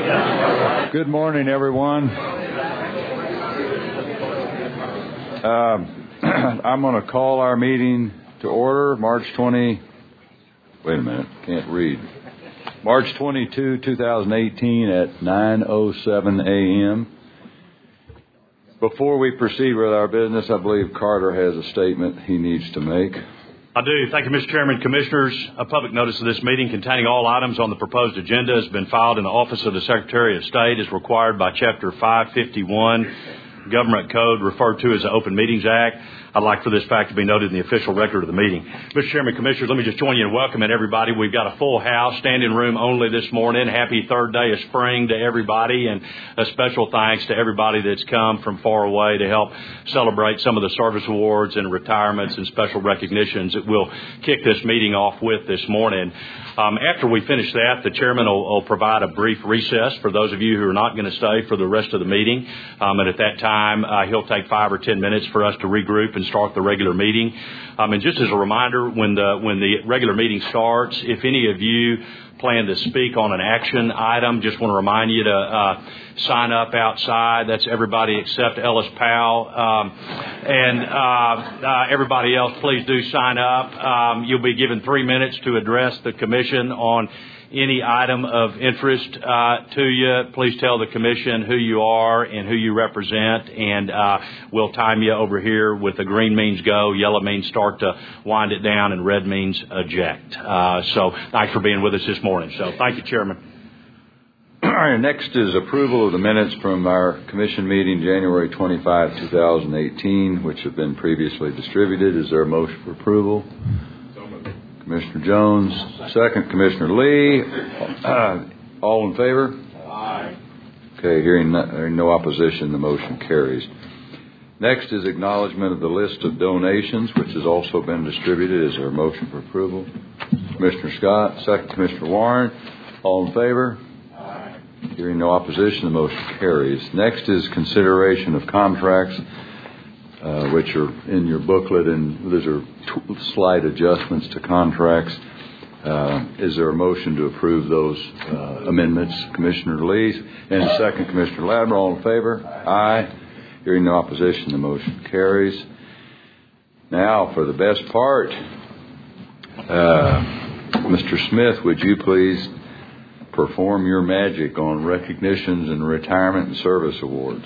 Good morning, everyone. I'm going to call our meeting to order, March 22, 2018 at 9:07 a.m. Before we proceed with our business, I believe Carter has a statement he needs to make. I do. Thank you, Mr. Chairman. Commissioners, a public notice of this meeting containing all items on the proposed agenda has been filed in the Office of the Secretary of State as required by Chapter 551 Government Code, referred to as the Open Meetings Act. I'd like for this fact to be noted in the official record of the meeting. Mr. Chairman, Commissioners, let me just join you in welcoming everybody. We've got a full house, standing room only this morning. Happy third day of spring to everybody, and a special thanks to everybody that's come from far away to help celebrate some of the service awards and retirements and special recognitions that we'll kick this meeting off with this morning. After we finish that, the chairman will provide a brief recess for those of you who are not going to stay for the rest of the meeting. And at that time, he'll take 5 or 10 minutes for us to regroup and start the regular meeting. And just as a reminder, when the regular meeting starts, if any of you plan to speak on an action item, just want to remind you to sign up outside. That's everybody except Ellis Powell. And everybody else, please do sign up. You'll be given 3 minutes to address the commission on any item of interest to you. Please tell the commission who you are and who you represent, and we'll time you over here with the green means go, yellow means start to wind it down, and red means eject. So thanks for being with us this morning. So thank you, Chairman. All right, next is approval of the minutes from our commission meeting January 25, 2018, which have been previously distributed. Is there a motion for approval? Commissioner Jones, second. Commissioner Lee, all in favor? Aye. Okay, hearing no opposition, the motion carries. Next is acknowledgement of the list of donations, which has also been distributed. Is there a motion for approval? Commissioner Scott, second. Commissioner Warren, all in favor? Aye. Hearing no opposition, the motion carries. Next is consideration of contracts, which are in your booklet, and those are slight adjustments to contracts. Is there a motion to approve those amendments? Commissioner Lee and second. Commissioner Latimer, all in favor? Aye. Hearing no opposition, the motion carries. Now for the best part, Mr. Smith, would you please perform your magic on recognitions and retirement and service awards?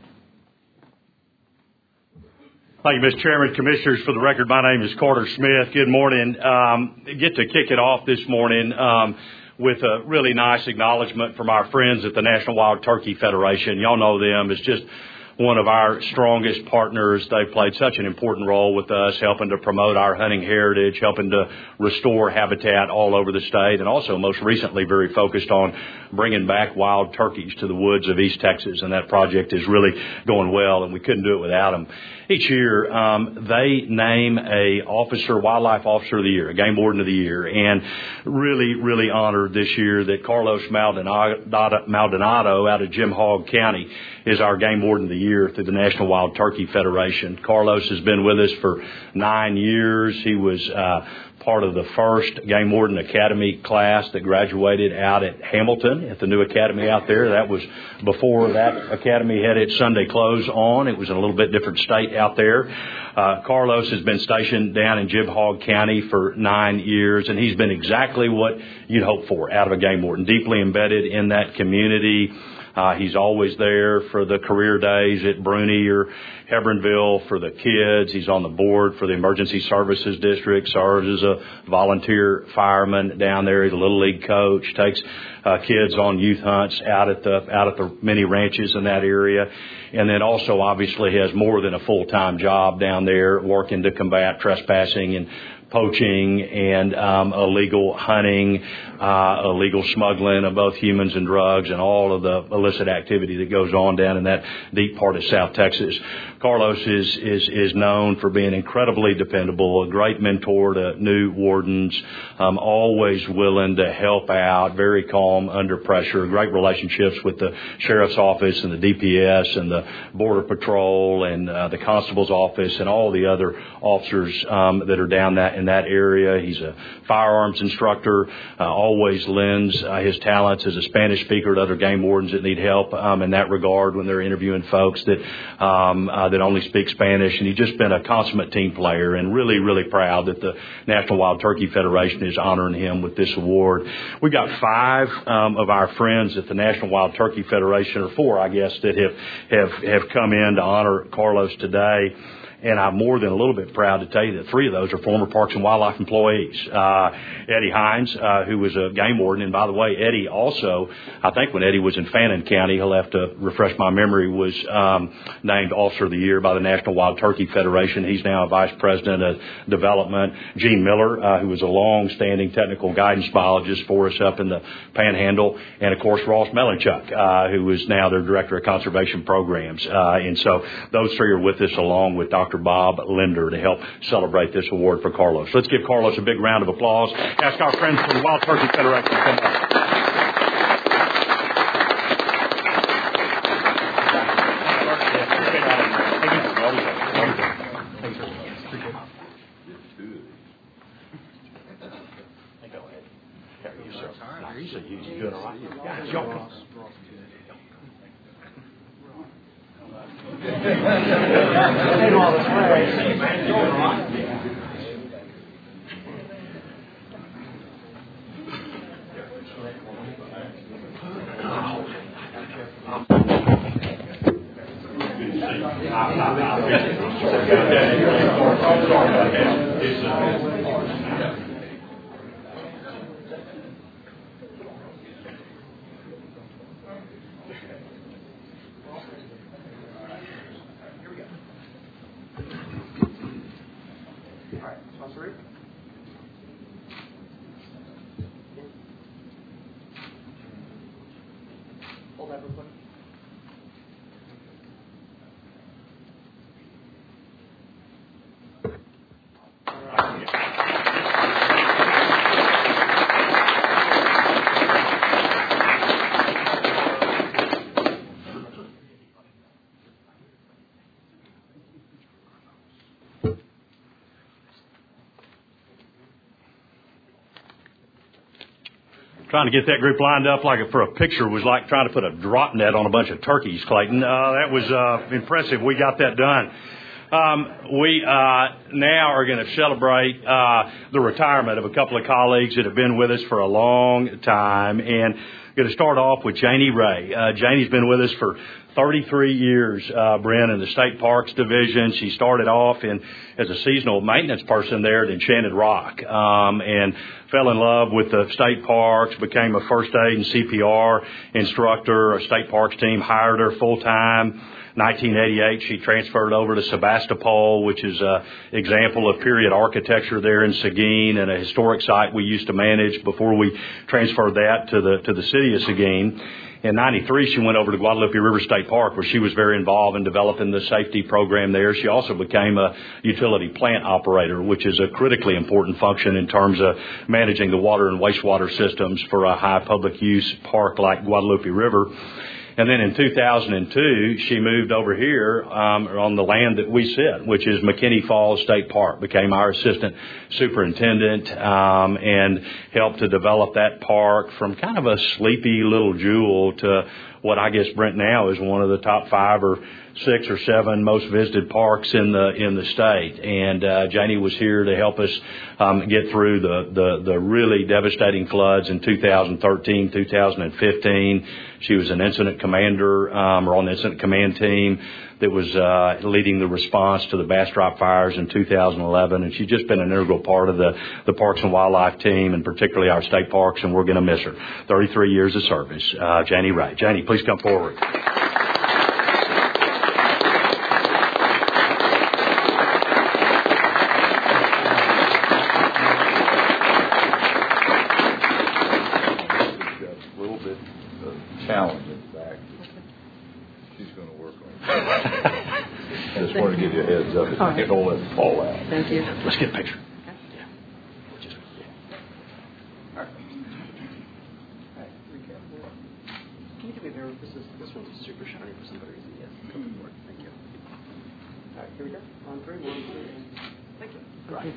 Thank you, Mr. Chairman. Commissioners, for the record, my name is Carter Smith. Good morning. Get to kick it off this morning with a really nice acknowledgement from our friends at the National Wild Turkey Federation. Y'all know them. It's just one of our strongest partners. They've played such an important role with us, helping to promote our hunting heritage, helping to restore habitat all over the state, and also most recently very focused on bringing back wild turkeys to the woods of East Texas. And that project is really going well, and we couldn't do it without them. Each year, they name a wildlife officer of the year, a game warden of the year, and really, really honored this year that Carlos Maldonado out of Jim Hogg County is our game warden of the year through the National Wild Turkey Federation. Carlos has been with us for 9 years. He was part of the first Game Warden Academy class that graduated out at Hamilton at the new academy out there. That was before that academy had its Sunday close on. It was in a little bit different state out there. Carlos has been stationed down in Jim Hogg County for 9 years, and he's been exactly what you'd hope for out of a game warden, deeply embedded in that community. He's always there for the career days at Bruni or Hebronville for the kids. He's on the board for the Emergency Services District, serves as a volunteer fireman down there. He's a Little League coach, takes kids on youth hunts out at the many ranches in that area. And then also obviously has more than a full-time job down there working to combat trespassing and poaching and illegal hunting, illegal smuggling of both humans and drugs, and all of the illicit activity that goes on down in that deep part of South Texas. Carlos is known for being incredibly dependable, a great mentor to new wardens, always willing to help out, very calm under pressure, great relationships with the sheriff's office and the DPS and the Border Patrol and the constable's office and all the other officers that are down in that area. He's a firearms instructor, always lends his talents as a Spanish speaker to other game wardens that need help in that regard when they're interviewing folks that only speak Spanish. And he's just been a consummate team player, and really, really proud that the National Wild Turkey Federation is honoring him with this award. We've got 5 of our friends at the National Wild Turkey Federation, or 4, I guess, that have come in to honor Carlos today. And I'm more than a little bit proud to tell you that 3 of those are former Parks and Wildlife employees. Eddie Hines, who was a game warden, and by the way, Eddie also, I think when Eddie was in Fannin County, he'll have to refresh my memory, was named Officer of the Year by the National Wild Turkey Federation. He's now a Vice President of Development. Gene Miller, who was a long-standing technical guidance biologist for us up in the Panhandle. And, of course, Ross Melanchuk, who is now their Director of Conservation Programs. And so those 3 are with us along with Dr. Bob Linder to help celebrate this award for Carlos. Let's give Carlos a big round of applause. Ask our friends from the Wild Turkey Federation to come up. You doing all right? Y'all come. Hold everybody. Trying to get that group lined up for a picture was like trying to put a drop net on a bunch of turkeys, Clayton. That was impressive. We got that done. We now are going to celebrate the retirement of a couple of colleagues that have been with us for a long time, and going to start off with Janie Ray. Janie's been with us for 33 years, Brent, in the State Parks Division. She started off as a seasonal maintenance person there at Enchanted Rock, and fell in love with the state parks, became a first aid and CPR instructor. A state parks team hired her full-time. 1988, she transferred over to Sebastopol, which is an example of period architecture there in Seguin, and a historic site we used to manage before we transferred that to the city of Seguin. In 93, she went over to Guadalupe River State Park, where she was very involved in developing the safety program there. She also became a utility plant operator, which is a critically important function in terms of managing the water and wastewater systems for a high public use park like Guadalupe River. And then in 2002, she moved over here on the land that we sit, which is McKinney Falls State Park, became our assistant superintendent, and helped to develop that park from kind of a sleepy little jewel to what I guess, Brent, now is one of the top 5 or 6 or 7 most visited parks in the state. And Janie was here to help us get through the really devastating floods in 2013, 2015. She was an incident commander or on the incident command team that was leading the response to the Bastrop fires in 2011. And she's just been an integral part of the Parks and Wildlife team, and particularly our state parks, and we're going to miss her. 33 years of service. Janie Ray. Janie, please come forward. Challenge in fact. She's going to work on it. I just want to give you a heads up. Right. Don't let it fall out. Thank you. Let's get a picture. Okay. Yeah. All right. All right. Can you do me a favor? This one's super shiny for some reason. Yes. Come forward. Thank you. All right. Here we go. On 3. 1, 2, and... Thank you.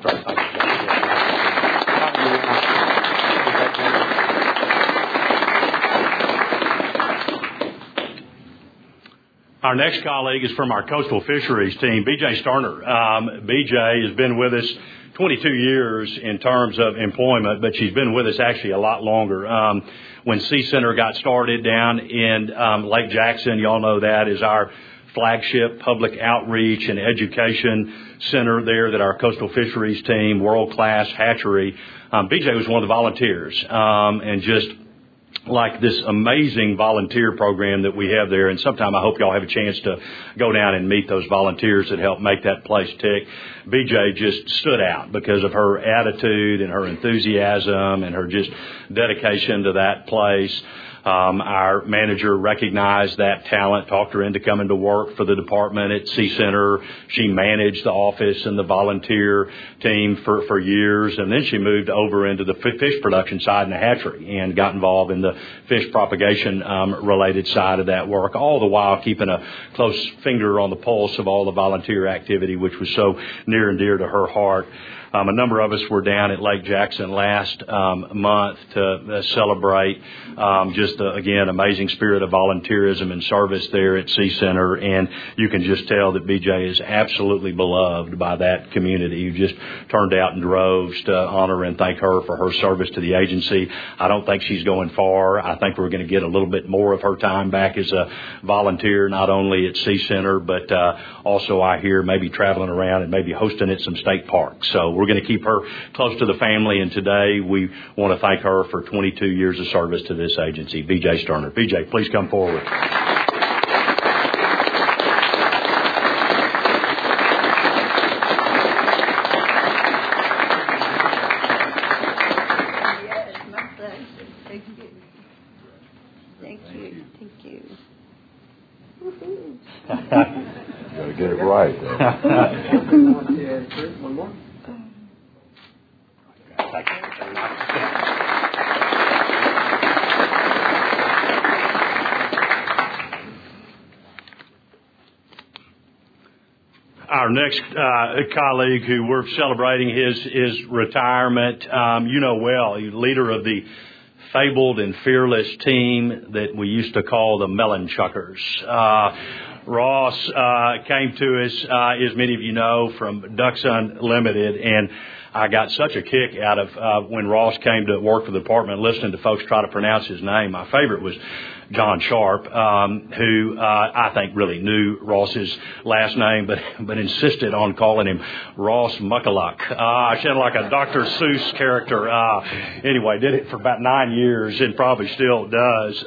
Our next colleague is from our coastal fisheries team, B.J. Sterner. B.J. has been with us 22 years in terms of employment, but she's been with us actually a lot longer. When Sea Center got started down in Lake Jackson, y'all know that is our flagship public outreach and education center there that our coastal fisheries team, world-class hatchery. B.J. was one of the volunteers, and just like this amazing volunteer program that we have there. And sometime I hope y'all have a chance to go down and meet those volunteers that help make that place tick. BJ just stood out because of her attitude and her enthusiasm and her just dedication to that place. Our manager recognized that talent, talked her into coming to work for the department at Sea Center. She managed the office and the volunteer team for years, and then she moved over into the fish production side in the hatchery and got involved in the fish propagation related side of that work, all the while keeping a close finger on the pulse of all the volunteer activity, which was so near and dear to her heart. A number of us were down at Lake Jackson last month to celebrate just the, again, amazing spirit of volunteerism and service there at Sea Center. And you can just tell that BJ is absolutely beloved by that community who just turned out in droves to honor and thank her for her service to the agency. I don't think she's going far. I think we're going to get a little bit more of her time back as a volunteer, not only at Sea Center, but also I hear maybe traveling around and maybe hosting at some state parks. So we're going to keep her close to the family, and today we want to thank her for 22 years of service to this agency. B.J. Sterner. B.J., please come forward. Yes, my pleasure. Thank you. Thank you. Thank you. Woohoo. Got to get it right. One more. Our next colleague who we're celebrating his retirement, you know well, he's leader of the fabled and fearless team that we used to call the Melon Chuckers. Ross came to us, as many of you know, from Ducks Unlimited, and I got such a kick out of when Ross came to work for the department, listening to folks try to pronounce his name. My favorite was John Sharp, who I think really knew Ross's last name, but insisted on calling him Ross Muckaluck. Sounded like a Dr. Seuss character. Anyway, did it for about 9 years and probably still does.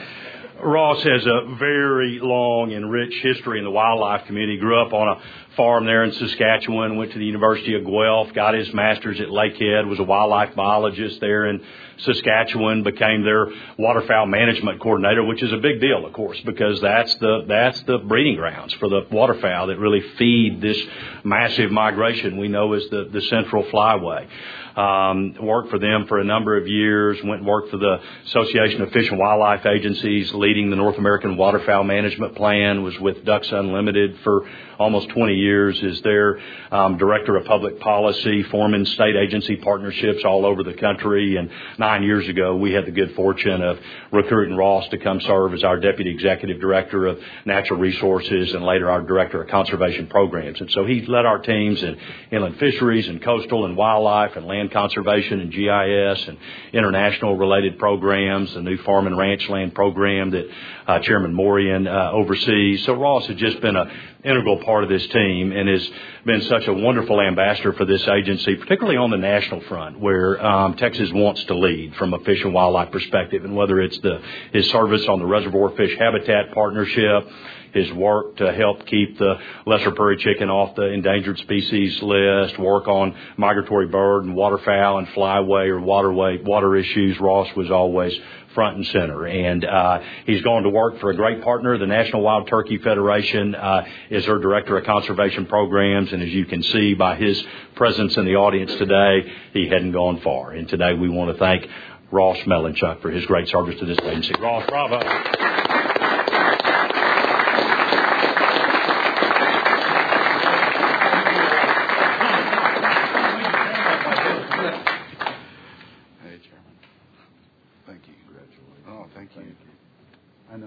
Ross has a very long and rich history in the wildlife community. Grew up on a farm there in Saskatchewan, went to the University of Guelph, got his master's at Lakehead, was a wildlife biologist there in Saskatchewan, became their waterfowl management coordinator, which is a big deal, of course, because that's the breeding grounds for the waterfowl that really feed this massive migration we know as the Central Flyway. Worked for them for a number of years, went and worked for the Association of Fish and Wildlife Agencies, leading the North American Waterfowl Management Plan, was with Ducks Unlimited for almost 20 years, is their Director of Public Policy, forming state agency partnerships all over the country. And 9 years ago, we had the good fortune of recruiting Ross to come serve as our Deputy Executive Director of Natural Resources and later our Director of Conservation Programs. And so he led our teams in inland fisheries and coastal and wildlife and land conservation and GIS and international related programs, the new farm and ranch land program that Chairman Morian oversees. So Ross has just been an integral part of this team and has been such a wonderful ambassador for this agency, particularly on the national front, where Texas wants to lead from a fish and wildlife perspective, and whether it's his service on the Reservoir Fish Habitat Partnership, his work to help keep the lesser prairie chicken off the endangered species list, work on migratory bird and waterfowl and flyway or water issues. Ross was always front and center. And he's gone to work for a great partner, the National Wild Turkey Federation, is her Director of Conservation Programs. And as you can see by his presence in the audience today, he hadn't gone far. And today we want to thank Ross Melanchuk for his great service to this agency. Ross, bravo.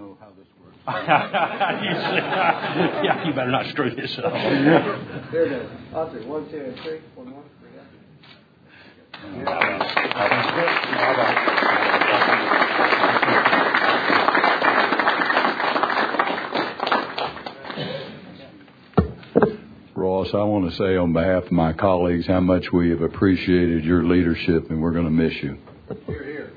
know how this works. Yeah, you better not screw this up. There it is. I'll do 1, 2, and 3. 1 more. Ross, I want to say on behalf of my colleagues how much we have appreciated your leadership, and we're going to miss you. Here, here.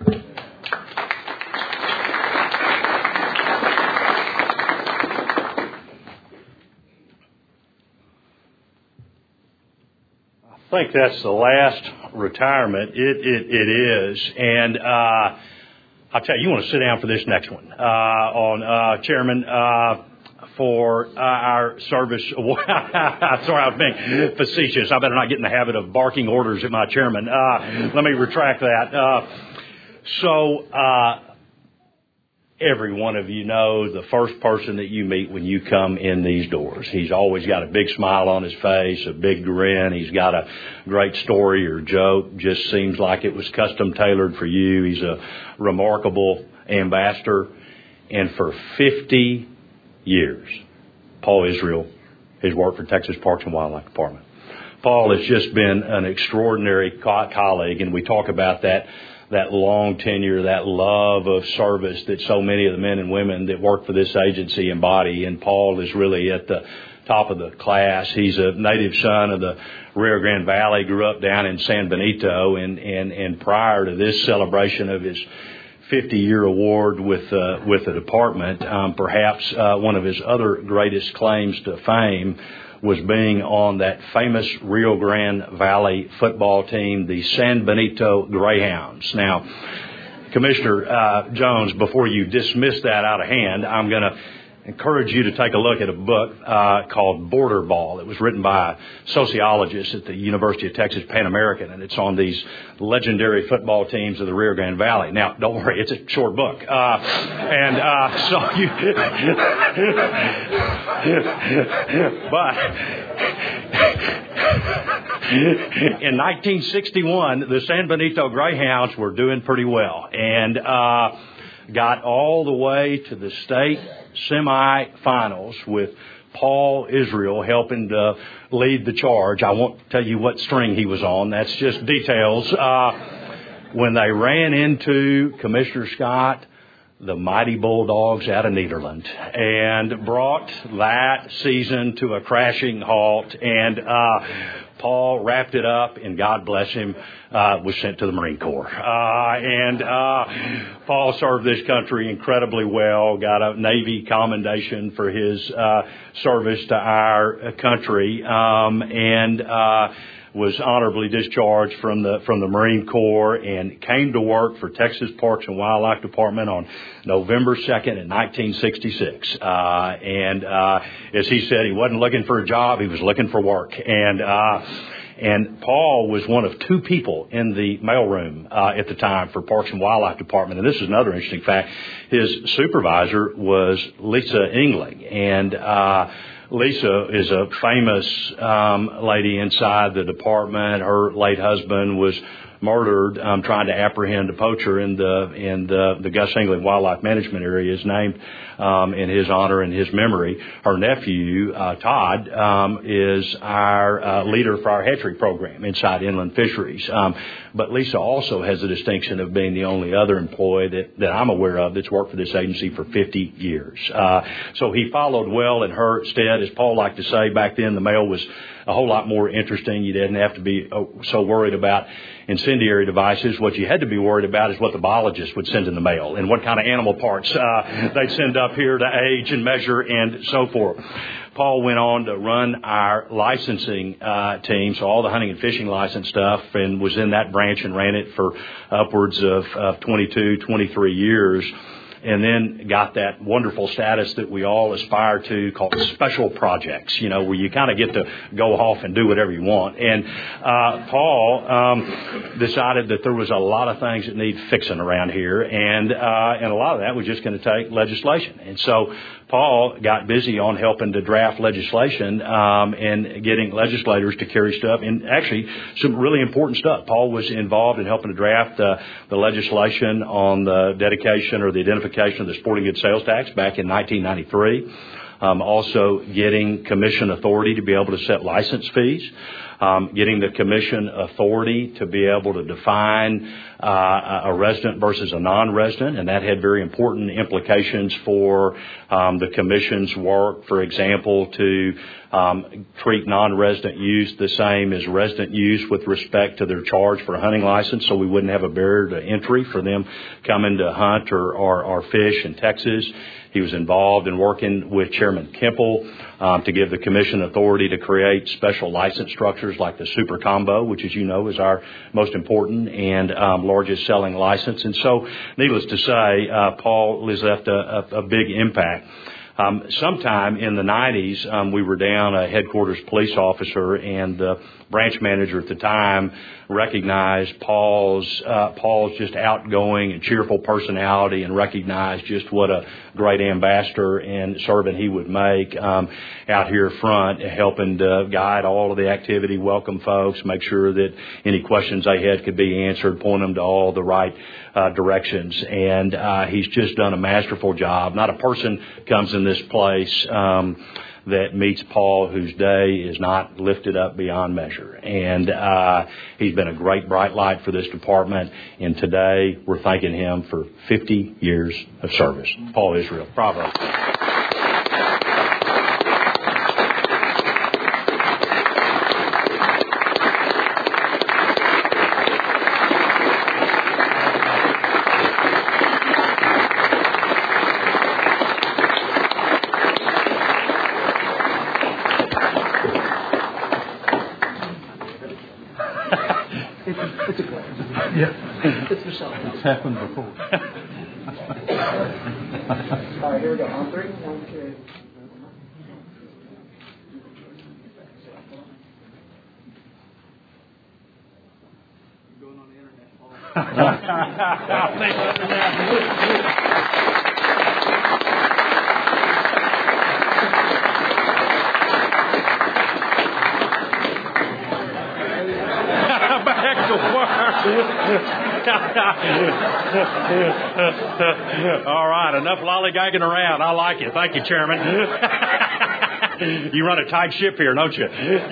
I think that's the last retirement. It is. And I'll tell you, you want to sit down for this next one. Chairman, for our service. Sorry, I was being facetious. I better not get in the habit of barking orders at my chairman. Let me retract that. Every one of you know the first person that you meet when you come in these doors. He's always got a big smile on his face, a big grin. He's got a great story or joke. Just seems like it was custom tailored for you. He's a remarkable ambassador. And for 50 years, Paul Israel has worked for Texas Parks and Wildlife Department. Paul has just been an extraordinary colleague, and we talk about that long tenure, that love of service that so many of the men and women that work for this agency embody. And Paul is really at the top of the class. He's a native son of the Rio Grande Valley, grew up down in San Benito, and prior to this celebration of his 50-year award with the department, perhaps one of his other greatest claims to fame was being on that famous Rio Grande Valley football team, the San Benito Greyhounds. Now, Commissioner Jones, before you dismiss that out of hand, I'm going to encourage you to take a look at a book called Border Ball. It was written by a sociologist at the University of Texas Pan American, and it's on these legendary football teams of the Rio Grande Valley. Now, don't worry, it's a short book. But in 1961, the San Benito Greyhounds were doing pretty well, and got all the way to the state semifinals with Paul Israel helping to lead the charge. I won't tell you what string he was on. That's just details. When they ran into Commissioner Scott, the mighty Bulldogs out of Nederland, and brought that season to a crashing halt. And Paul wrapped it up, and God bless him, was sent to the Marine Corps. Paul served this country incredibly well, got a Navy commendation for his service to our country, and was honorably discharged from the Marine Corps and came to work for Texas Parks and Wildlife Department on November 2nd in 1966. As he said, he wasn't looking for a job, he was looking for work. And Paul was one of two people in the mailroom at the time for Parks and Wildlife Department. And this is another interesting fact. His supervisor was Lisa Engling. And Lisa is a famous lady inside the department. Her late husband was murdered trying to apprehend a poacher in the Gus Engling Wildlife Management Area is named in his honor and his memory. Her nephew, Todd, is our leader for our hatchery program inside inland fisheries. But Lisa also has the distinction of being the only other employee that I'm aware of that's worked for this agency for 50 years. So he followed well in her stead. As Paul liked to say, back then the mail was a whole lot more interesting. You didn't have to be so worried about incendiary devices. What you had to be worried about is what the biologist would send in the mail and what kind of animal parts they'd send up here to age and measure and so forth. Paul went on to run our licensing team, so all the hunting and fishing license stuff, and was in that branch and ran it for upwards of 22, 23 years. And then got that wonderful status that we all aspire to called special projects, where you kind of get to go off and do whatever you want. And Paul decided that there was a lot of things that need fixing around here, and a lot of that was just going to take legislation. And so Paul got busy on helping to draft legislation and getting legislators to carry stuff, and actually some really important stuff. Paul was involved in helping to draft the legislation on the dedication or the identification modification of the sporting goods sales tax back in 1993. Also getting commission authority to be able to set license fees, getting the commission authority to be able to define a resident versus a non-resident, and that had very important implications for the commission's work. For example, to treat non-resident use the same as resident use with respect to their charge for a hunting license, so we wouldn't have a barrier to entry for them coming to hunt or fish in Texas. He was involved in working with Chairman Kemple to give the commission authority to create special license structures like the Super Combo, which, as you know, is our most important and largest selling license. And so, needless to say, Paul has left a big impact. Sometime in the 90s, we were down a headquarters police officer, and the branch manager at the time recognized Paul's just outgoing and cheerful personality, and recognized just what a great ambassador and servant he would make out here front, helping to guide all of the activity, welcome folks, make sure that any questions they had could be answered, point them to all the right directions. And he's just done a masterful job. Not a person comes in this place that meets Paul whose day is not lifted up beyond measure. And he's been a great bright light for this department. And today we're thanking him for 50 years of service. Paul Israel, bravo. It's Michelle. It's happened before. All right, here we go. On three. 1, 2. Going on the internet. Back to work. All right, enough lollygagging around. I like it. Thank you, Chairman. You run a tight ship here, don't you?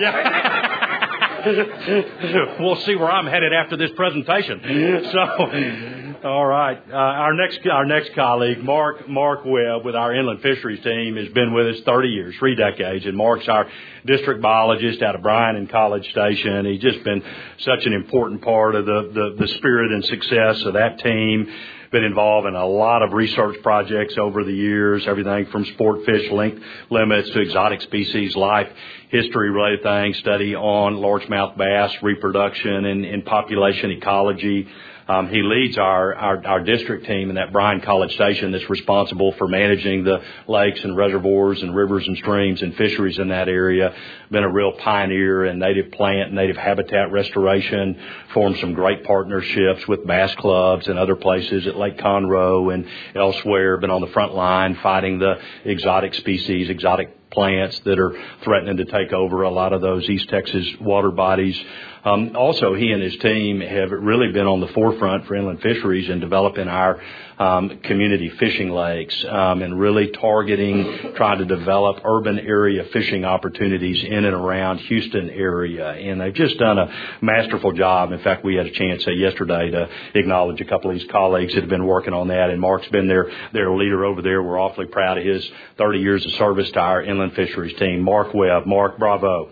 We'll see where I'm headed after this presentation. So, all right. Our next colleague, Mark Webb, with our inland fisheries team, has been with us 30 years, 3 decades, and Mark's our district biologist out of Bryan and College Station. He's just been such an important part of the spirit and success of that team. Been involved in a lot of research projects over the years, everything from sport fish length limits to exotic species, life history related things, study on largemouth bass reproduction and population ecology. He leads our district team in that Bryan College Station that's responsible for managing the lakes and reservoirs and rivers and streams and fisheries in that area. Been a real pioneer in native plant, native habitat restoration, formed some great partnerships with bass clubs and other places at Lake Conroe and elsewhere. Been on the front line fighting the exotic species, exotic plants that are threatening to take over a lot of those East Texas water bodies. Also, he and his team have really been on the forefront for inland fisheries and developing our community fishing lakes and really targeting, trying to develop urban area fishing opportunities in and around Houston area. And they've just done a masterful job. In fact, we had a chance yesterday to acknowledge a couple of these colleagues that have been working on that. And Mark's been their leader over there. We're awfully proud of his 30 years of service to our inland fisheries team. Mark Webb. Mark, bravo.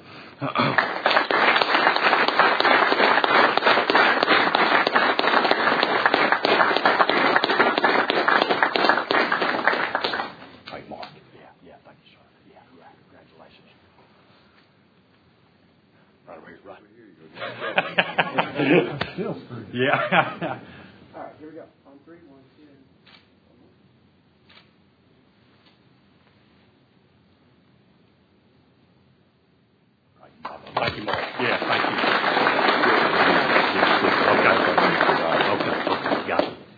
Yeah. All right, here we go. On 3, 1, 2. Thank you, Mark. Yeah, thank you. Okay, got it.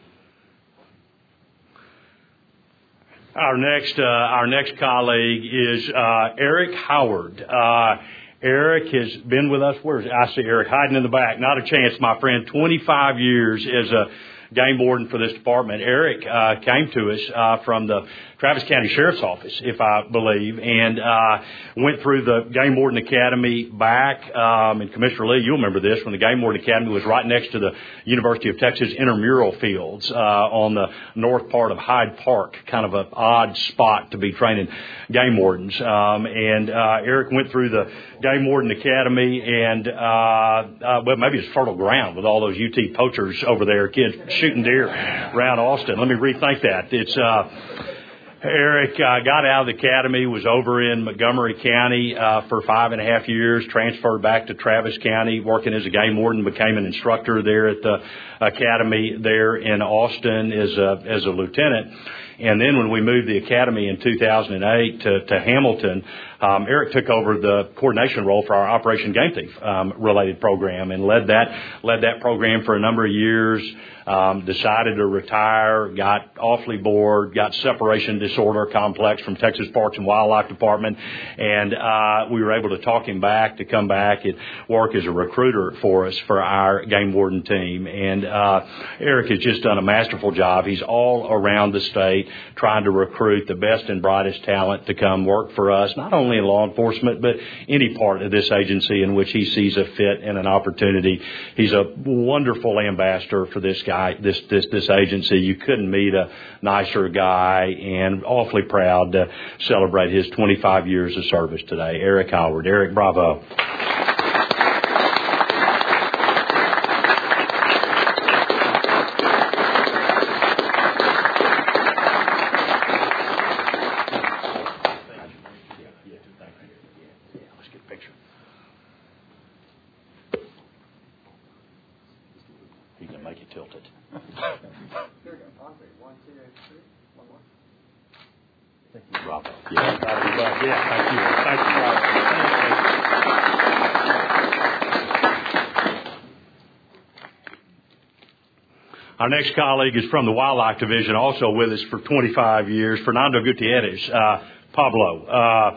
Our next colleague is Eric Howard. Eric has been with us. I see Eric hiding in the back. Not a chance, my friend. 25 years as a game warden for this department. Eric came to us from the Travis County Sheriff's Office, if I believe, and went through the Game Warden Academy back. And Commissioner Lee, you'll remember this, when the Game Warden Academy was right next to the University of Texas intramural fields on the north part of Hyde Park, kind of an odd spot to be training game wardens. And Eric went through the Game Warden Academy, and well, maybe it's fertile ground with all those UT poachers over there, kids shooting deer around Austin. Let me rethink that. It's Eric got out of the academy, was over in Montgomery County for 5.5 years, transferred back to Travis County, working as a game warden, became an instructor there at the academy there in Austin as a lieutenant. And then when we moved the academy in 2008 to Hamilton, Eric took over the coordination role for our Operation Game Thief related program and led that program for a number of years. Decided to retire, got awfully bored, got separation disorder complex from Texas Parks and Wildlife Department, and we were able to talk him back to come back and work as a recruiter for us for our game warden team. And Eric has just done a masterful job. He's all around the state trying to recruit the best and brightest talent to come work for us, not only in law enforcement, but any part of this agency in which he sees a fit and an opportunity. He's a wonderful ambassador for this guy, this agency. You couldn't meet a nicer guy, and awfully proud to celebrate his 25 years of service today. Eric Howard. Eric, bravo. Our next colleague is from the Wildlife Division, also with us for 25 years, Fernando Gutierrez, Pablo.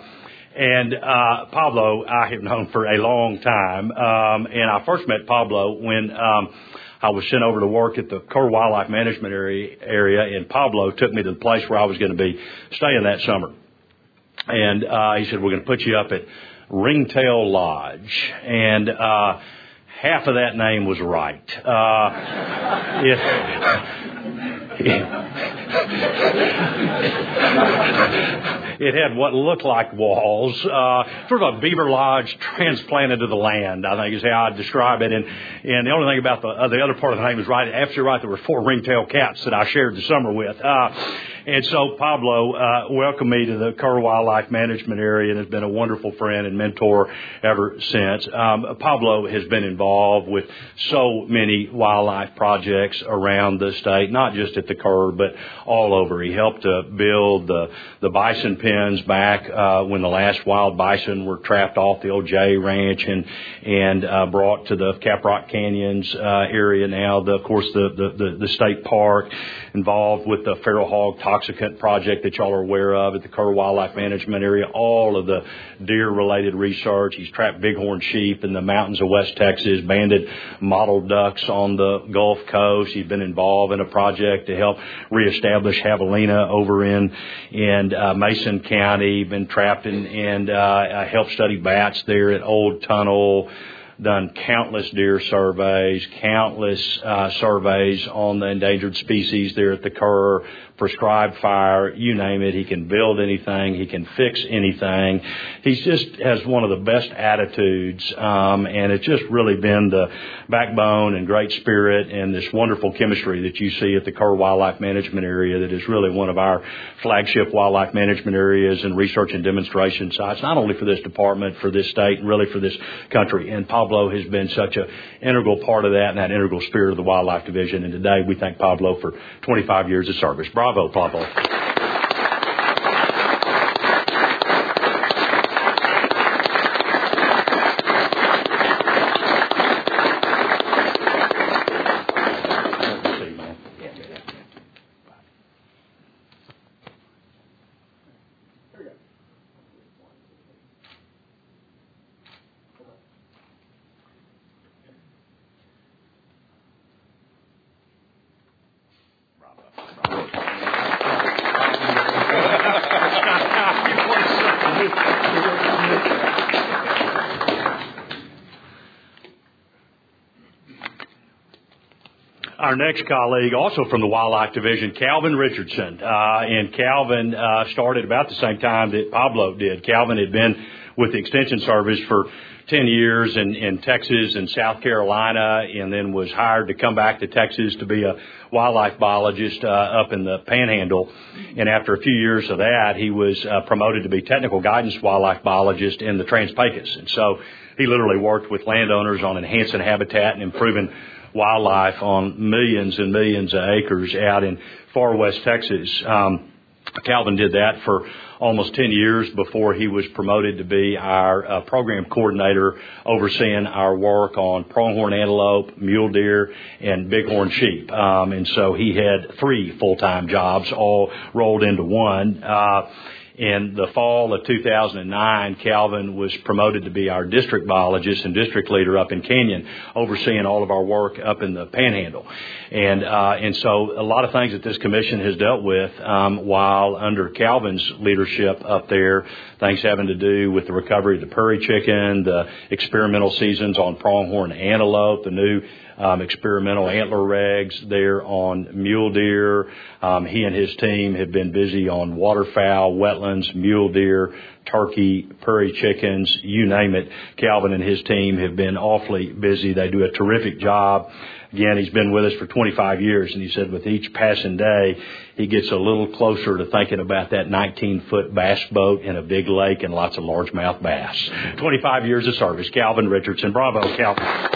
Pablo I have known for a long time. And I first met Pablo when I was sent over to work at the Kerr Wildlife Management area, and Pablo took me to the place where I was going to be staying that summer. And he said, we're going to put you up at Ringtail Lodge. And half of that name was right. It had what looked like walls, sort of a beaver lodge transplanted to the land, I think is how I'd describe it. And the only thing about the other part of the name is right. Absolutely right. There were 4 ringtail cats that I shared the summer with. And so Pablo welcomed me to the Kerr Wildlife Management area and has been a wonderful friend and mentor ever since. Pablo has been involved with so many wildlife projects around the state, not just at the Kerr, but all over. He helped to build the bison pens back when the last wild bison were trapped off the old J Ranch and brought to the Caprock Canyons area now. Of course, the state park, involved with the feral hog toxicant project that y'all are aware of at the Kerr Wildlife Management area, all of the deer-related research. He's trapped bighorn sheep in the mountains of West Texas, banded mottled ducks on the Gulf Coast. He's been involved in a project to help reestablish javelina over in Mason County, been trapped and helped study bats there at Old Tunnel. Done countless deer surveys, countless surveys on the endangered species there at the Kerr, prescribed fire, you name it. He can build anything. He can fix anything. He just has one of the best attitudes, and it's just really been the backbone and great spirit and this wonderful chemistry that you see at the Kerr Wildlife Management area that is really one of our flagship wildlife management areas and research and demonstration sites, not only for this department, for this state, and really for this country. And Pablo has been such an integral part of that and that integral spirit of the Wildlife Division. And today we thank Pablo for 25 years of service. Bravo, Pablo. Our next colleague, also from the Wildlife Division, Calvin Richardson. And Calvin started about the same time that Pablo did. Calvin had been with the Extension Service for 10 years in Texas and South Carolina, and then was hired to come back to Texas to be a wildlife biologist up in the Panhandle. And after a few years of that, he was promoted to be technical guidance wildlife biologist in the Trans-Pecos. And so he literally worked with landowners on enhancing habitat and improving wildlife on millions and millions of acres out in far west Texas. Calvin did that for almost 10 years before he was promoted to be our program coordinator overseeing our work on pronghorn antelope, mule deer, and bighorn sheep. And so he had 3 full-time jobs all rolled into one. In the fall of 2009, Calvin was promoted to be our district biologist and district leader up in Canyon, overseeing all of our work up in the Panhandle. And so a lot of things that this commission has dealt with while under Calvin's leadership up there, things having to do with the recovery of the prairie chicken, the experimental seasons on pronghorn antelope, the new experimental antler regs there on mule deer. He and his team have been busy on waterfowl, wetlands, mule deer, turkey, prairie chickens, you name it. Calvin and his team have been awfully busy. They do a terrific job. Again, he's been with us for 25 years, and he said with each passing day, he gets a little closer to thinking about that 19-foot bass boat in a big lake and lots of largemouth bass. 25 years of service. Calvin Richardson. Bravo, Calvin.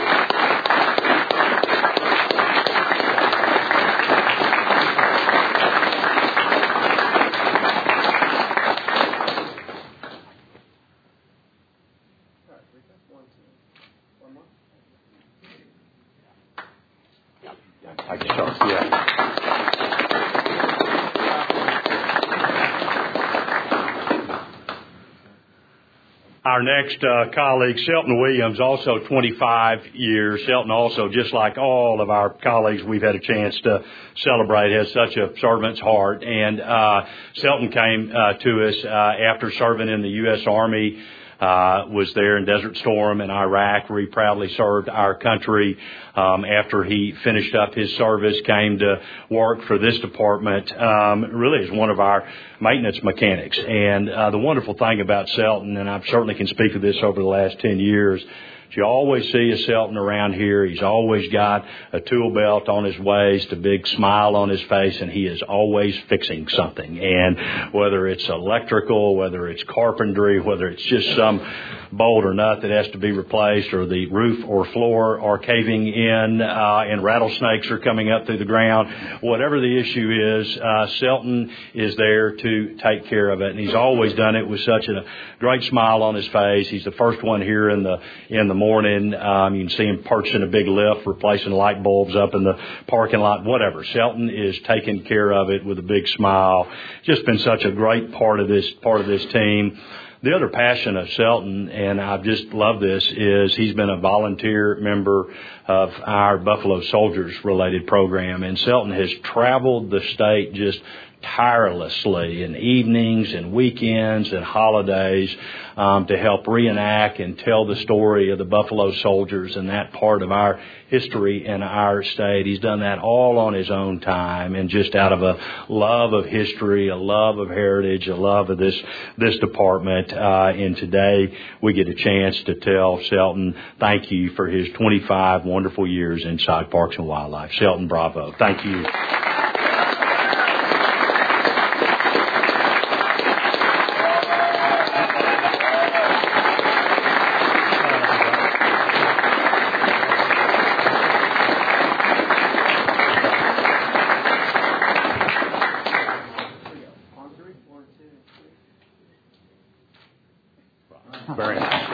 Our next colleague, Shelton Williams, also 25 years. Shelton also, just like all of our colleagues we've had a chance to celebrate, has such a servant's heart. And Shelton came to us after serving in the U.S. Army, was there in Desert Storm in Iraq, where he proudly served our country. After he finished up his service, came to work for this department, really as one of our maintenance mechanics. And the wonderful thing about Shelton, and I certainly can speak of this over the last 10 years, you always see a Shelton around here. He's always got a tool belt on his waist, a big smile on his face, and he is always fixing something. And whether it's electrical, whether it's carpentry, whether it's just some bolt or nut that has to be replaced, or the roof or floor are caving in and rattlesnakes are coming up through the ground, whatever the issue is, Shelton is there to take care of it. And he's always done it with such a great smile on his face. He's the first one here in the morning. You can see him perched in a big lift, replacing light bulbs up in the parking lot, whatever. Shelton is taking care of it with a big smile. Just been such a great part of this team. The other passion of Shelton, and I just love this, is he's been a volunteer member of our Buffalo Soldiers related program. And Shelton has traveled the state just tirelessly in evenings and weekends and holidays to help reenact and tell the story of the Buffalo Soldiers and that part of our history in our state. He's done that all on his own time and just out of a love of history, a love of heritage, a love of this department. And today we get a chance to tell Shelton thank you for his 25 wonderful years inside Parks and Wildlife. Shelton, bravo. Thank you. Very nice.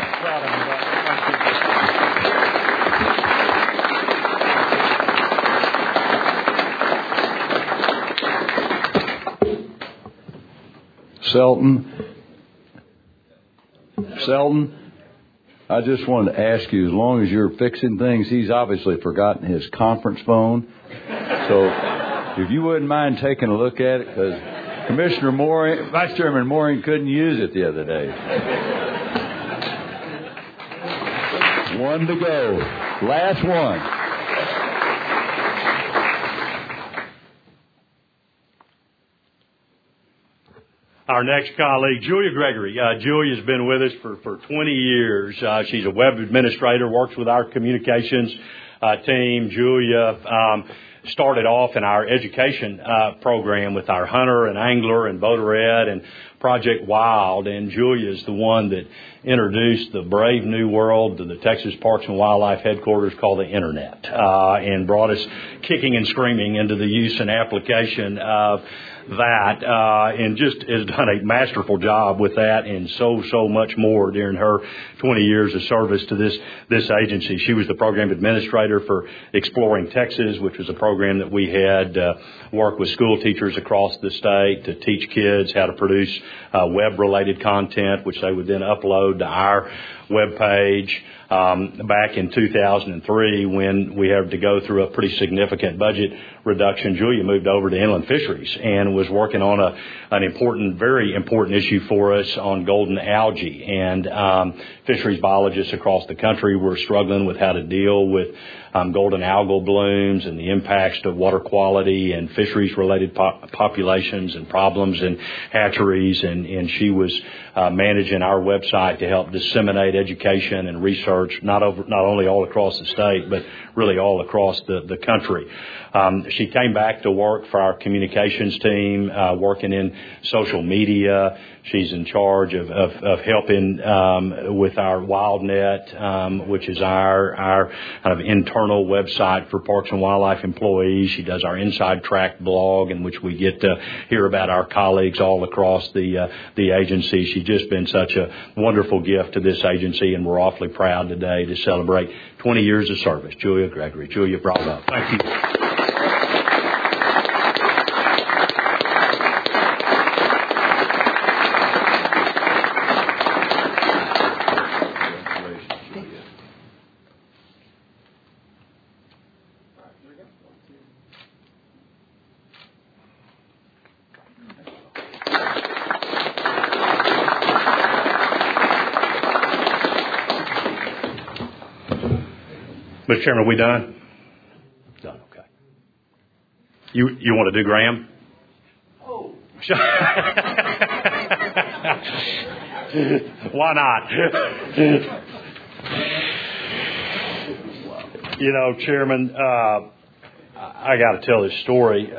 Shelton, I just wanted to ask you, as long as you're fixing things, he's obviously forgotten his conference phone. So if you wouldn't mind taking a look at it, because Commissioner Mooring, Vice Chairman Mooring couldn't use it the other day. One to go. Last one. our next colleague, Julia Gregory. Julia's been with us for 20 years. She's a web administrator, works with our communications team. Julia started off in our education program with our hunter and angler and boater ed and Project Wild, and Julia is the one that introduced the brave new world to the Texas Parks and Wildlife headquarters called the Internet, and brought us kicking and screaming into the use and application of that, and just has done a masterful job with that and so much more during her 20 years of service to this agency. She was the program administrator for Exploring Texas, which was a program that we had worked with school teachers across the state to teach kids how to produce web-related content, which they would then upload to our webpage. Back in 2003, when we had to go through a pretty significant budget reduction, Julia moved over to inland fisheries and was working on an very important issue for us on golden algae. And fisheries biologists across the country were struggling with how to deal with golden algal blooms and the impacts to water quality and fisheries-related populations and problems in hatcheries. And she was managing our website to help disseminate education and research, not only all across the state, but really all across the country. She came back to work for our communications team, working in social media. She's in charge of helping with our WildNet, which is our kind of internal website for Parks and Wildlife employees. She does our Inside Track blog, in which we get to hear about our colleagues all across the agency. She's just been such a wonderful gift to this agency, and we're awfully proud today to celebrate 20 years of service. Julia Gregory. Julia, bravo. Thank you. Mr. Chairman, are we done? Done, okay. You want to do Graham? Oh. Why not? You know, Chairman, I got to tell this story.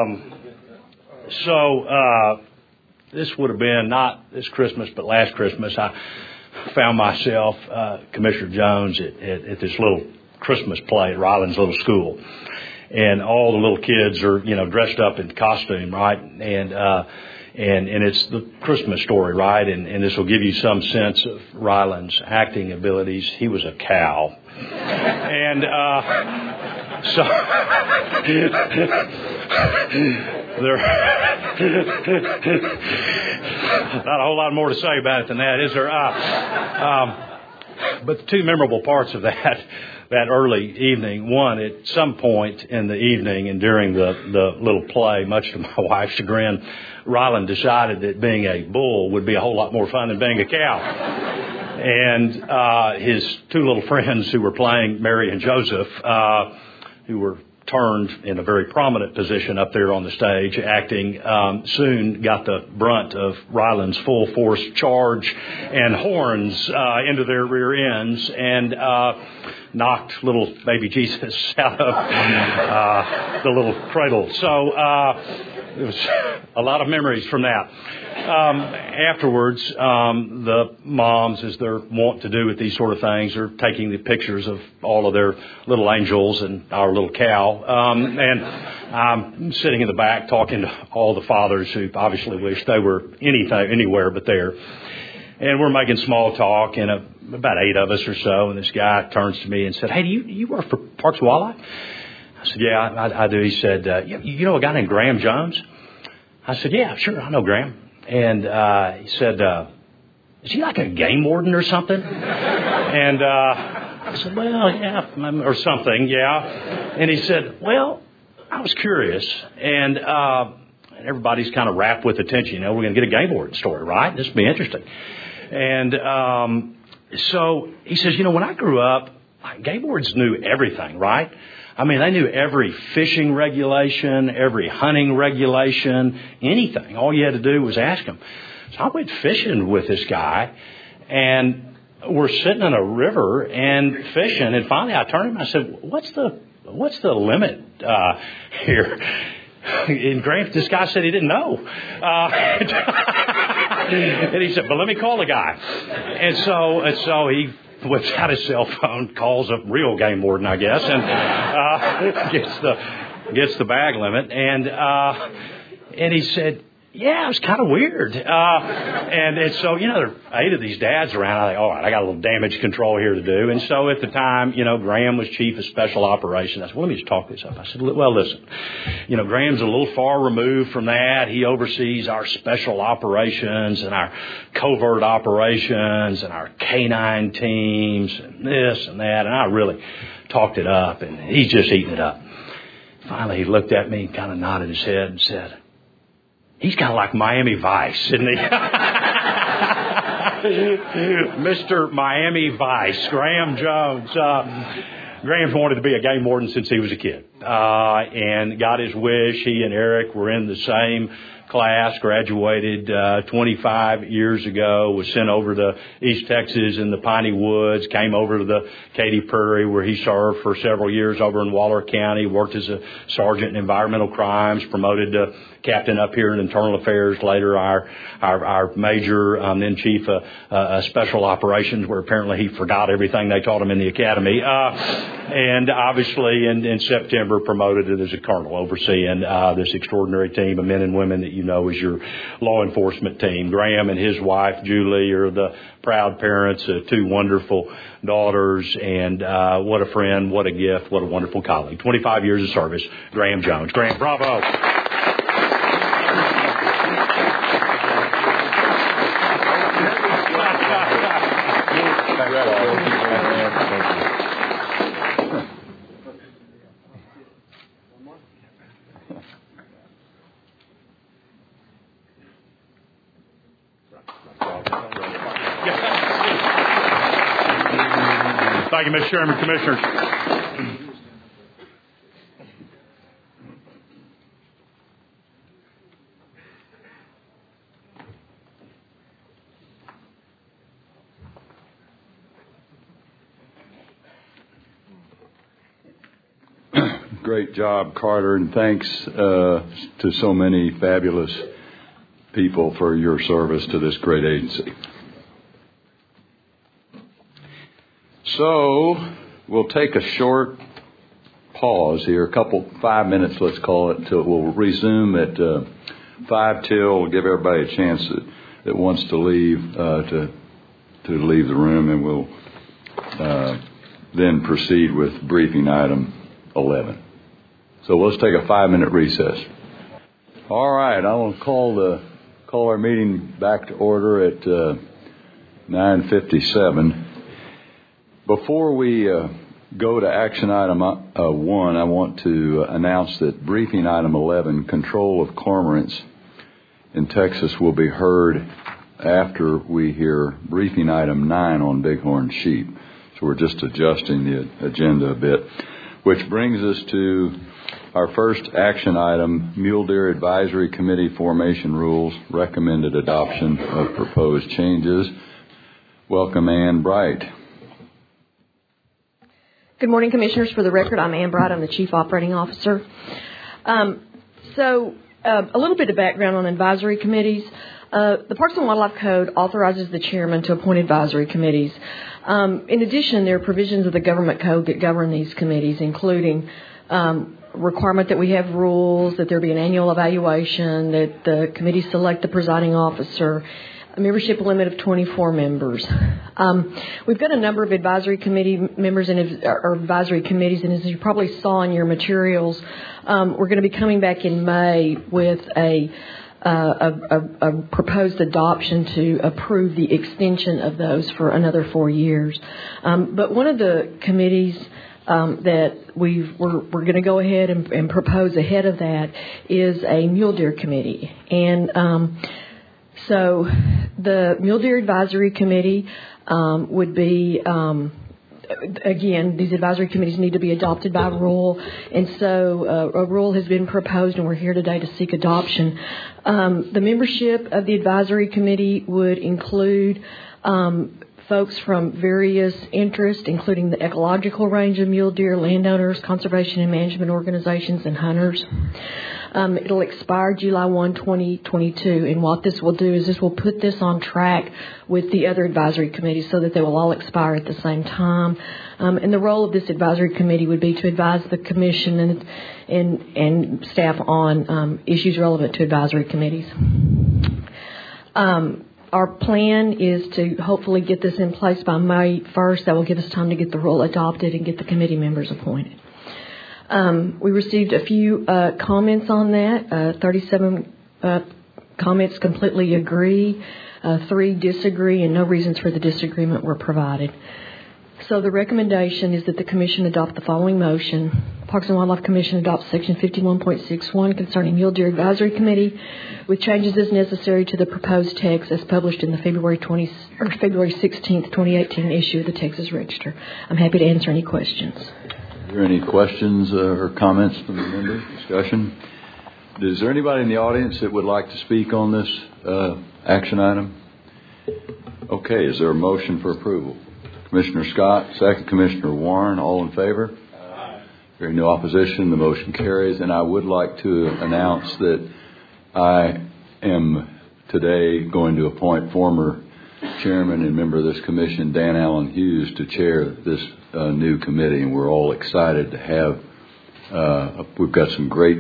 This would have been not this Christmas, but last Christmas. I found myself, Commissioner Jones, at this little Christmas play at Ryland's little school, and all the little kids are, dressed up in costume, right? And it's the Christmas story, right? And this will give you some sense of Ryland's acting abilities. He was a cow, and so there not a whole lot more to say about it than that, is there? But the two memorable parts of that early evening, one, at some point in the evening and during the little play, much to my wife's chagrin, Ryland decided that being a bull would be a whole lot more fun than being a cow. And his two little friends who were playing, Mary and Joseph, who were turned in a very prominent position up there on the stage acting, soon got the brunt of Ryland's full force charge and horns into their rear ends, and knocked little baby Jesus out of the little cradle. So there was a lot of memories from that. Afterwards, the moms, as they're wont to do with these sort of things, are taking the pictures of all of their little angels and our little cow. And I'm sitting in the back talking to all the fathers who obviously wish they were anywhere but there. And we're making small talk, and about 8 of us or so, and this guy turns to me and said, "Hey, do you work for Parks and Wildlife?" I said, "Yeah, I do." He said, you know a guy named Graham Jones?" I said, "Yeah, sure, I know Graham." And he said, "Is he like a game warden or something?" And I said, "Well, yeah, or something, yeah." And he said, "Well, I was curious, and everybody's kind of wrapped with attention. We're going to get a game warden story, right? This will be interesting." And so he says, "When I grew up, game wardens knew everything, right? I mean, they knew every fishing regulation, every hunting regulation, anything. All you had to do was ask them. So I went fishing with this guy, and we're sitting in a river and fishing. And finally, I turned to him and I said, "What's the limit here?" And Graham, this guy said he didn't know. And he said, "But let me call the guy." And so he whips out his cell phone, calls up real game warden, I guess, and gets the bag limit. And he said, "Yeah, it was kind of weird." And so, there are 8 of these dads around. I think, all right, I got a little damage control here to do. And so at the time, Graham was chief of special operations. I said, well, let me just talk this up. I said, well, listen, Graham's a little far removed from that. He oversees our special operations and our covert operations and our canine teams and this and that. And I really talked it up, and he's just eating it up. Finally, he looked at me and kind of nodded his head and said, "He's kind of like Miami Vice, isn't he?" Mr. Miami Vice, Graham Jones. Graham's wanted to be a game warden since he was a kid, and got his wish. He and Eric were in the same class, graduated 25 years ago, was sent over to East Texas in the Piney Woods, came over to the Katy Prairie where he served for several years over in Waller County, worked as a sergeant in environmental crimes, promoted to captain up here in internal affairs, later our major, then chief of special operations, where apparently he forgot everything they taught him in the academy. And obviously in September promoted it as a colonel, overseeing this extraordinary team of men and women that is your law enforcement team. Graham and his wife, Julie, are the proud parents of 2 wonderful daughters. And what a friend, what a gift, what a wonderful colleague. 25 years of service, Graham Jones. Graham, bravo. Thank you, Mr. Chairman, Commissioners. Great job, Carter, and thanks to so many fabulous people for your service to this great agency. So we'll take a short pause here, 5 minutes, let's call it, until we'll resume at 5 till. We'll give everybody a chance that wants to leave to leave the room, and we'll then proceed with briefing item 11. So let's take a 5-minute recess. All right, I will call our meeting back to order at 9:57. Before we go to action item 1, I want to announce that briefing item 11, control of cormorants in Texas, will be heard after we hear briefing item 9 on bighorn sheep. So we're just adjusting the agenda a bit, which brings us to our first action item, Mule Deer Advisory Committee formation rules, recommended adoption of proposed changes. Welcome, Ann Bright. Good morning, Commissioners. For the record, I'm Ann Bright. I'm the Chief Operating Officer. A little bit of background on advisory committees. The Parks and Wildlife Code authorizes the chairman to appoint advisory committees. In addition, there are provisions of the government code that govern these committees, including requirement that we have rules, that there be an annual evaluation, that the committee select the presiding officer, a membership limit of 24 members. We've got a number of advisory committee members or advisory committees, and as you probably saw in your materials, we're going to be coming back in May with a proposed adoption to approve the extension of those for another 4 years. But one of the committees that we're going to go ahead and propose ahead of that is a Mule Deer Committee. And so the Mule Deer Advisory Committee would be again, these advisory committees need to be adopted by rule, and so a rule has been proposed, and we're here today to seek adoption. The membership of the advisory committee would include folks from various interests, including the ecological range of mule deer, landowners, conservation and management organizations, and hunters. It'll expire July 1, 2022, and what this will do is this will put this on track with the other advisory committees so that they will all expire at the same time. And the role of this advisory committee would be to advise the commission and staff on issues relevant to advisory committees. Our plan is to hopefully get this in place by May 1st. That will give us time to get the rule adopted and get the committee members appointed. We received a few comments on that. 37 comments completely agree, 3 disagree, and no reasons for the disagreement were provided. So the recommendation is that the Commission adopt the following motion. Parks and Wildlife Commission adopts Section 51.61 concerning Mule Deer Advisory Committee with changes as necessary to the proposed text as published in the February 16th, 2018 issue of the Texas Register. I'm happy to answer any questions. Are there any questions or comments from the members? Discussion? Is there anybody in the audience that would like to speak on this action item? Okay, is there a motion for approval? Commissioner Scott, second. Commissioner Warren, all in favor? Aye. Hearing no opposition, the motion carries. And I would like to announce that I am today going to appoint former chairman and member of this commission, Dan Allen Hughes, to chair this new committee. And we're all excited to have, we've got some great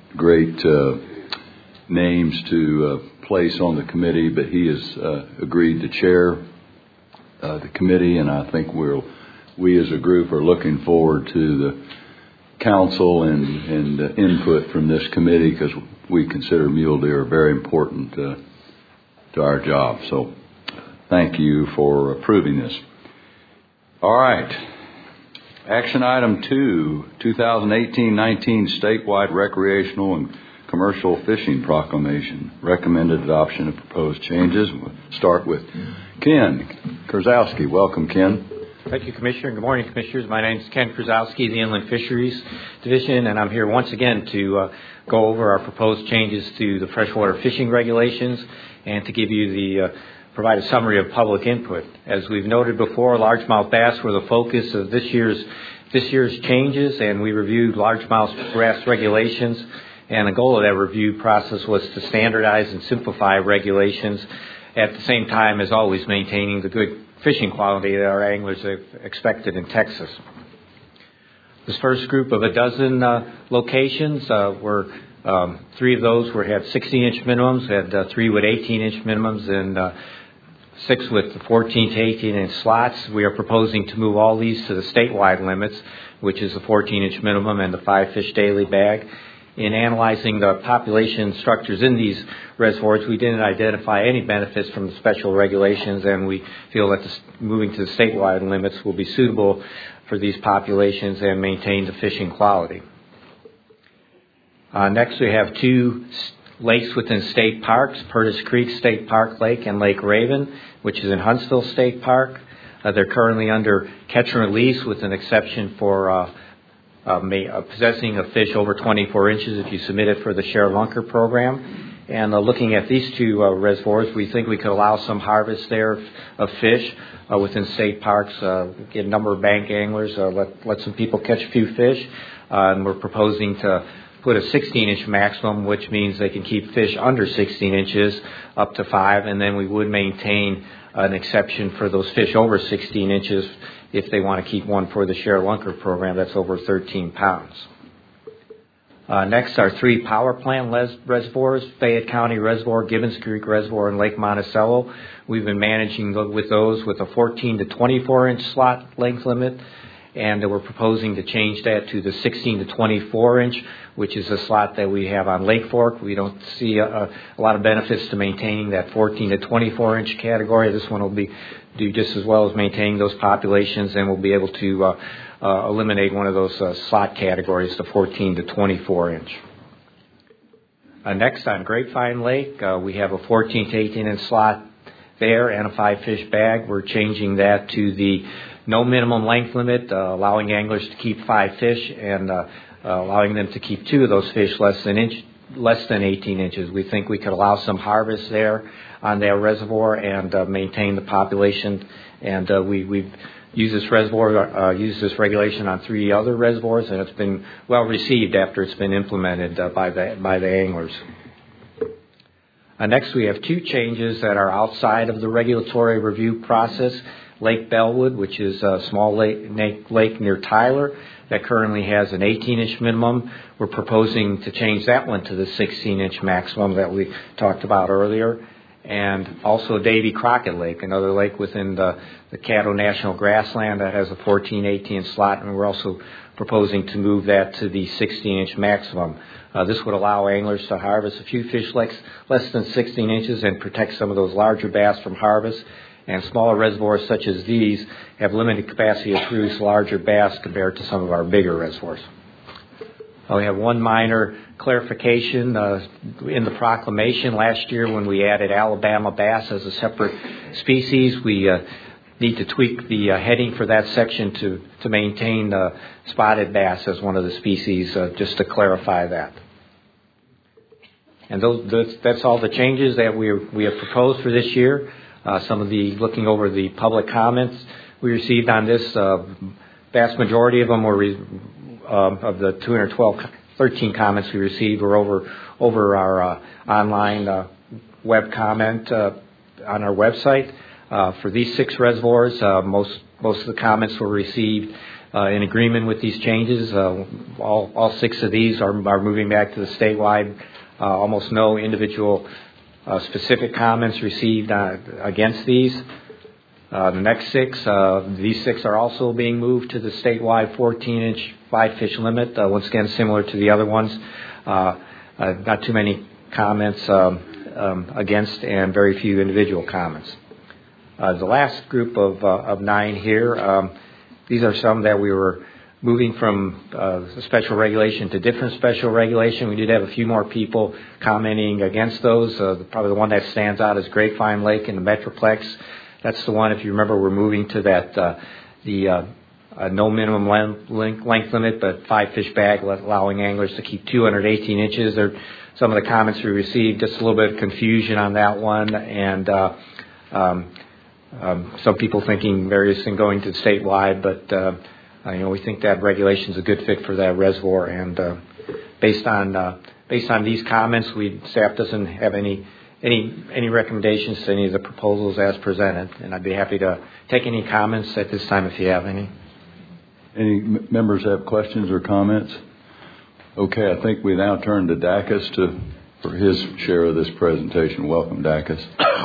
names to place on the committee, but he has agreed to chair the committee, and I think we as a group are looking forward to the council and input from this committee because we consider mule deer very important to our job. So thank you for approving this. All right. Action item 2, 2018-19 statewide recreational and commercial fishing proclamation. Recommended adoption of proposed changes. We'll start with Ken Krasowski. Welcome, Ken. Thank you, Commissioner. Good morning, Commissioners. My name is Ken Krasowski, the Inland Fisheries Division, and I'm here once again to go over our proposed changes to the freshwater fishing regulations and to give you provide a summary of public input. As we've noted before, largemouth bass were the focus of this year's changes, and we reviewed largemouth bass regulations. And the goal of that review process was to standardize and simplify regulations at the same time as always maintaining the good fishing quality that our anglers have expected in Texas. This first group of a dozen locations were 3 of those had 16-inch minimums, had 3 with 18-inch minimums, and 6 with 14 to 18-inch slots. We are proposing to move all these to the statewide limits, which is the 14-inch minimum and the 5 fish daily bag. In analyzing the population structures in these reservoirs, we didn't identify any benefits from the special regulations, and we feel that moving to the statewide limits will be suitable for these populations and maintain the fishing quality. Next, we have 2 lakes within state parks, Purtis Creek State Park Lake and Lake Raven, which is in Huntsville State Park. They're currently under catch and release with an exception for possessing a fish over 24 inches if you submit it for the Share Lunker program. And looking at these 2 reservoirs, we think we could allow some harvest there of fish within state parks, get a number of bank anglers, let some people catch a few fish. And we're proposing to put a 16-inch maximum, which means they can keep fish under 16 inches up to 5, and then we would maintain an exception for those fish over 16 inches if they want to keep one for the Share Lunker program that's over 13 pounds. Next are 3 power plant reservoirs, Fayette County Reservoir, Gibbons Creek Reservoir, and Lake Monticello. We've been managing with those with a 14 to 24-inch slot length limit, and we're proposing to change that to the 16 to 24-inch, which is a slot that we have on Lake Fork. We don't see a lot of benefits to maintaining that 14 to 24-inch category. This one will do just as well as maintaining those populations, and we'll be able to eliminate one of those slot categories, the 14 to 24-inch. Next, on Grapevine Lake, we have a 14 to 18-inch slot there and a 5 fish bag. We're changing that to the no minimum length limit, allowing anglers to keep 5 fish and allowing them to keep 2 of those fish less than 18 inches. We think we could allow some harvest there on that reservoir and maintain the population. And we've used this regulation on 3 other reservoirs, and it's been well received after it's been implemented by the anglers. Next, we have 2 changes that are outside of the regulatory review process. Lake Bellwood, which is a small lake near Tyler that currently has an 18-inch minimum. We're proposing to change that one to the 16-inch maximum that we talked about earlier. And also Davy Crockett Lake, another lake within the Caddo National Grassland that has a 14, 18-inch slot, and we're also proposing to move that to the 16-inch maximum. This would allow anglers to harvest a few fish less than 16 inches and protect some of those larger bass from harvest. And smaller reservoirs such as these have limited capacity to produce larger bass compared to some of our bigger reservoirs. We have one minor clarification in the proclamation last year when we added Alabama bass as a separate species. We need to tweak the heading for that section to maintain spotted bass as one of the species, just to clarify that. And that's all the changes that we have proposed for this year. Looking over the public comments we received on this, vast majority of them were of the 13 comments we received were over our online web comment on our website. For these 6 reservoirs, most of the comments were received in agreement with these changes. All 6 of these are moving back to the statewide. Almost no individual specific comments received against these. The next 6, these 6 are also being moved to the statewide 14-inch 5-fish limit, once again similar to the other ones. Not too many comments against and very few individual comments. The last group of 9 here, these are some that we were moving from special regulation to different special regulation. We did have a few more people commenting against those. Probably the one that stands out is Grapevine Lake in the Metroplex. That's the one, if you remember, we're moving to that no minimum length limit, but 5-fish bag, allowing anglers to keep 218 inches. Some of the comments we received, just a little bit of confusion on that one, and some people thinking various things going to statewide, but we think that regulation is a good fit for that reservoir, and based on these comments, staff doesn't have any recommendations to any of the proposals as presented, and I'd be happy to take any comments at this time if you have any. Any members have questions or comments? Okay, I think we now turn to Dacus for his share of this presentation. Welcome, Dacus.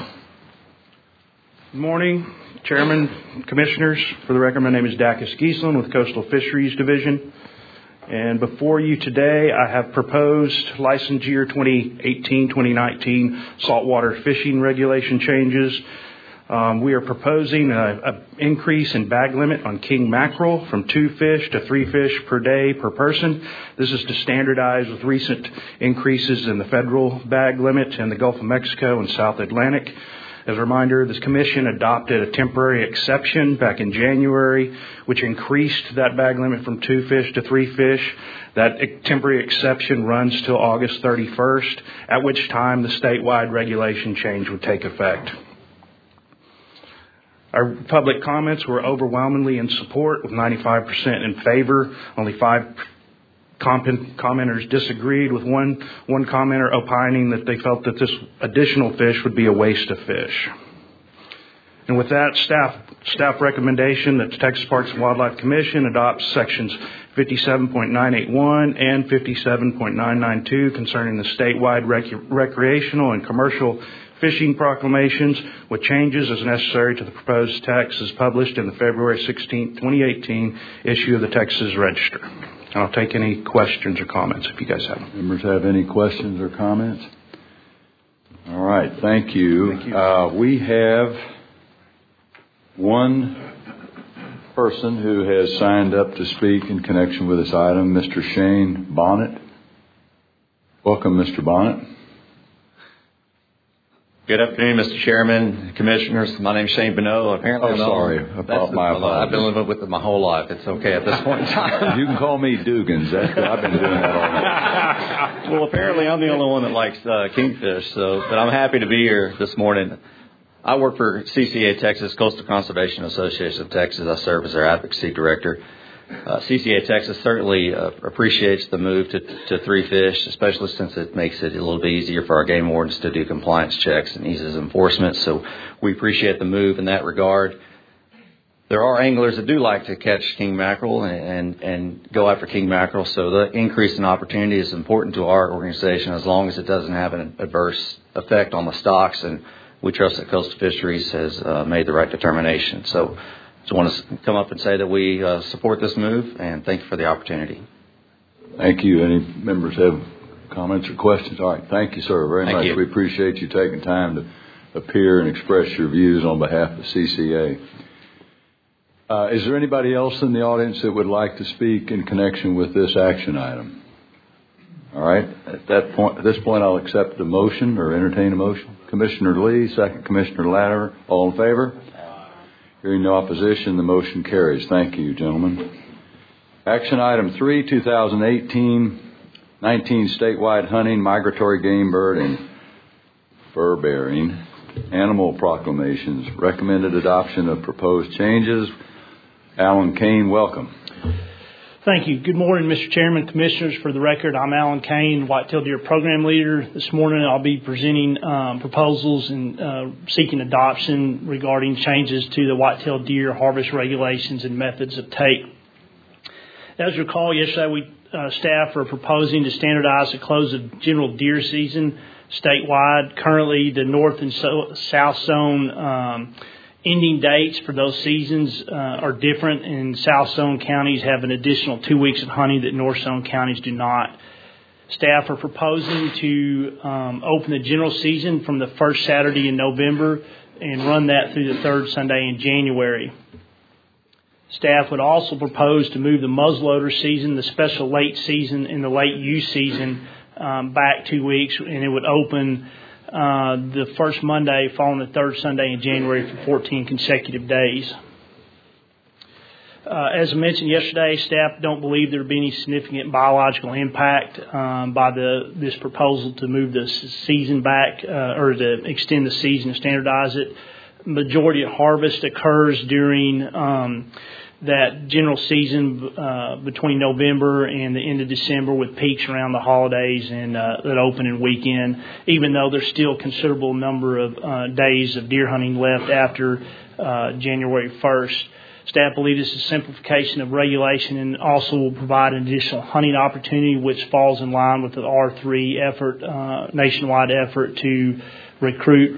Good morning, Chairman, Commissioners. For the record, my name is Dacus Giesland with Coastal Fisheries Division. And before you today, I have proposed license year 2018-2019 saltwater fishing regulation changes. We are proposing an increase in bag limit on king mackerel from 2 fish to 3 fish per day per person. This is to standardize with recent increases in the federal bag limit in the Gulf of Mexico and South Atlantic. As a reminder, this commission adopted a temporary exception back in January, which increased that bag limit from 2 fish to 3 fish. That temporary exception runs till August 31st, at which time the statewide regulation change would take effect. Our public comments were overwhelmingly in support, with 95% in favor. Only 5 commenters disagreed, with one commenter opining that they felt that this additional fish would be a waste of fish. And with that, staff recommendation that the Texas Parks and Wildlife Commission adopts sections 57.981 and 57.992 concerning the statewide recreational and commercial fishing proclamations, with changes as necessary to the proposed text as published in the February 16, 2018 issue of the Texas Register. I'll take any questions or comments if you guys have them. Members have any questions or comments? All right, thank you. Thank you. We have one person who has signed up to speak in connection with this item, Mr. Shane Bonnet. Welcome, Mr. Bonnet. Good afternoon, Mr. Chairman, Commissioners. My name is Shane Bonneau. Apparently, my apologies. I've been living with it my whole life. It's okay at this point in time. You can call me Dugans. I've been doing that all night. Well, apparently I'm the only one that likes kingfish, but I'm happy to be here this morning. I work for CCA Texas, Coastal Conservation Association of Texas. I serve as their advocacy director. CCA Texas certainly appreciates the move to 3 fish, especially since it makes it a little bit easier for our game wardens to do compliance checks and eases enforcement. So we appreciate the move in that regard. There are anglers that do like to catch king mackerel and go after king mackerel, so the increase in opportunity is important to our organization as long as it doesn't have an adverse effect on the stocks, and we trust that Coastal Fisheries has made the right determination. So I just want to come up and say that we support this move, and thank you for the opportunity. Thank you. Any members have comments or questions? All right. Thank you, sir, very much. We appreciate you taking time to appear and express your views on behalf of CCA. Is there anybody else in the audience that would like to speak in connection with this action item? All right. At this point, I'll accept the motion or entertain a motion. Commissioner Lee, second Commissioner Latimer. All in favor? Hearing no opposition, the motion carries. Thank you, gentlemen. Action item 3, 2018-19 statewide hunting, migratory game bird, and fur-bearing animal proclamations. Recommended adoption of proposed changes. Alan Kane, welcome. Thank you. Good morning, Mr. Chairman, Commissioners. For the record, I'm Alan Kane, Whitetail Deer Program Leader. This morning I'll be presenting proposals and seeking adoption regarding changes to the whitetail deer harvest regulations and methods of take. As you recall, yesterday staff are proposing to standardize the close of general deer season statewide. Currently, the north and south zone ending dates for those seasons are different, and South Zone counties have an additional 2 weeks of hunting that North Zone counties do not. Staff are proposing to open the general season from the first Saturday in November and run that through the third Sunday in January. Staff would also propose to move the muzzleloader season, the special late season, and the late use season back 2 weeks, and it would open the first Monday following the third Sunday in January for 14 consecutive days. As I mentioned yesterday, staff don't believe there will be any significant biological impact by this proposal to move the season back or to extend the season and standardize it. Majority of harvest occurs during that general season between November and the end of December, with peaks around the holidays and that opening weekend, even though there's still a considerable number of days of deer hunting left after January 1st. Staff believe this is a simplification of regulation and also will provide an additional hunting opportunity, which falls in line with the R3 effort, nationwide effort to recruit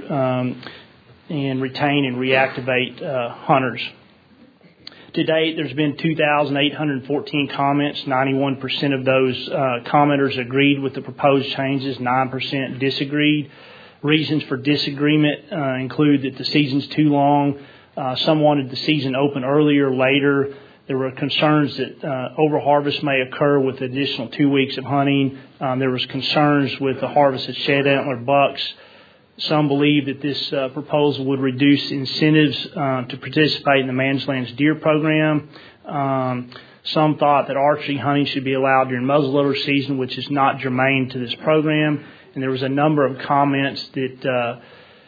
and retain and reactivate hunters. To date, there's been 2,814 comments. 91% of those commenters agreed with the proposed changes. 9% disagreed. Reasons for disagreement include that the season's too long. Some wanted the season open earlier, later. There were concerns that overharvest may occur with additional 2 weeks of hunting. There was concerns with the harvest of shed antler bucks. Some believe that this proposal would reduce incentives to participate in the Man's Lands Deer Program. Some thought that archery hunting should be allowed during muzzleloader season, which is not germane to this program. And there was a number of comments that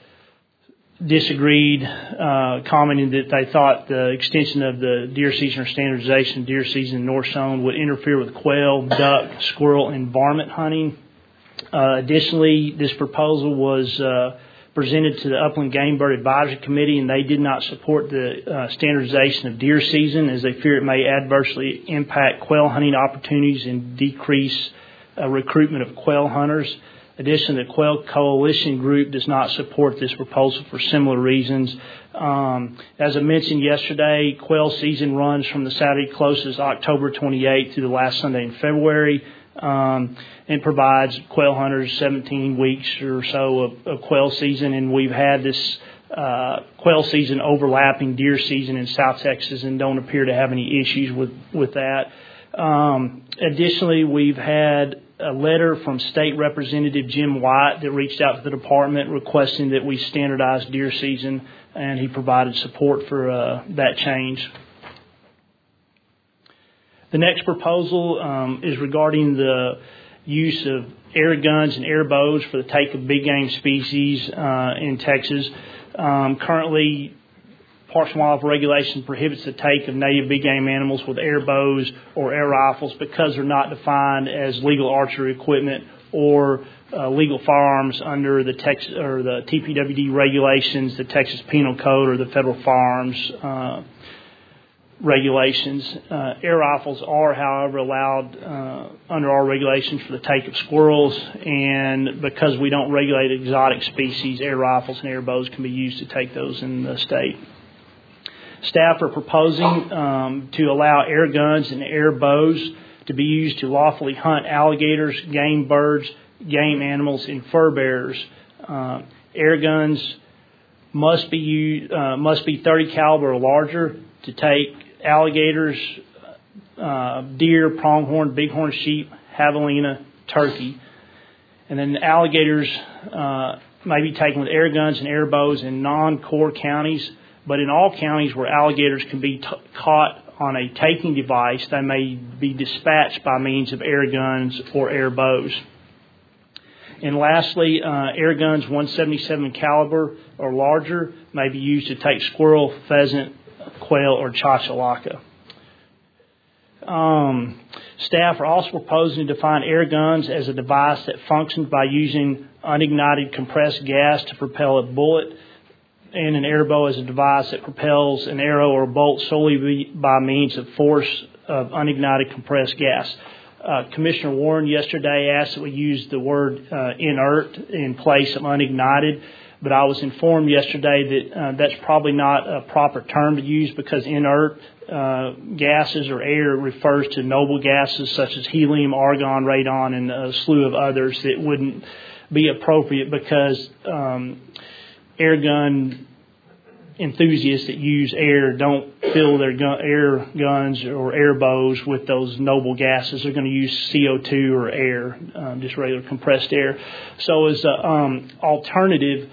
disagreed, commenting that they thought the extension of the deer season or standardization of deer season in North Zone would interfere with quail, duck, squirrel, and varmint hunting. Additionally, this proposal was presented to the Upland Game Bird Advisory Committee, and they did not support the standardization of deer season, as they fear it may adversely impact quail hunting opportunities and decrease recruitment of quail hunters. Additionally, the Quail Coalition Group does not support this proposal for similar reasons. As I mentioned yesterday, quail season runs from the Saturday closest October 28th to the last Sunday in February. And provides quail hunters 17 weeks or so of quail season, and we've had this quail season overlapping deer season in South Texas and don't appear to have any issues with that. Additionally, we've had a letter from State Representative Jim White that reached out to the department requesting that we standardize deer season, and he provided support for that change. The next proposal is regarding the use of air guns and air bows for the take of big game species in Texas. Currently, Parks and Wildlife regulation prohibits the take of native big game animals with air bows or air rifles because they're not defined as legal archery equipment or legal firearms under the Texas or the TPWD regulations, the Texas Penal Code, or the federal firearms regulations. Air rifles are, however, allowed under our regulations for the take of squirrels, and because we don't regulate exotic species, air rifles and air bows can be used to take those in the state. Staff are proposing to allow air guns and air bows to be used to lawfully hunt alligators, game birds, game animals, and fur bearers. Air guns must be 30 caliber or larger to take alligators, deer, pronghorn, bighorn sheep, javelina, turkey. And then alligators may be taken with air guns and air bows in non-core counties, but in all counties where alligators can be caught on a taking device, they may be dispatched by means of air guns or air bows. And lastly, air guns 177 caliber or larger may be used to take squirrel, pheasant, quail, or chachalaca. Staff are also proposing to define air guns as a device that functions by using unignited compressed gas to propel a bullet, and an air bow as a device that propels an arrow or bolt solely by means of force of unignited compressed gas. Commissioner Warren yesterday asked that we use the word inert in place of unignited, but I was informed yesterday that that's probably not a proper term to use because inert gases or air refers to noble gases such as helium, argon, radon, and a slew of others that wouldn't be appropriate because air gun enthusiasts that use air don't fill their air guns or air bows with those noble gases. They're going to use CO2 or air, just regular compressed air. So as an alternative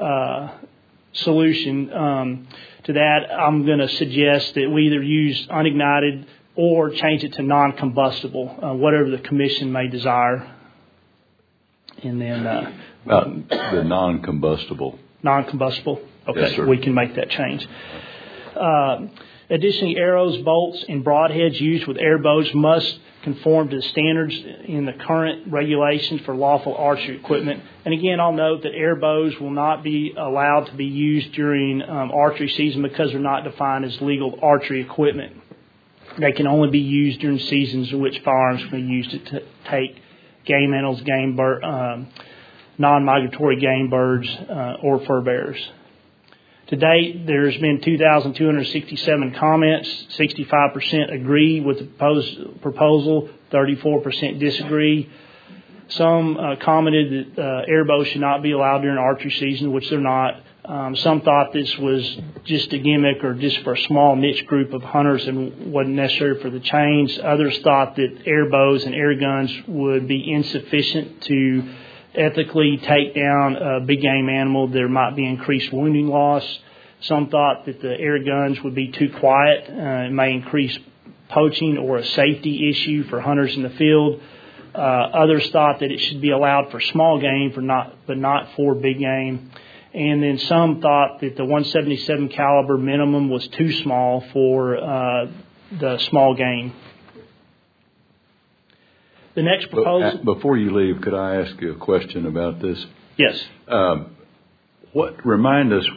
solution to that, I'm going to suggest that we either use unignited or change it to non-combustible, whatever the commission may desire. And then the non-combustible. Non-combustible? Okay, yes, sir. We can make that change. Additionally, arrows, bolts, and broadheads used with air bows must conform to the standards in the current regulations for lawful archery equipment. And again, I'll note that air bows will not be allowed to be used during archery season because they're not defined as legal archery equipment. They can only be used during seasons in which firearms can be used to take game animals, non-migratory game birds, or fur bearers. To date, there's been 2,267 comments. 65% agree with the proposal, 34% disagree. Some commented that air bows should not be allowed during archery season, which they're not. Some thought this was just a gimmick or just for a small niche group of hunters and wasn't necessary for the change. Others thought that air bows and air guns would be insufficient to ethically take down a big game animal. There might be increased wounding loss. Some thought that the air guns would be too quiet. It may increase poaching or a safety issue for hunters in the field. Others thought that it should be allowed for small game, but not for big game. And then some thought that the 177 caliber minimum was too small for the small game. The next proposal. Before you leave, could I ask you a question about this? Yes. Remind us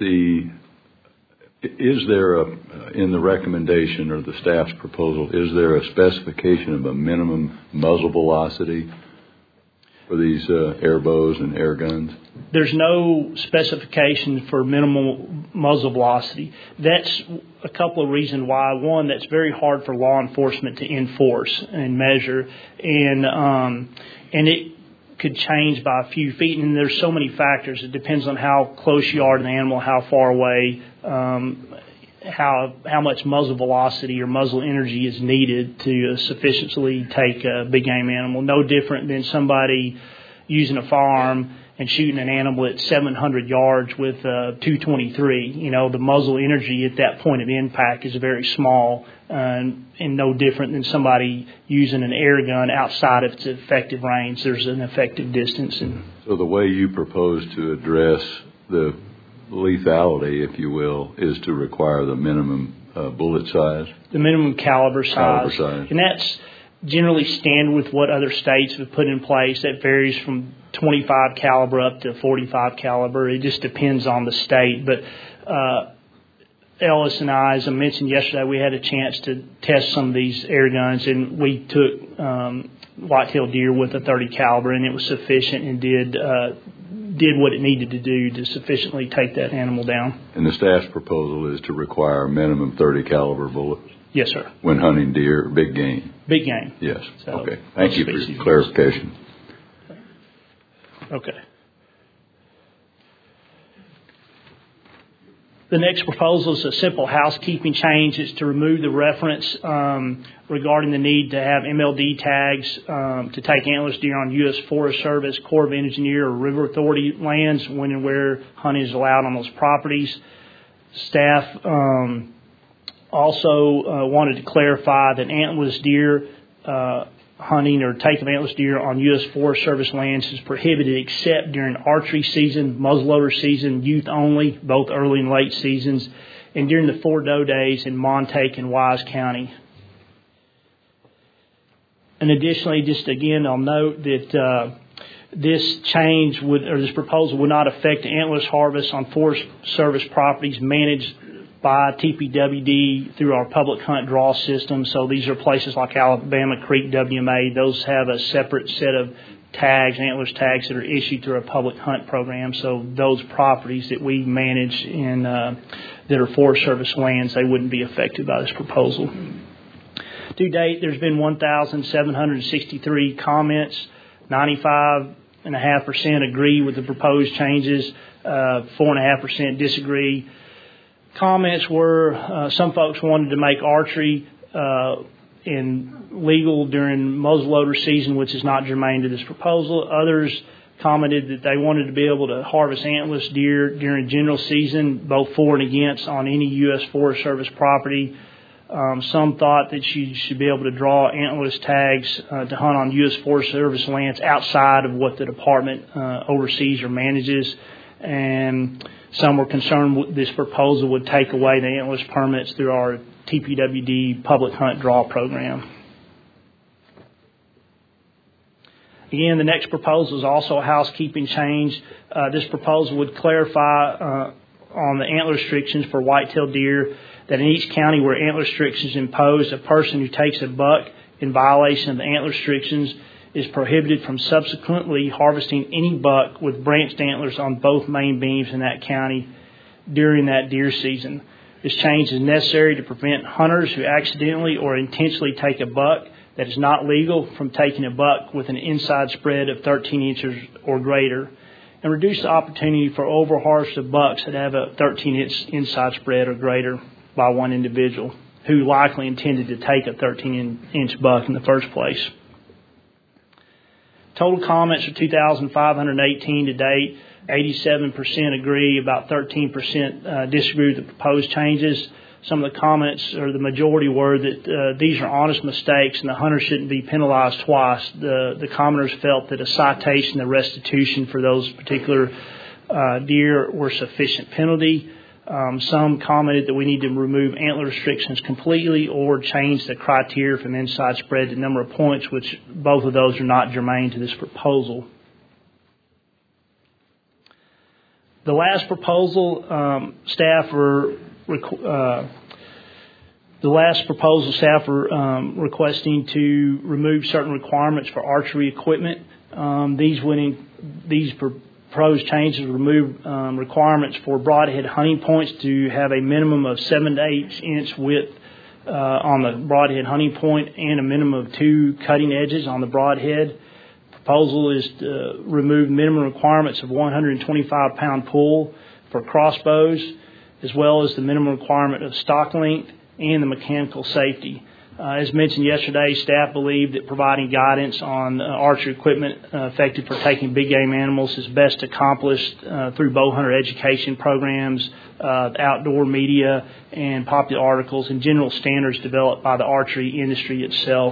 is there in the recommendation or the staff's proposal, is there a specification of a minimum muzzle velocity for these air bows and air guns? There's no specification for minimal muzzle velocity. That's a couple of reasons why. One, that's very hard for law enforcement to enforce and measure, and it could change by a few feet. And there's so many factors. It depends on how close you are to the animal, how far away. how much muzzle velocity or muzzle energy is needed to sufficiently take a big game animal. No different than somebody using a firearm and shooting an animal at 700 yards with 223. You know, the muzzle energy at that point of impact is very small, and no different than somebody using an air gun outside of its effective range. There's an effective distance. So the way you propose to address the lethality, if you will, is to require the minimum bullet size? The minimum caliber size. And that's generally standard with what other states have put in place. That varies from 25 caliber up to 45 caliber. It just depends on the state. But Ellis and I, as I mentioned yesterday, we had a chance to test some of these air guns, and we took white-tailed deer with a 30 caliber, and it was sufficient and did what it needed to do to sufficiently take that animal down. And the staff's proposal is to require a minimum 30 caliber bullets? Yes, sir. When hunting deer, big game? Big game. Yes. So, okay. Thank you for your clarification. Okay. The next proposal is a simple housekeeping change. It's to remove the reference regarding the need to have MLD tags to take antlerless deer on U.S. Forest Service, Corps of Engineer, or River Authority lands when and where hunting is allowed on those properties. Staff also wanted to clarify that antlerless deer hunting or take of antlerless deer on U.S. Forest Service lands is prohibited except during archery season, muzzleloader season, youth only, both early and late seasons, and during the 4 doe days in Montague and Wise County. And additionally, just again, I'll note that this change this proposal would not affect the antlerless harvest on Forest Service properties managed by TPWD through our public hunt draw system. So these are places like Alabama Creek WMA. Those have a separate set of tags, antlers tags, that are issued through our public hunt program. So those properties that we manage in that are Forest Service lands, they wouldn't be affected by this proposal. To date, there's been 1,763 comments. 95.5% agree with the proposed changes. 4.5% disagree. Comments were some folks wanted to make archery legal during muzzleloader season, which is not germane to this proposal. Others commented that they wanted to be able to harvest antlerless deer during general season, both for and against, on any U.S. Forest Service property. Some thought that you should be able to draw antlerless tags to hunt on U.S. Forest Service lands outside of what the department oversees or manages. And some were concerned this proposal would take away the antlerless permits through our TPWD public hunt draw program. Again, the next proposal is also a housekeeping change. This proposal would clarify on the antler restrictions for white-tailed deer that in each county where antler restrictions imposed, a person who takes a buck in violation of the antler restrictions is prohibited from subsequently harvesting any buck with branched antlers on both main beams in that county during that deer season. This change is necessary to prevent hunters who accidentally or intentionally take a buck that is not legal from taking a buck with an inside spread of 13 inches or greater, and reduce the opportunity for overharvest of bucks that have a 13-inch inside spread or greater by one individual who likely intended to take a 13-inch buck in the first place. Total comments are 2,518 to date. 87% agree, about 13% disagree with the proposed changes. Some of the comments, or the majority, were that these are honest mistakes and the hunter shouldn't be penalized twice. The commenters felt that a citation and restitution for those particular deer were sufficient penalty. Some commented that we need to remove antler restrictions completely or change the criteria from inside spread to number of points, which both of those are not germane to this proposal. The last proposal, staff were requesting to remove certain requirements for archery equipment. These proposed changes remove requirements for broadhead hunting points to have a minimum of 7 to 8 inch width on the broadhead hunting point and a minimum of 2 cutting edges on the broadhead. Proposal is to remove minimum requirements of 125-pound pull for crossbows as well as the minimum requirement of stock length and the mechanical safety. As mentioned yesterday, staff believe that providing guidance on archery equipment effective for taking big game animals is best accomplished through bow hunter education programs, outdoor media, and popular articles and general standards developed by the archery industry itself.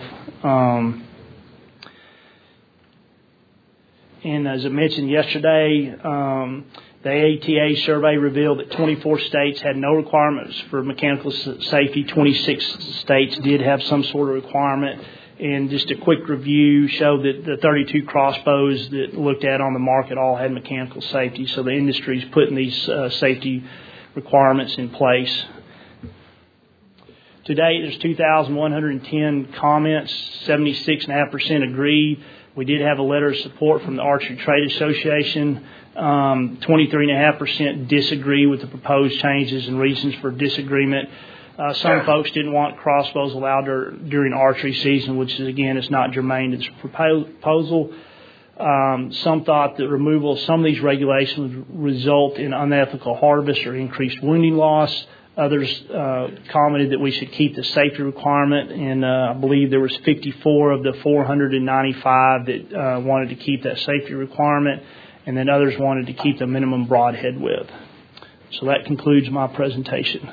And as I mentioned yesterday, the ATA survey revealed that 24 states had no requirements for mechanical safety. 26 states did have some sort of requirement. And just a quick review showed that the 32 crossbows that looked at on the market all had mechanical safety. So the industry is putting these safety requirements in place. To date, there's 2,110 comments, 76.5% agreed. We did have a letter of support from the Archery Trade Association. 23.5% disagree with the proposed changes, and reasons for disagreement. Some folks didn't want crossbows allowed during archery season, which is, again, is not germane to this proposal. Some thought that removal of some of these regulations would result in unethical harvest or increased wounding loss. Others commented that we should keep the safety requirement, and I believe there was 54 of the 495 that wanted to keep that safety requirement, and then others wanted to keep the minimum broadhead width. So that concludes my presentation.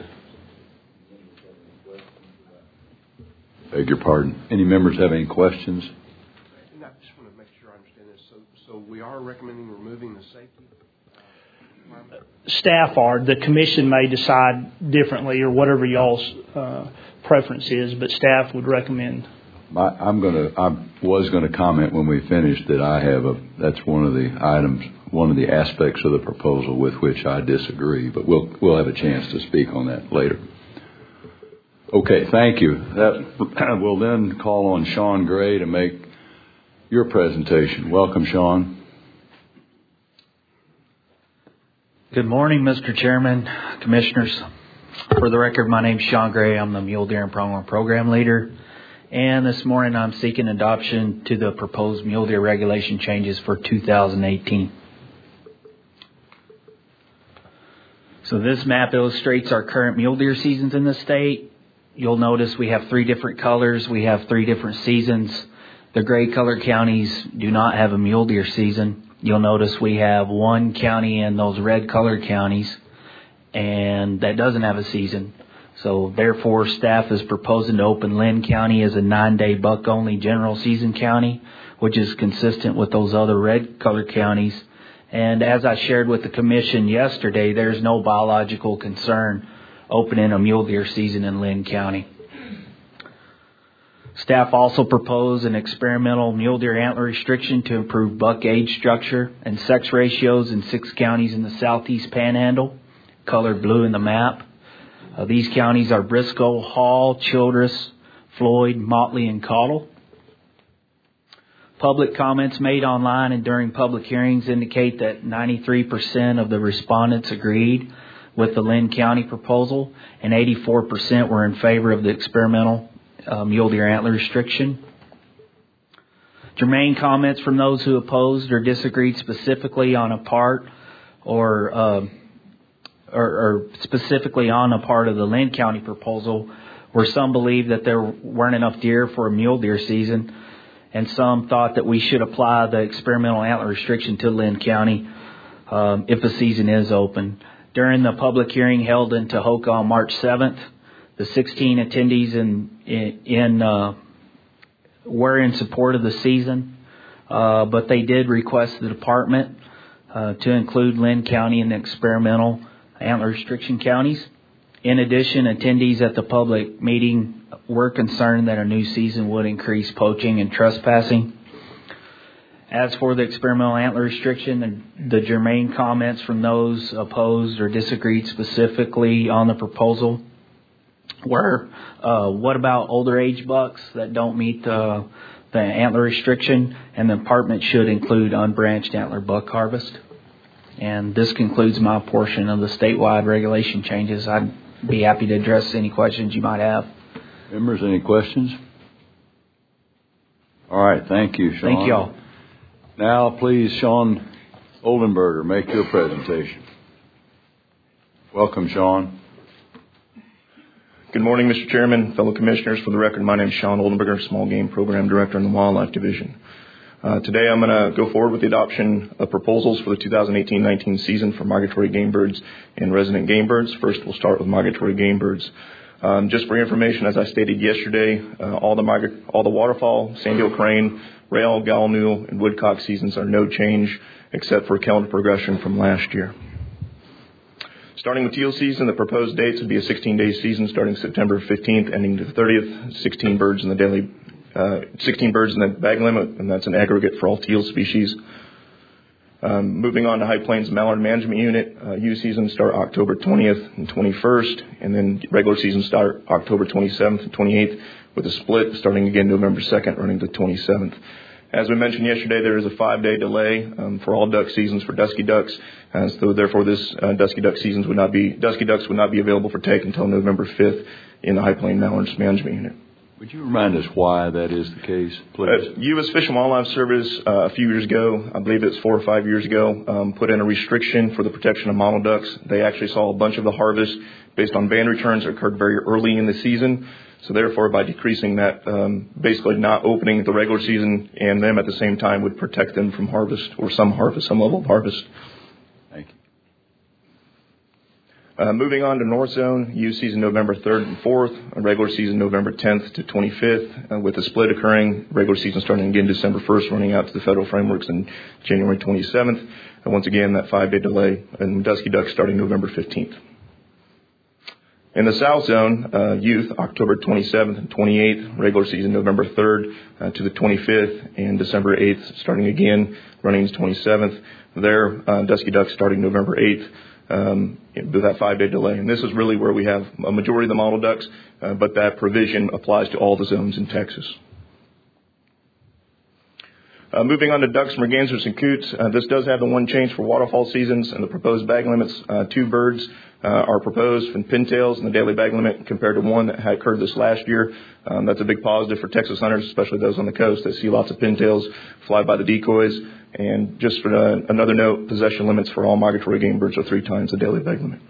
Beg your pardon. Any members have any questions? And I just want to make sure I understand this. So we are recommending removing the safety requirement? Staff are. The commission may decide differently, or whatever y'all's preference is, but staff would recommend. I was going to comment when we finished that that's one of the items, one of the aspects of the proposal with which I disagree, but we'll have a chance to speak on that later. Okay, thank you. We'll then call on Sean Gray to make your presentation. Welcome, Sean. Good morning, Mr. Chairman, Commissioners. For the record, my name is Sean Gray. I'm the Mule Deer and Pronghorn Program Leader. And this morning I'm seeking adoption to the proposed mule deer regulation changes for 2018. So this map illustrates our current mule deer seasons in the state. You'll notice we have 3 different colors. We have 3 different seasons. The gray colored counties do not have a mule deer season. You'll notice we have 1 county in those red colored counties, and that doesn't have a season. So therefore, staff is proposing to open Linn County as a 9-day buck-only general season county, which is consistent with those other red colored counties. And as I shared with the commission yesterday, there's no biological concern opening a mule deer season in Linn County. Staff also proposed an experimental mule deer antler restriction to improve buck age structure and sex ratios in 6 counties in the southeast panhandle, colored blue in the map. These counties are Briscoe, Hall, Childress, Floyd, Motley, and Cottle. Public comments made online and during public hearings indicate that 93% of the respondents agreed with the Linn County proposal, and 84% were in favor of the experimental mule deer antler restriction. Germane comments from those who opposed or disagreed specifically on a part or specifically on a part of the Linn County proposal, where some believed that there weren't enough deer for a mule deer season, and some thought that we should apply the experimental antler restriction to Linn County if the season is open. During the public hearing held in Tahoka on March 7th, the 16 attendees were in support of the season, but they did request the department to include Linn County in the experimental antler restriction counties. In addition, attendees at the public meeting were concerned that a new season would increase poaching and trespassing. As for the experimental antler restriction, the germane comments from those opposed or disagreed specifically on the proposal were, what about older age bucks that don't meet the antler restriction? And the department should include unbranched antler buck harvest. And this concludes my portion of the statewide regulation changes. I'd be happy to address any questions you might have. Members, any questions? All right, thank you, Sean. Thank you all. Now, please, Sean Oldenburger, make your presentation. Welcome, Sean. Good morning, Mr. Chairman, fellow commissioners. For the record, my name is Sean Oldenberger, Small Game Program Director in the Wildlife Division. Today I'm going to go forward with the adoption of proposals for the 2018-19 season for migratory game birds and resident game birds. First, we'll start with migratory game birds. Just for your information, as I stated yesterday, all the waterfowl, sandhill crane, rail, gallinule, and woodcock seasons are no change except for calendar progression from last year. Starting with teal season, the proposed dates would be a 16-day season starting September 15th, ending to the 30th. 16 birds in the bag limit, and that's an aggregate for all teal species. Moving on to High Plains Mallard Management Unit, U season start October 20th and 21st, and then regular season start October 27th and 28th, with a split starting again November 2nd, running to 27th. As we mentioned yesterday, there is a 5-day delay for all duck seasons for dusky ducks, so therefore this dusky ducks would not be available for take until November 5th in the High Plains Mallards Management Unit. Would you remind us why that is the case, please? U.S. Fish and Wildlife Service a few years ago, I believe it's 4 or 5 years ago, put in a restriction for the protection of monal ducks. They actually saw a bunch of the harvest based on band returns that occurred very early in the season. So therefore, by decreasing that, basically not opening the regular season and them at the same time would protect them from harvest or some level of harvest. Thank you. Moving on to North Zone, U season November 3rd and 4th, regular season November 10th to 25th, with a split occurring, regular season starting again December 1st, running out to the federal frameworks in January 27th. And once again, that 5-day delay, and dusky ducks starting November 15th. In the South Zone, youth, October 27th and 28th, regular season November 3rd to the 25th, and December 8th, starting again, running to 27th. There, dusky ducks starting November 8th, with that 5-day delay. And this is really where we have a majority of the model ducks, but that provision applies to all the zones in Texas. Moving on to ducks, mergansers, and coots, this does have the one change for waterfowl seasons and the proposed bag limits. 2 birds are proposed from pintails in the daily bag limit compared to 1 that had occurred this last year. That's a big positive for Texas hunters, especially those on the coast that see lots of pintails fly by the decoys. And just for another note, possession limits for all migratory game birds are 3 times the daily bag limit.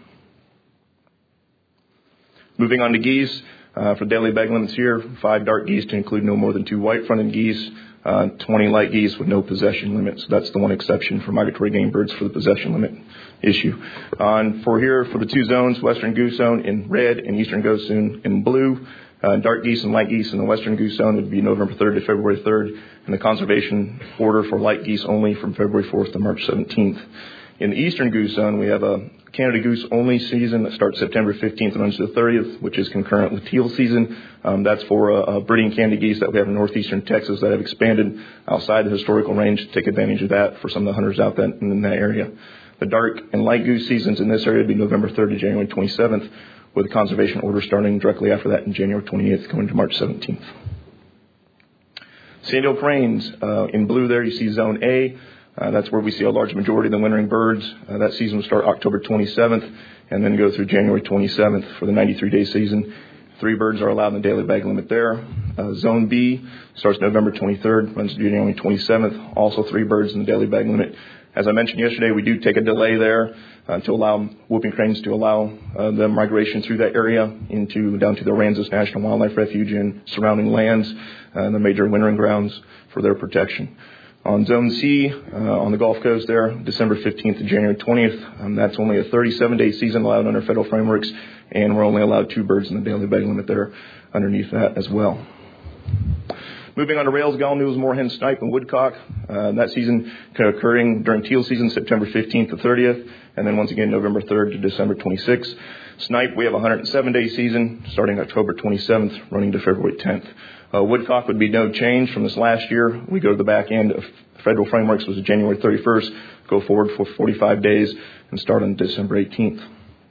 Moving on to geese, for daily bag limits here, 5 dark geese to include no more than 2 white-fronted geese. 20 light geese with no possession limit. So that's the one exception for migratory game birds for the possession limit issue. For the 2 zones, western goose zone in red and eastern goose zone in blue. Dark geese and light geese in the western goose zone would be November 3rd to February 3rd, and the conservation order for light geese only from February 4th to March 17th. In the eastern goose zone, we have a Canada goose only season that starts September 15th and runs to the 30th, which is concurrent with teal season. That's for breeding Canada geese that we have in northeastern Texas that have expanded outside the historical range to take advantage of that for some of the hunters out there in that area. The dark and light goose seasons in this area would be November 3rd to January 27th, with a conservation order starting directly after that in January 28th, going to March 17th. Sandhill cranes, in blue there you see Zone A. That's where we see a large majority of the wintering birds. That season will start October 27th and then go through January 27th for the 93-day season. 3 birds are allowed in the daily bag limit there. Zone B starts November 23rd, runs to January 27th. Also 3 birds in the daily bag limit. As I mentioned yesterday, we do take a delay there to allow whooping cranes to allow the migration through that area down to the Aransas National Wildlife Refuge and surrounding lands and the major wintering grounds for their protection. On Zone C, on the Gulf Coast there, December 15th to January 20th, that's only a 37-day season allowed under federal frameworks, and we're only allowed 2 birds in the daily bag limit there underneath that as well. Moving on to rails, gallinules, moorhen, snipe, and woodcock. That season occurring during teal season, September 15th to 30th, and then once again November 3rd to December 26th. Snipe, we have a 107-day season starting October 27th, running to February 10th. Woodcock would be no change from this last year. We go to the back end of federal frameworks was January 31st, go forward for 45 days, and start on December 18th.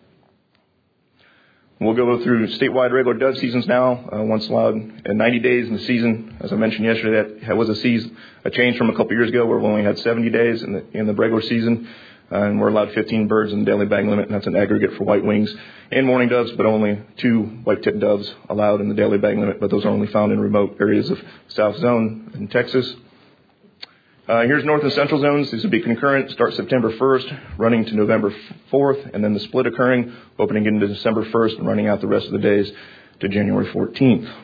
We'll go through statewide regular dove seasons now, once allowed at 90 days in the season. As I mentioned yesterday, that was a change from a couple years ago where we only had 70 days in the regular season. And we're allowed 15 birds in the daily bag limit, and that's an aggregate for white wings and mourning doves, but only 2 white-tipped doves allowed in the daily bag limit, but those are only found in remote areas of South Zone in Texas. Here's North and Central zones. These would be concurrent, start September 1st, running to November 4th, and then the split occurring, opening into December 1st and running out the rest of the days to January 14th.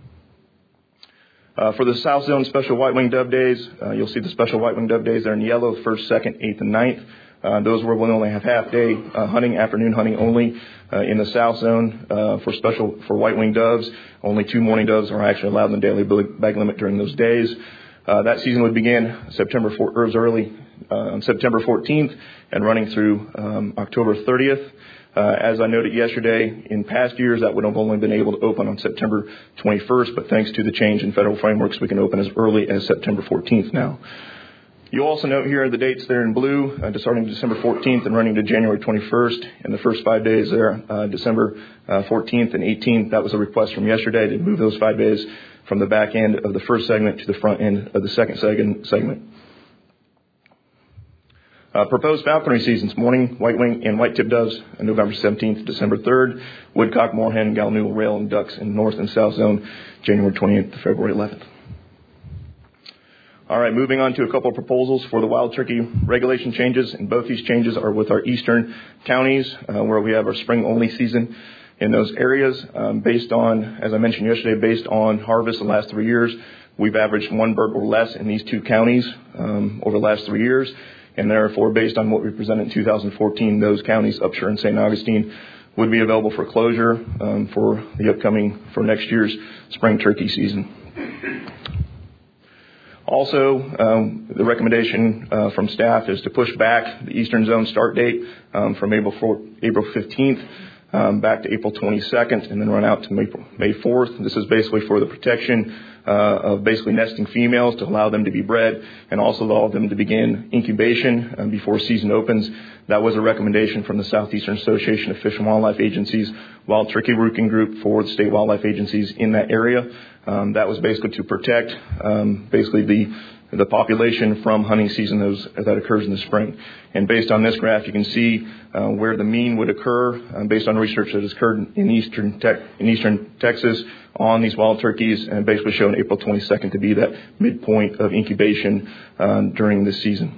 For the South Zone special white-winged dove days, you'll see the special white-winged dove days there in yellow, 1st, 2nd, 8th, and 9th. Those where we'll only have half-day hunting, afternoon hunting only. In the South Zone, for white-winged doves, only 2 mourning doves are actually allowed in the daily bag limit during those days. That season would begin on September 14th and running through October 30th. As I noted yesterday, in past years, that would have only been able to open on September 21st, but thanks to the change in federal frameworks, we can open as early as September 14th now. You'll also note here the dates there in blue, starting December 14th and running to January 21st, and the first 5 days there, December 14th and 18th. That was a request from yesterday to move those 5 days from the back end of the first segment to the front end of the second segment. Proposed falconry seasons, mourning, white-wing, and white-tipped doves on November 17th to December 3rd. Woodcock, moorhen, gallinule, rail, and ducks in North and South Zone, January 28th to February 11th. All right, moving on to a couple of proposals for the wild turkey regulation changes, and both these changes are with our eastern counties, where we have our spring-only season in those areas. Based on, as I mentioned yesterday, based on harvest the last 3 years, we've averaged 1 bird or less in these 2 counties over the last 3 years. And therefore, based on what we presented in 2014, those counties, Upshur and St. Augustine, would be available for closure for next year's spring turkey season. Also, the recommendation from staff is to push back the Eastern Zone start date from April 15th back to April 22nd and then run out to May 4th. This is basically for the protection of basically nesting females to allow them to be bred and also allow them to begin incubation before season opens. That was a recommendation from the Southeastern Association of Fish and Wildlife Agencies Wild Turkey Working Group for the state wildlife agencies in that area. That was basically to protect basically the population from hunting season that occurs in the spring. And based on this graph, you can see where the mean would occur based on research that has occurred in eastern Texas on these wild turkeys, and basically showing April 22nd to be that midpoint of incubation during this season.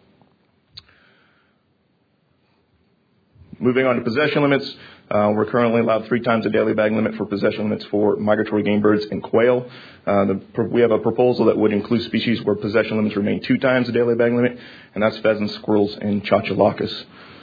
Moving on to possession limits, we're currently allowed 3 times a daily bag limit for possession limits for migratory game birds and quail. We have a proposal that would include species where possession limits remain 2 times a daily bag limit, and that's pheasants, squirrels, and chachalakas.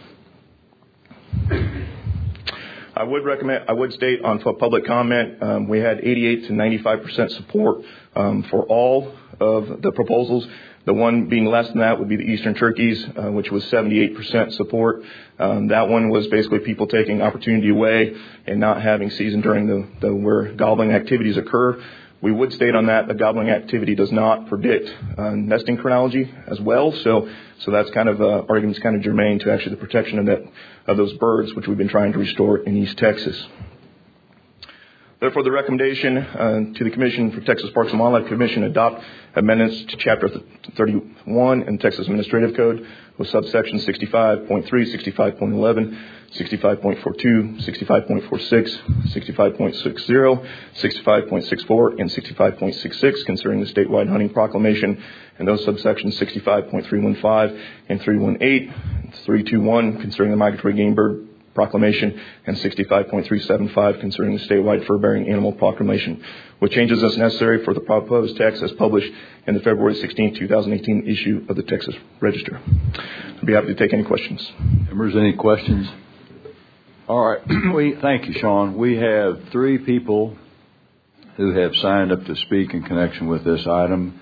I would state on public comment, we had 88 to 95% support for all of the proposals. The one being less than that would be the eastern turkeys, which was 78% support. That one was basically people taking opportunity away and not having season during where gobbling activities occur. We would state on that the gobbling activity does not predict nesting chronology as well. So that's kind of argument's kind of germane to actually the protection of those birds, which we've been trying to restore in East Texas. Therefore, the recommendation to the Commission for Texas Parks and Wildlife Commission adopt amendments to Chapter 31 in Texas Administrative Code with subsections 65.3, 65.11, 65.42, 65.46, 65.60, 65.64, and 65.66 concerning the statewide hunting proclamation, and those subsections 65.315 and 318, 321 concerning the migratory game bird proclamation, and 65.375 concerning the statewide fur-bearing animal proclamation, with changes as necessary for the proposed text as published in the February 16, 2018 issue of the Texas Register. I'd be happy to take any questions. Members, any questions? All right. Thank you, Sean. We have 3 people who have signed up to speak in connection with this item.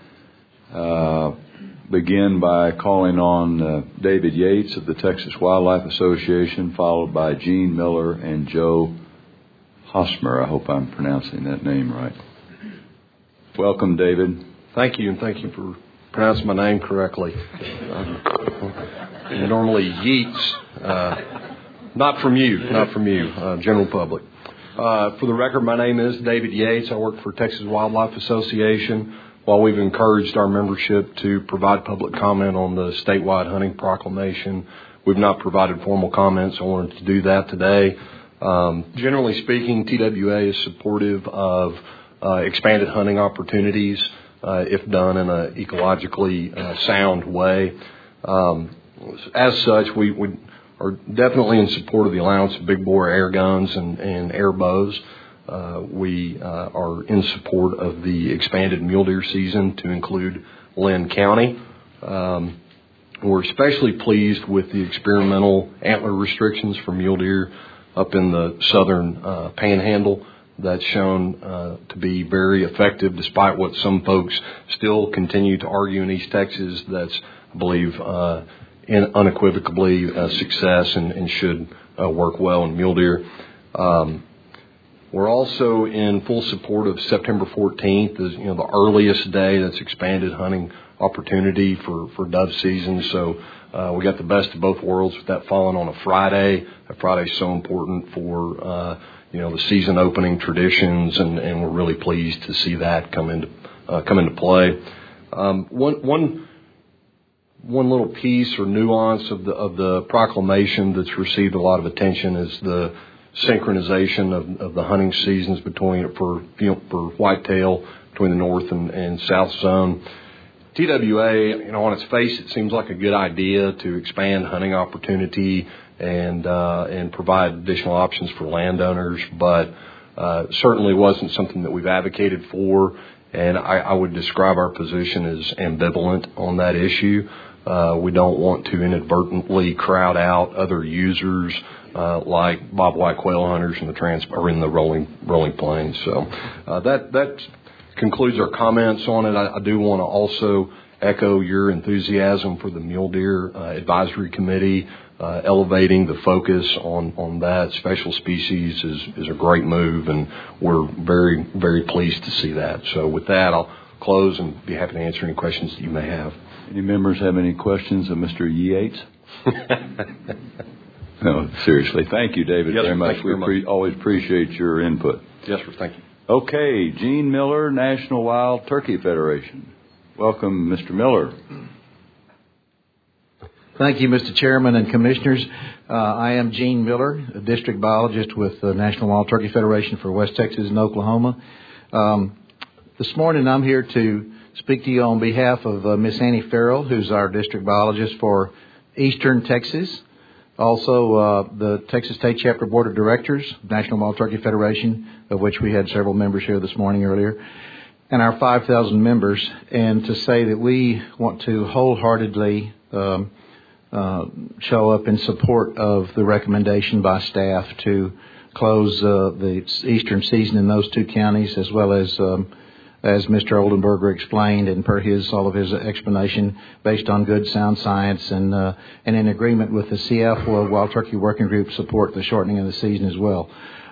Begin by calling on David Yates of the Texas Wildlife Association, followed by Gene Miller and Joe Hosmer. I hope I'm pronouncing that name right. Welcome, David. Thank you, and thank you for pronouncing my name correctly. Normally Yeats, not from you, general public. For the record, my name is David Yates. I work for Texas Wildlife Association. While we've encouraged our membership to provide public comment on the statewide hunting proclamation, we've not provided formal comments. I wanted to do that today. Generally speaking, TWA is supportive of expanded hunting opportunities if done in an ecologically sound way. As such, we are definitely in support of the allowance of big bore air guns and air bows. We are in support of the expanded mule deer season to include Lynn County. We're especially pleased with the experimental antler restrictions for mule deer up in the southern panhandle. That's shown to be very effective, despite what some folks still continue to argue in East Texas. That's, I believe, unequivocally a success and should work well in mule deer. We're also in full support of September 14th, as the earliest day that's expanded hunting opportunity for dove season. So we got the best of both worlds with that falling on a Friday. That Friday is so important for the season opening traditions, and we're really pleased to see that come into play. One little piece or nuance of the proclamation that's received a lot of attention is the synchronization of the hunting seasons for whitetail between the north and south zone. TWA, on its face, it seems like a good idea to expand hunting opportunity and provide additional options for landowners, but certainly wasn't something that we've advocated for, and I would describe our position as ambivalent on that issue. We don't want to inadvertently crowd out other users like bobwhite quail hunters in the rolling plains. So that concludes our comments on it. I do want to also echo your enthusiasm for the Mule Deer Advisory Committee. Elevating the focus on that special species is a great move, and we're very, very pleased to see that. So with that, I'll close and be happy to answer any questions that you may have. Any members have any questions of Mr. Yates? No, seriously. Thank you, David, yes, very much. Very much. Always appreciate your input. Yes, sir. Thank you. Okay, Gene Miller, National Wild Turkey Federation. Welcome, Mr. Miller. Thank you, Mr. Chairman and Commissioners. I am Gene Miller, a district biologist with the National Wild Turkey Federation for West Texas and Oklahoma. This morning I'm here to speak to you on behalf of Miss Annie Farrell, who's our district biologist for Eastern Texas. Also, the Texas State Chapter Board of Directors, National Wild Turkey Federation, of which we had several members here this morning earlier, and our 5,000 members, and to say that we want to wholeheartedly show up in support of the recommendation by staff to close the eastern season in those two counties, as well as Mr. Oldenburger explained, and per all of his explanation, based on good sound science and in agreement with the CF Wild Turkey Working Group, support the shortening of the season as well.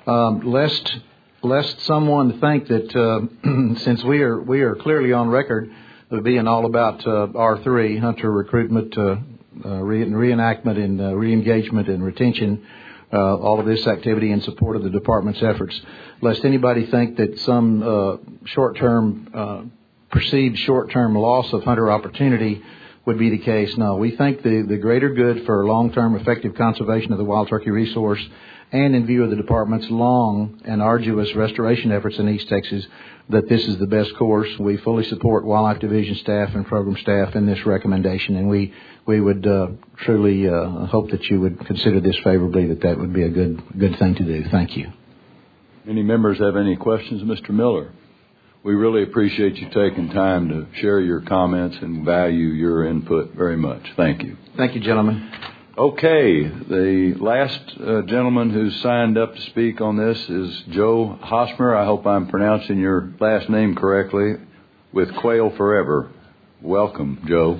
Lest someone think that since we are clearly on record of being all about R3, hunter recruitment, reenactment and re-engagement and retention, all of this activity in support of the department's efforts. Lest anybody think that some perceived short-term loss of hunter opportunity would be the case. No, we think the greater good for long-term effective conservation of the wild turkey resource, and in view of the department's long and arduous restoration efforts in East Texas, that this is the best course. We fully support Wildlife Division staff and program staff in this recommendation, and we would truly hope that you would consider this favorably, that would be a good thing to do. Thank you. Any members have any questions, Mr. Miller? We really appreciate you taking time to share your comments and value your input very much. Thank you. Thank you, gentlemen. Okay, the last gentleman who's signed up to speak on this is Joe Hosmer. I hope I'm pronouncing your last name correctly, with Quail Forever. Welcome, Joe.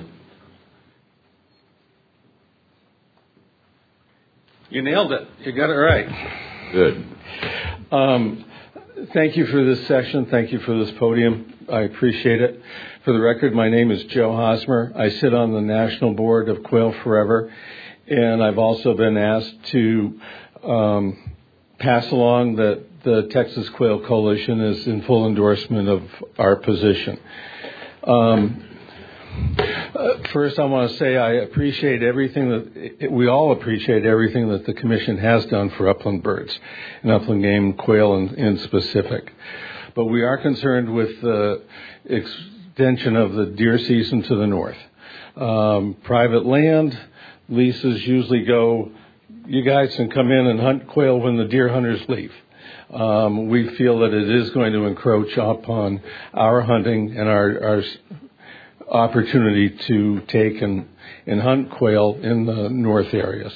You nailed it. You got it right. Good. Thank you for this session. Thank you for this podium. I appreciate it. For the record, my name is Joe Hosmer. I sit on the National Board of Quail Forever, and I've also been asked to pass along that the Texas Quail Coalition is in full endorsement of our position. First, I want to say I appreciate we all appreciate everything that the Commission has done for upland birds and upland game, quail in specific. But we are concerned with extension of the deer season to the north. Private land leases usually go, you guys can come in and hunt quail when the deer hunters leave. We feel that it is going to encroach upon our hunting and our opportunity to take and hunt quail in the north areas.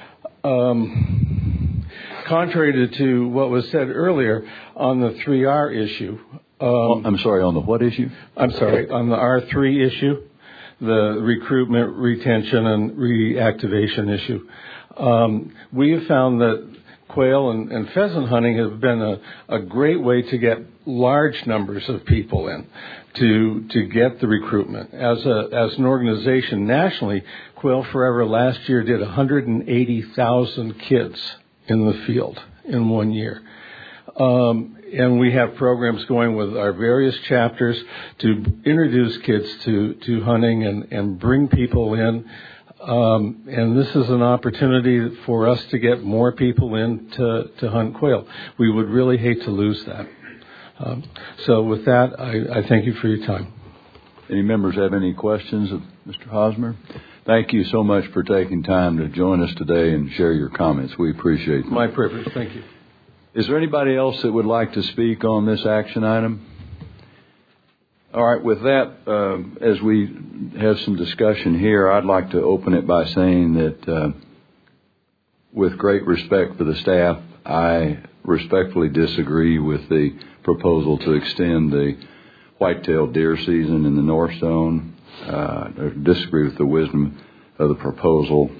Contrary to what was said earlier on the 3R issue. I'm sorry, on the what issue? I'm sorry, on the R3 issue, the recruitment, retention, and reactivation issue. We have found that quail and pheasant hunting have been a great way to get large numbers of people in to get the recruitment. As an organization nationally, Quail Forever last year did 180,000 kids in the field in 1 year. And we have programs going with our various chapters to introduce kids to hunting and bring people in. And this is an opportunity for us to get more people in to hunt quail. We would really hate to lose that. So with that, I thank you for your time. Any members have any questions of Mr. Hosmer? Thank you so much for taking time to join us today and share your comments. We appreciate them. My privilege. Thank you. Is there anybody else that would like to speak on this action item? All right, with that, as we have some discussion here, I'd like to open it by saying that with great respect for the staff, I respectfully disagree with the proposal to extend the white-tailed deer season in the North Zone. I disagree with the wisdom of the proposal.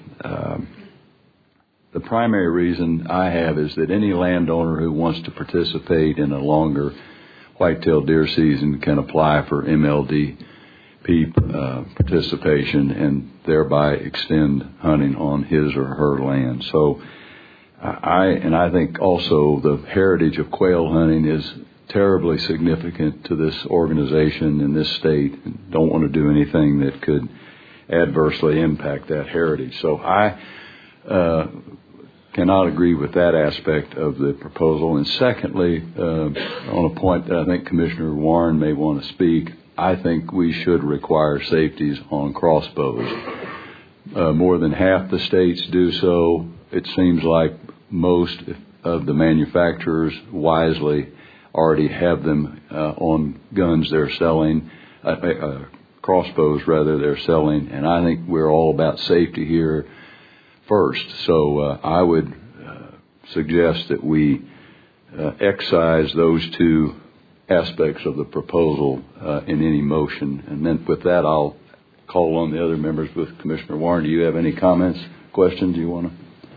The primary reason I have is that any landowner who wants to participate in a longer white-tailed deer season can apply for MLDP participation and thereby extend hunting on his or her land. So I think also the heritage of quail hunting is terribly significant to this organization in this state, and don't want to do anything that could adversely impact that heritage. So I cannot agree with that aspect of the proposal. And secondly, on a point that I think Commissioner Warren may want to speak, I think we should require safeties on crossbows. More than half the states do so. It seems like most of the manufacturers wisely already have them on guns they're selling, crossbows rather they're selling, and I think we're all about safety here first. So I would suggest that we excise those two aspects of the proposal in any motion. And then with that, I'll call on the other members with Commissioner Warren. Do you have any comments, questions you want to?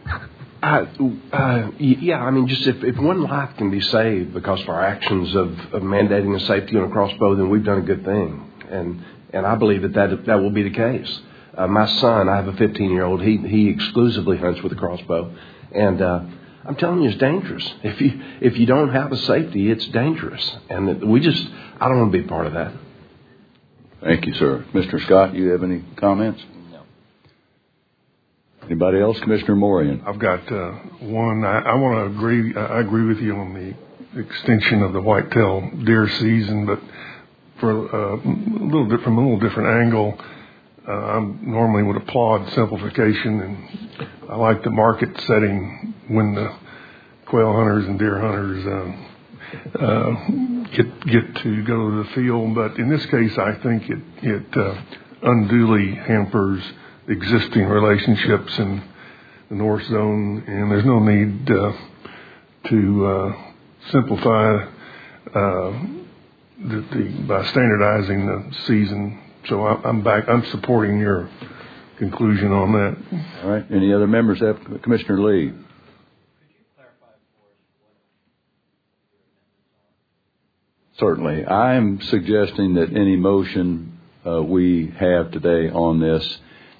Yeah, I mean, just if one life can be saved because of our actions of mandating the safety on a crossbow, then we've done a good thing. And I believe that will be the case. My son, I have a 15-year-old, he exclusively hunts with a crossbow. And I'm telling you, it's dangerous. If you don't have a safety, it's dangerous. And I don't want to be part of that. Thank you, sir. Mr. Scott, you have any comments? Anybody else? Commissioner Morian. I've got one. I want to agree. I agree with you on the extension of the whitetail deer season, but from a little different angle. I normally would applaud simplification, and I like the market setting when the quail hunters and deer hunters get to go to the field. But in this case, I think it unduly hampers existing relationships in the North Zone, and there's no need to simplify by standardizing the season. So I'm supporting your conclusion on that. All right. Any other members have? Commissioner Lee. Could you clarify for us what your amendments are? Certainly. I'm suggesting that any motion we have today on this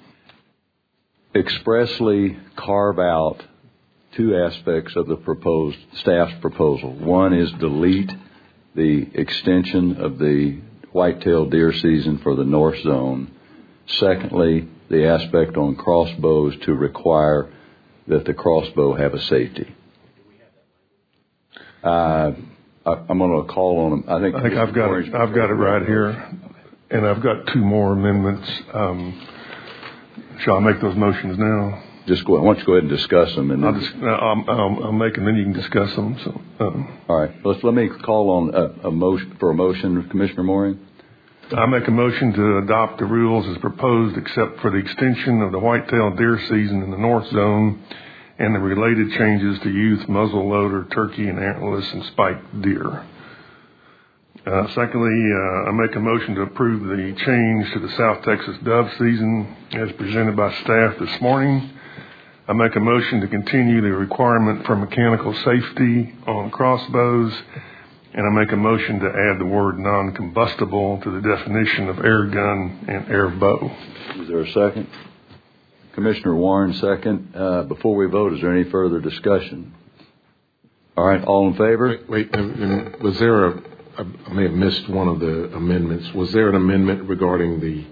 expressly carve out two aspects of the proposed staff's proposal. One is delete the extension of the white-tailed deer season for the North Zone. Secondly, the aspect on crossbows to require that the crossbow have a safety. I'm going to call on them. I think I've got it right here. and I've got two more amendments. Shall I make those motions now? Just go. Why don't you go ahead and discuss them, and I'll make them, then you can discuss them. So, all right. Let me call on a motion for a motion, Commissioner Moring. I make a motion to adopt the rules as proposed, except for the extension of the white-tailed deer season in the North Zone and the related changes to youth, muzzleloader, turkey, and antlerless and spiked deer. Secondly, I make a motion to approve the change to the South Texas dove season as presented by staff this morning. I make a motion to continue the requirement for mechanical safety on crossbows, and I make a motion to add the word non-combustible to the definition of air gun and air bow. Is there a second? Commissioner Warren, second. Before we vote, is there any further discussion? All right, all in favor? Wait, was there I may have missed one of the amendments. Was there an amendment regarding the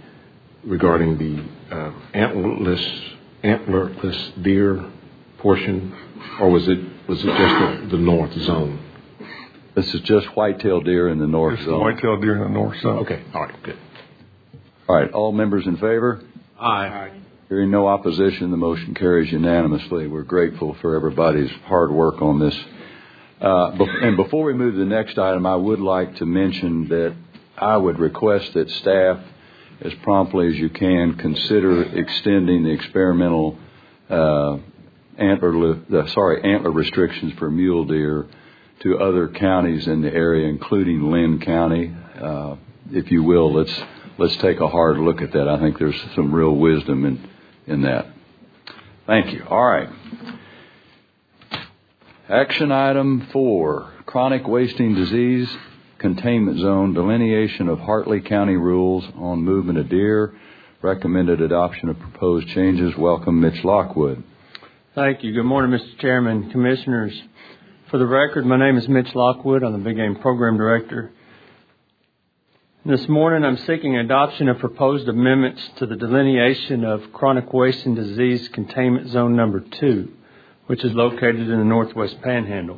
antlerless deer portion, or was it just the North Zone? This is just white-tailed deer in the North Zone. White-tailed deer in the North Zone. Okay, all right, good. All right, all members in favor? Aye. Hearing no opposition, the motion carries unanimously. We're grateful for everybody's hard work on this. And before we move to the next item, I would like to mention that I would request that staff, as promptly as you can, consider extending the experimental antler restrictions for mule deer to other counties in the area, including Lynn County. If you will, let's take a hard look at that. I think there's some real wisdom in that. Thank you. All right. Action item 4, chronic wasting disease containment zone, delineation of Hartley County rules on movement of deer, recommended adoption of proposed changes. Welcome, Mitch Lockwood. Thank you. Good morning, Mr. Chairman, Commissioners. For the record, my name is Mitch Lockwood. I'm the Big Game Program Director. This morning, I'm seeking adoption of proposed amendments to the delineation of chronic wasting disease containment zone number 2, which is located in the Northwest Panhandle.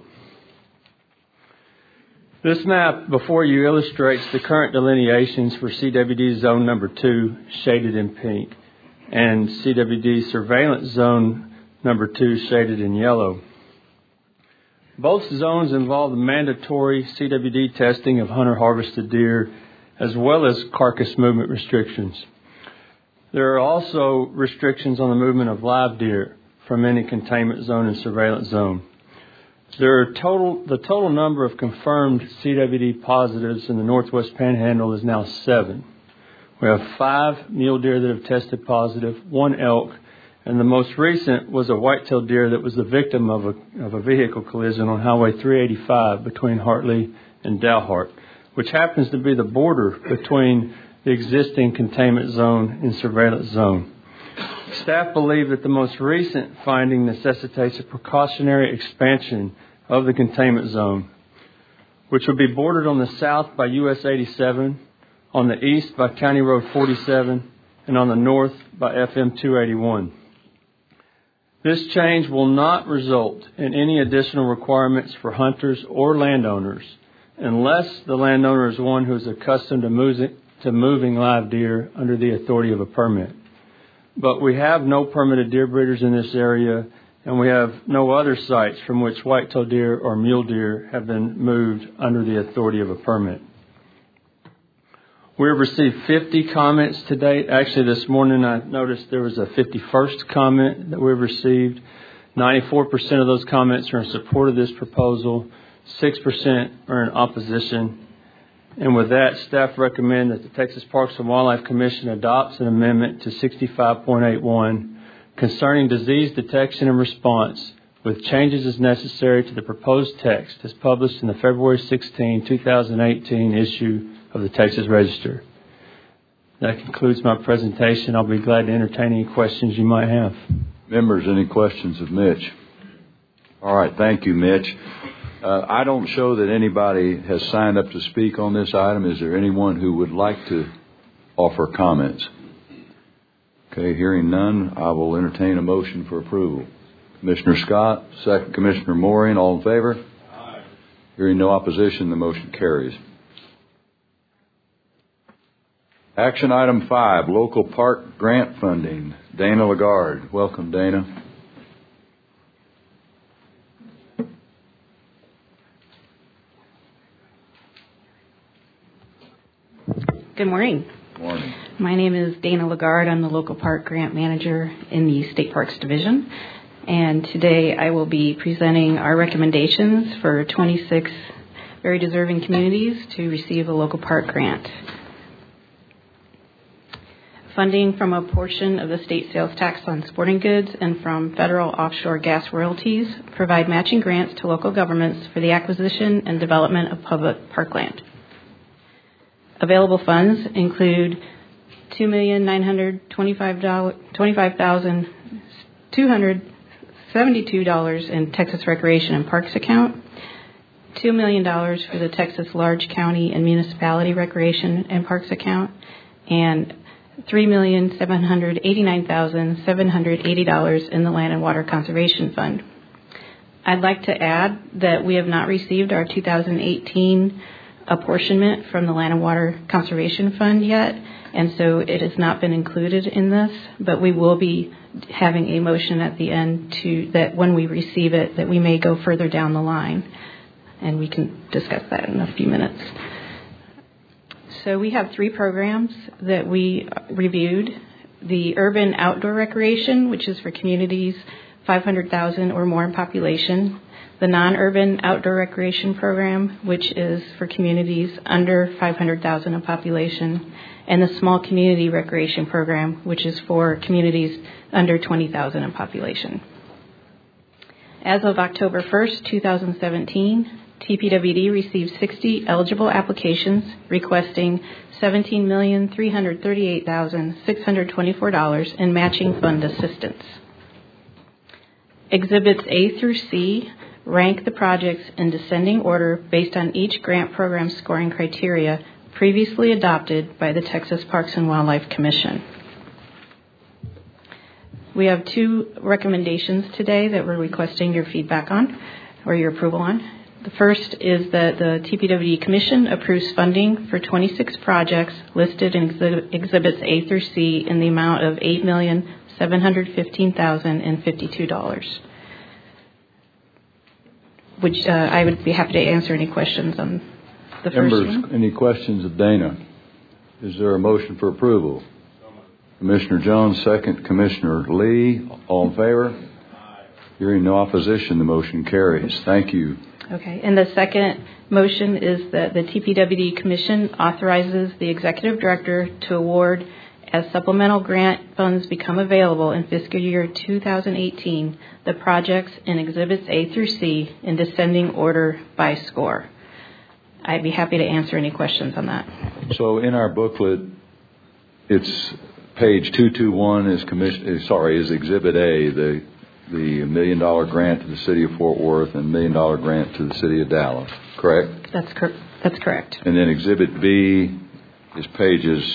This map before you illustrates the current delineations for CWD Zone Number 2, shaded in pink, and CWD Surveillance Zone Number 2, shaded in yellow. Both zones involve the mandatory CWD testing of hunter-harvested deer, as well as carcass movement restrictions. There are also restrictions on the movement of live deer from any containment zone and surveillance zone. The total number of confirmed CWD positives in the Northwest Panhandle is now 7. We have 5 mule deer that have tested positive, 1 elk, and the most recent was a white-tailed deer that was the victim of a vehicle collision on Highway 385 between Hartley and Dalhart, which happens to be the border between the existing containment zone and surveillance zone. Staff believe that the most recent finding necessitates a precautionary expansion of the containment zone, which would be bordered on the south by US 87, on the east by County Road 47, and on the north by FM 281. This change will not result in any additional requirements for hunters or landowners, unless the landowner is one who is accustomed to moving live deer under the authority of a permit. But we have no permitted deer breeders in this area, and we have no other sites from which white-tailed deer or mule deer have been moved under the authority of a permit. We have received 50 comments to date. Actually, this morning I noticed there was a 51st comment that we've received. 94% of those comments are in support of this proposal. 6% are in opposition. And with that, staff recommend that the Texas Parks and Wildlife Commission adopts an amendment to 65.81 concerning disease detection and response, with changes as necessary to the proposed text as published in the February 16, 2018 issue of the Texas Register. That concludes my presentation. I'll be glad to entertain any questions you might have. Members, any questions of Mitch? All right, thank you, Mitch. I don't show that anybody has signed up to speak on this item. Is there anyone who would like to offer comments? Okay, hearing none, I will entertain a motion for approval. Commissioner Scott, second Commissioner Moring, all in favor? Aye. Hearing no opposition, the motion carries. Action item 5, local park grant funding. Dana Lagarde. Welcome, Dana. Good morning. Morning. My name is Dana Lagarde. I'm the local park grant manager in the State Parks Division. And today I will be presenting our recommendations for 26 very deserving communities to receive a local park grant. Funding from a portion of the state sales tax on sporting goods and from federal offshore gas royalties provide matching grants to local governments for the acquisition and development of public parkland. Available funds include $2,925,272 in Texas Recreation and Parks account, $2 million for the Texas Large County and Municipality Recreation and Parks account, and $3,789,780 in the Land and Water Conservation Fund. I'd like to add that we have not received our 2018 apportionment from the Land and Water Conservation Fund yet, and so it has not been included in this, but we will be having a motion at the end that when we receive it, that we may go further down the line, and we can discuss that in a few minutes. So we have 3 programs that we reviewed. The Urban Outdoor Recreation, which is for communities 500,000 or more in population. The Non-Urban Outdoor Recreation Program, which is for communities under 500,000 in population. And the Small Community Recreation Program, which is for communities under 20,000 in population. As of October 1st, 2017, TPWD received 60 eligible applications requesting $17,338,624 in matching fund assistance. Exhibits A through C rank the projects in descending order based on each grant program scoring criteria previously adopted by the Texas Parks and Wildlife Commission. We have 2 recommendations today that we're requesting your feedback on or your approval on. The first is that the TPWD Commission approves funding for 26 projects listed in Exhibits A through C in the amount of $8,715,052. Which I would be happy to answer any questions on the first Members, one. any questions of Dana? Is there a motion for approval? Commissioner Jones, second. Commissioner Lee, all in favor? Aye. Hearing no opposition, the motion carries. Thank you. Okay, and the second motion is that the TPWD Commission authorizes the Executive Director to award, as supplemental grant funds become available in fiscal year 2018, the projects in Exhibits A through C in descending order by score. I'd be happy to answer any questions on that. So in our booklet, it's page 221 is Exhibit A, the $1 million grant to the city of Fort Worth and $1 million grant to the city of Dallas, correct? That's correct. And then Exhibit B is pages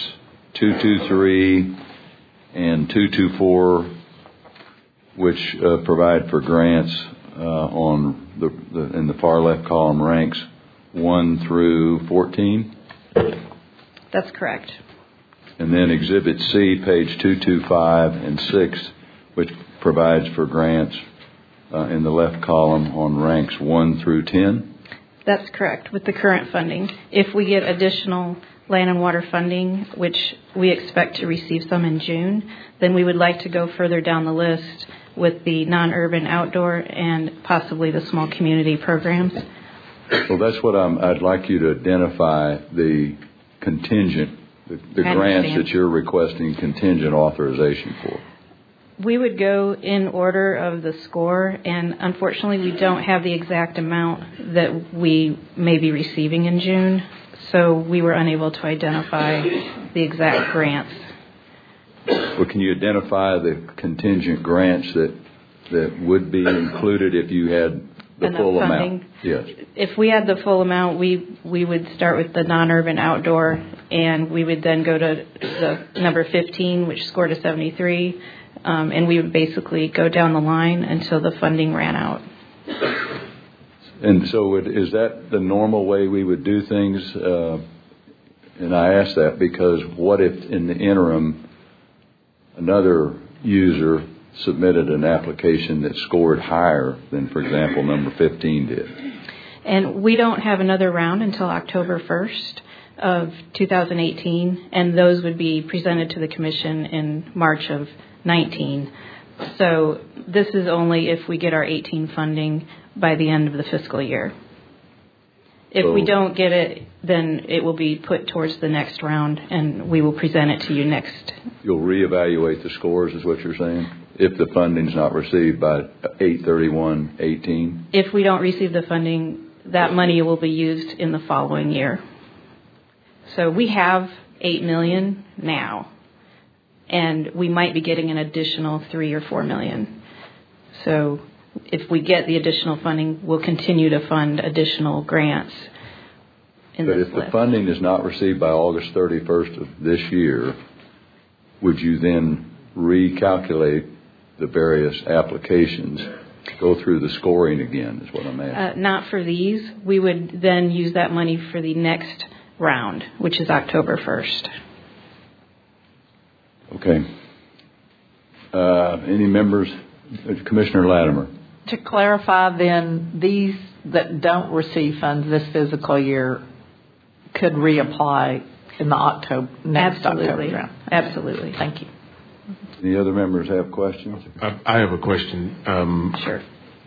223 and 224, which provide for grants on in the far left column ranks 1 through 14. That's correct. And then Exhibit C, page 225 and 6, which provides for grants in the left column on ranks 1 through 10. That's correct, with the current funding. If we get additional land and water funding, which we expect to receive some in June, then we would like to go further down the list with the non-urban outdoor and possibly the small community programs. Well, that's what I'd like you to identify the contingent, the grants that you're requesting contingent authorization for. We would go in order of the score, and unfortunately we don't have the exact amount that we may be receiving in June, so we were unable to identify the exact grants. Well, can you identify the contingent grants that would be included if you had the full amount? Yes. If we had the full amount, we would start with the non-urban outdoor, and we would then go to the number 15, which scored a 73, and we would basically go down the line until the funding ran out. And so is that the normal way we would do things And I ask that because what if in the interim another user submitted an application that scored higher than, for example, number 15 did? And we don't have another round until October 1st of 2018, and those would be presented to the Commission in March of 19. So this is only if we get our 18 funding by the end of the fiscal year. If we don't get it, then it will be put towards the next round, and we will present it to you next. You'll reevaluate the scores, is what you're saying, if the funding's not received by 8/31/18? If we don't receive the funding, that money will be used in the following year. So we have $8 million now, and we might be getting an additional $3 or $4 million. So if we get the additional funding, we'll continue to fund additional grants in this list. But if the funding is not received by August 31st of this year, would you then recalculate the various applications, go through the scoring again, is what I'm asking? Not for these. We would then use that money for the next round, which is October 1st. Okay. Any members? Commissioner Latimer. To clarify then, these that don't receive funds this fiscal year could reapply in the next October round. Absolutely. Thank you. Any other members have questions? I have a question. Sure.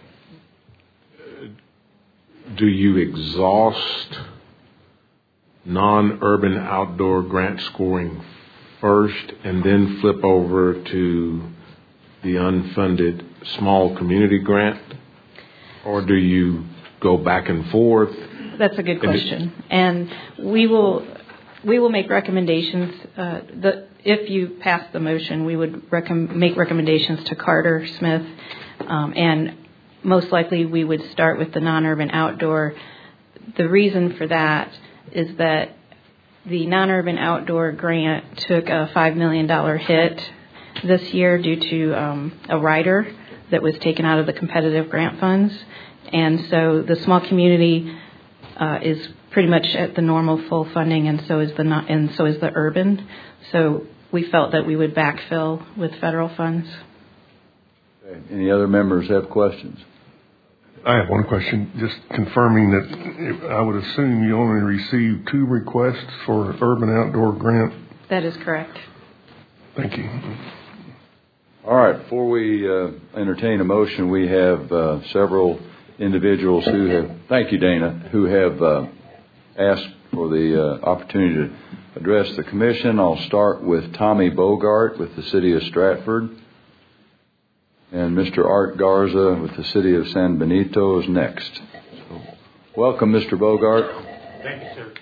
Do you exhaust non-urban outdoor grant scoring first and then flip over to the unfunded small community grant? Or do you go back and forth? That's a good question. And we will make recommendations. If you pass the motion, we would make recommendations to Carter, Smith, and most likely we would start with the non-urban outdoor. The reason for that is that the non-urban outdoor grant took a $5 million hit this year due to a rider that was taken out of the competitive grant funds. And so the small community is pretty much at the normal full funding, and so is the urban. So we felt that we would backfill with federal funds. Okay. Any other members have questions? I have one question, just confirming that I would assume you only received 2 requests for urban outdoor grant. That is correct. Thank you. All right. Before we entertain a motion, we have several individuals who have, thank you, Dana, who have asked for the opportunity to address the commission. I'll start with Tommy Bogart with the City of Stratford. And Mr. Art Garza with the City of San Benito is next. So, welcome, Mr. Bogart. Thank you, sir.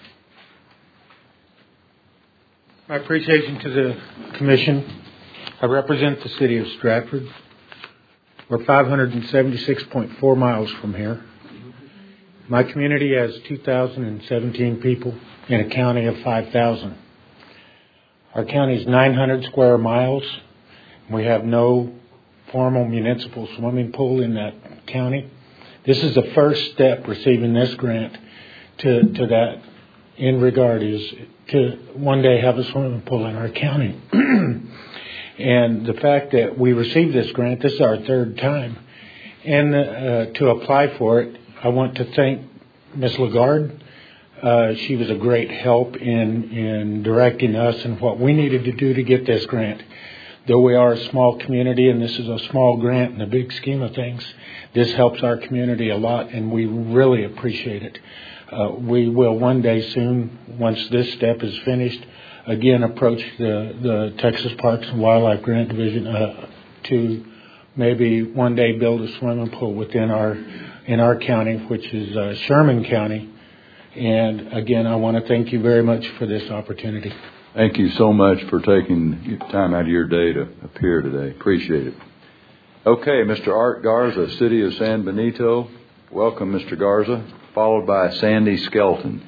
My appreciation to the Commission. I represent the City of Stratford. We're 576.4 miles from here. My community has 2,017 people in a county of 5,000. Our county is 900 square miles. We have no formal municipal swimming pool in that county. This is the first step receiving this grant to that in regard is to one day have a swimming pool in our county. And the fact that we received this grant, this is our 3rd time. And to apply for it, I want to thank Ms. Lagarde. She was a great help in directing us and what we needed to do to get this grant. Though we are a small community and this is a small grant in the big scheme of things, this helps our community a lot and we really appreciate it. We will one day soon, once this step is finished, again approach the Texas Parks and Wildlife Grant Division to maybe one day build a swimming pool within our county, which is Sherman County. And again, I want to thank you very much for this opportunity. Thank you so much for taking time out of your day to appear today. Appreciate it. Okay, Mr. Art Garza, City of San Benito. Welcome, Mr. Garza, followed by Sandy Skelton.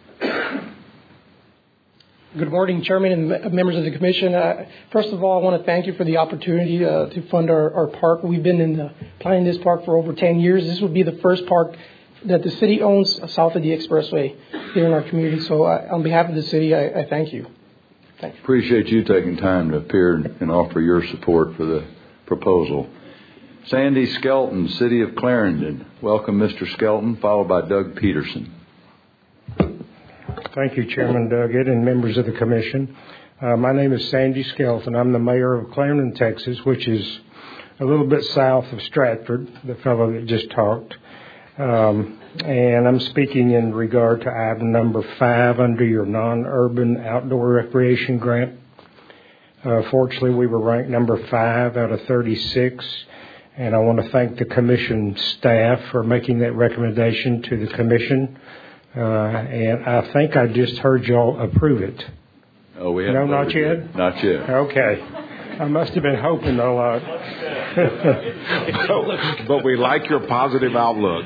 Good morning, Chairman and members of the Commission. First of all, I want to thank you for the opportunity to fund our park. We've been planning this park for over 10 years. This will be the first park that the city owns south of the expressway here in our community. So on behalf of the city, I thank you. Thank you. Appreciate you taking time to appear and offer your support for the proposal. Sandy Skelton, City of Clarendon. Welcome, Mr. Skelton, followed by Doug Peterson. Thank you, Chairman Duggett and members of the Commission. My name is Sandy Skelton. I'm the mayor of Clarendon, Texas, which is a little bit south of Stratford, the fellow that just talked. And I'm speaking in regard to item number 5 under your non-urban outdoor recreation grant. Fortunately, we were ranked number 5 out of 36. And I want to thank the Commission staff for making that recommendation to the Commission. And I think I just heard y'all approve it. Oh, we haven't. No, not yet? Not yet. Okay. I must have been hoping a lot. But we like your positive outlook.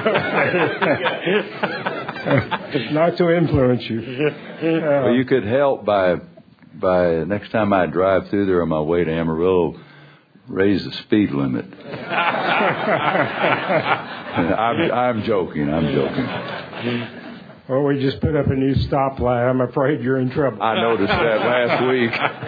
Not to influence you. Well, you could help by next time I drive through there on my way to Amarillo, raise the speed limit. I'm joking. Well, we just put up a new stoplight. I'm afraid you're in trouble. I noticed that last week.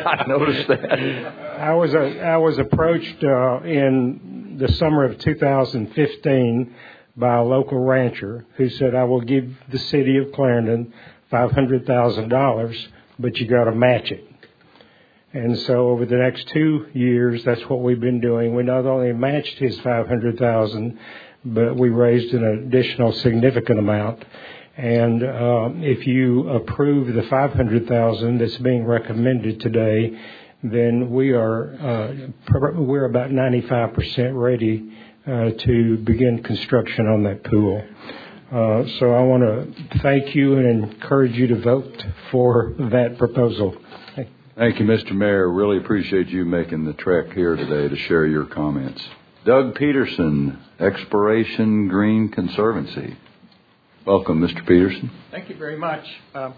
I was approached in the summer of 2015 by a local rancher who said, I will give the city of Clarendon $500,000, but you got to match it. And so over the next 2 years, that's what we've been doing. We not only matched his $500,000, but we raised an additional significant amount. And if you approve the $500,000 that's being recommended today, then we're about 95% ready to begin construction on that pool. So I want to thank you and encourage you to vote for that proposal. Thank you, Mr. Mayor. Really appreciate you making the trek here today to share your comments. Doug Peterson, Exploration Green Conservancy. Welcome, Mr. Peterson. Thank you very much.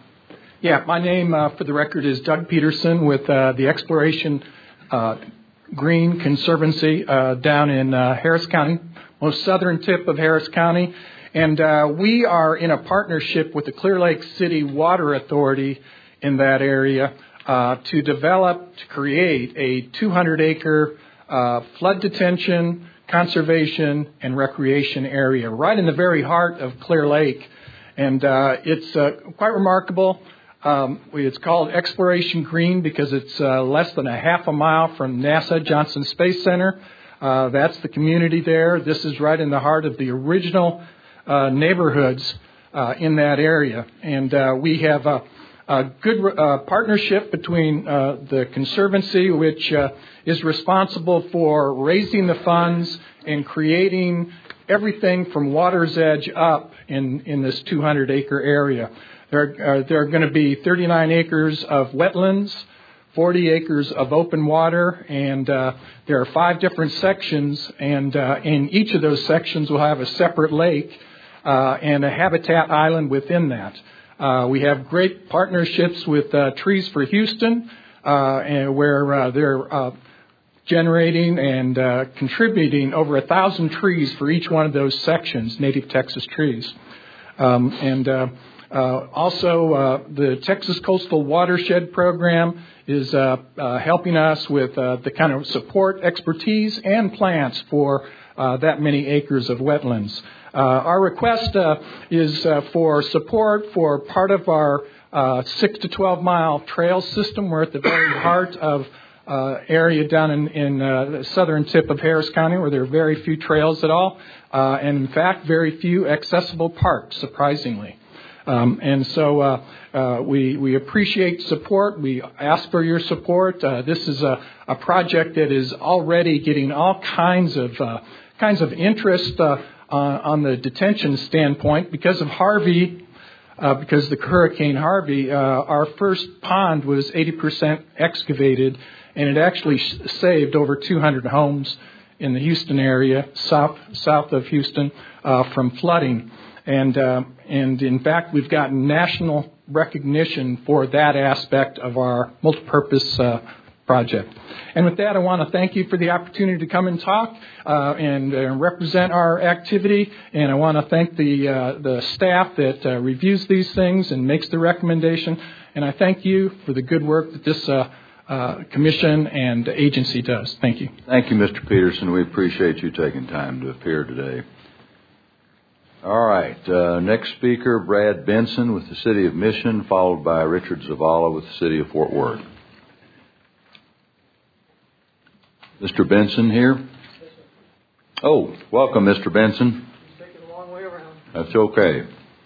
My name, for the record, is Doug Peterson with the Exploration Green Conservancy down in Harris County, most southern tip of Harris County. And we are in a partnership with the Clear Lake City Water Authority in that area to create a 200-acre flood detention, conservation, and recreation area right in the very heart of Clear Lake. And it's quite remarkable. It's called Exploration Green because it's less than a half a mile from NASA Johnson Space Center. That's the community there. This is right in the heart of the original neighborhoods in that area. And we have a good partnership between the Conservancy, which is responsible for raising the funds and creating everything from water's edge up in this 200-acre area. There are going to be 39 acres of wetlands, 40 acres of open water, and there are 5 different sections, and in each of those sections we'll have a separate lake and a habitat island within that. We have great partnerships with Trees for Houston, where they're generating and contributing over 1,000 trees for each one of those sections, native Texas trees. Also, the Texas Coastal Watershed Program is helping us with the kind of support, expertise, and plants for that many acres of wetlands. Our request is for support for part of our 6 to 12 mile trail system. We're at the very heart of area down in the southern tip of Harris County where there are very few trails at all, and in fact very few accessible parks, surprisingly. And so we appreciate support. We ask for your support. This is a project that is already getting all kinds of interest on the detention standpoint because of Harvey. Because the Hurricane Harvey, our first pond was 80% excavated, and it actually saved over 200 homes in the Houston area, south of Houston, from flooding. And in fact, we've gotten national recognition for that aspect of our multipurpose project. And with that, I want to thank you for the opportunity to come and talk and represent our activity. And I want to thank the staff that reviews these things and makes the recommendation. And I thank you for the good work that this commission and agency does. Thank you. Thank you, Mr. Peterson. We appreciate you taking time to appear today. All right. Next speaker, Brad Benson with the City of Mission, followed by Richard Zavala with the City of Fort Worth. Mr. Benson here? Oh, welcome, Mr. Benson. Taking a long way around. That's okay.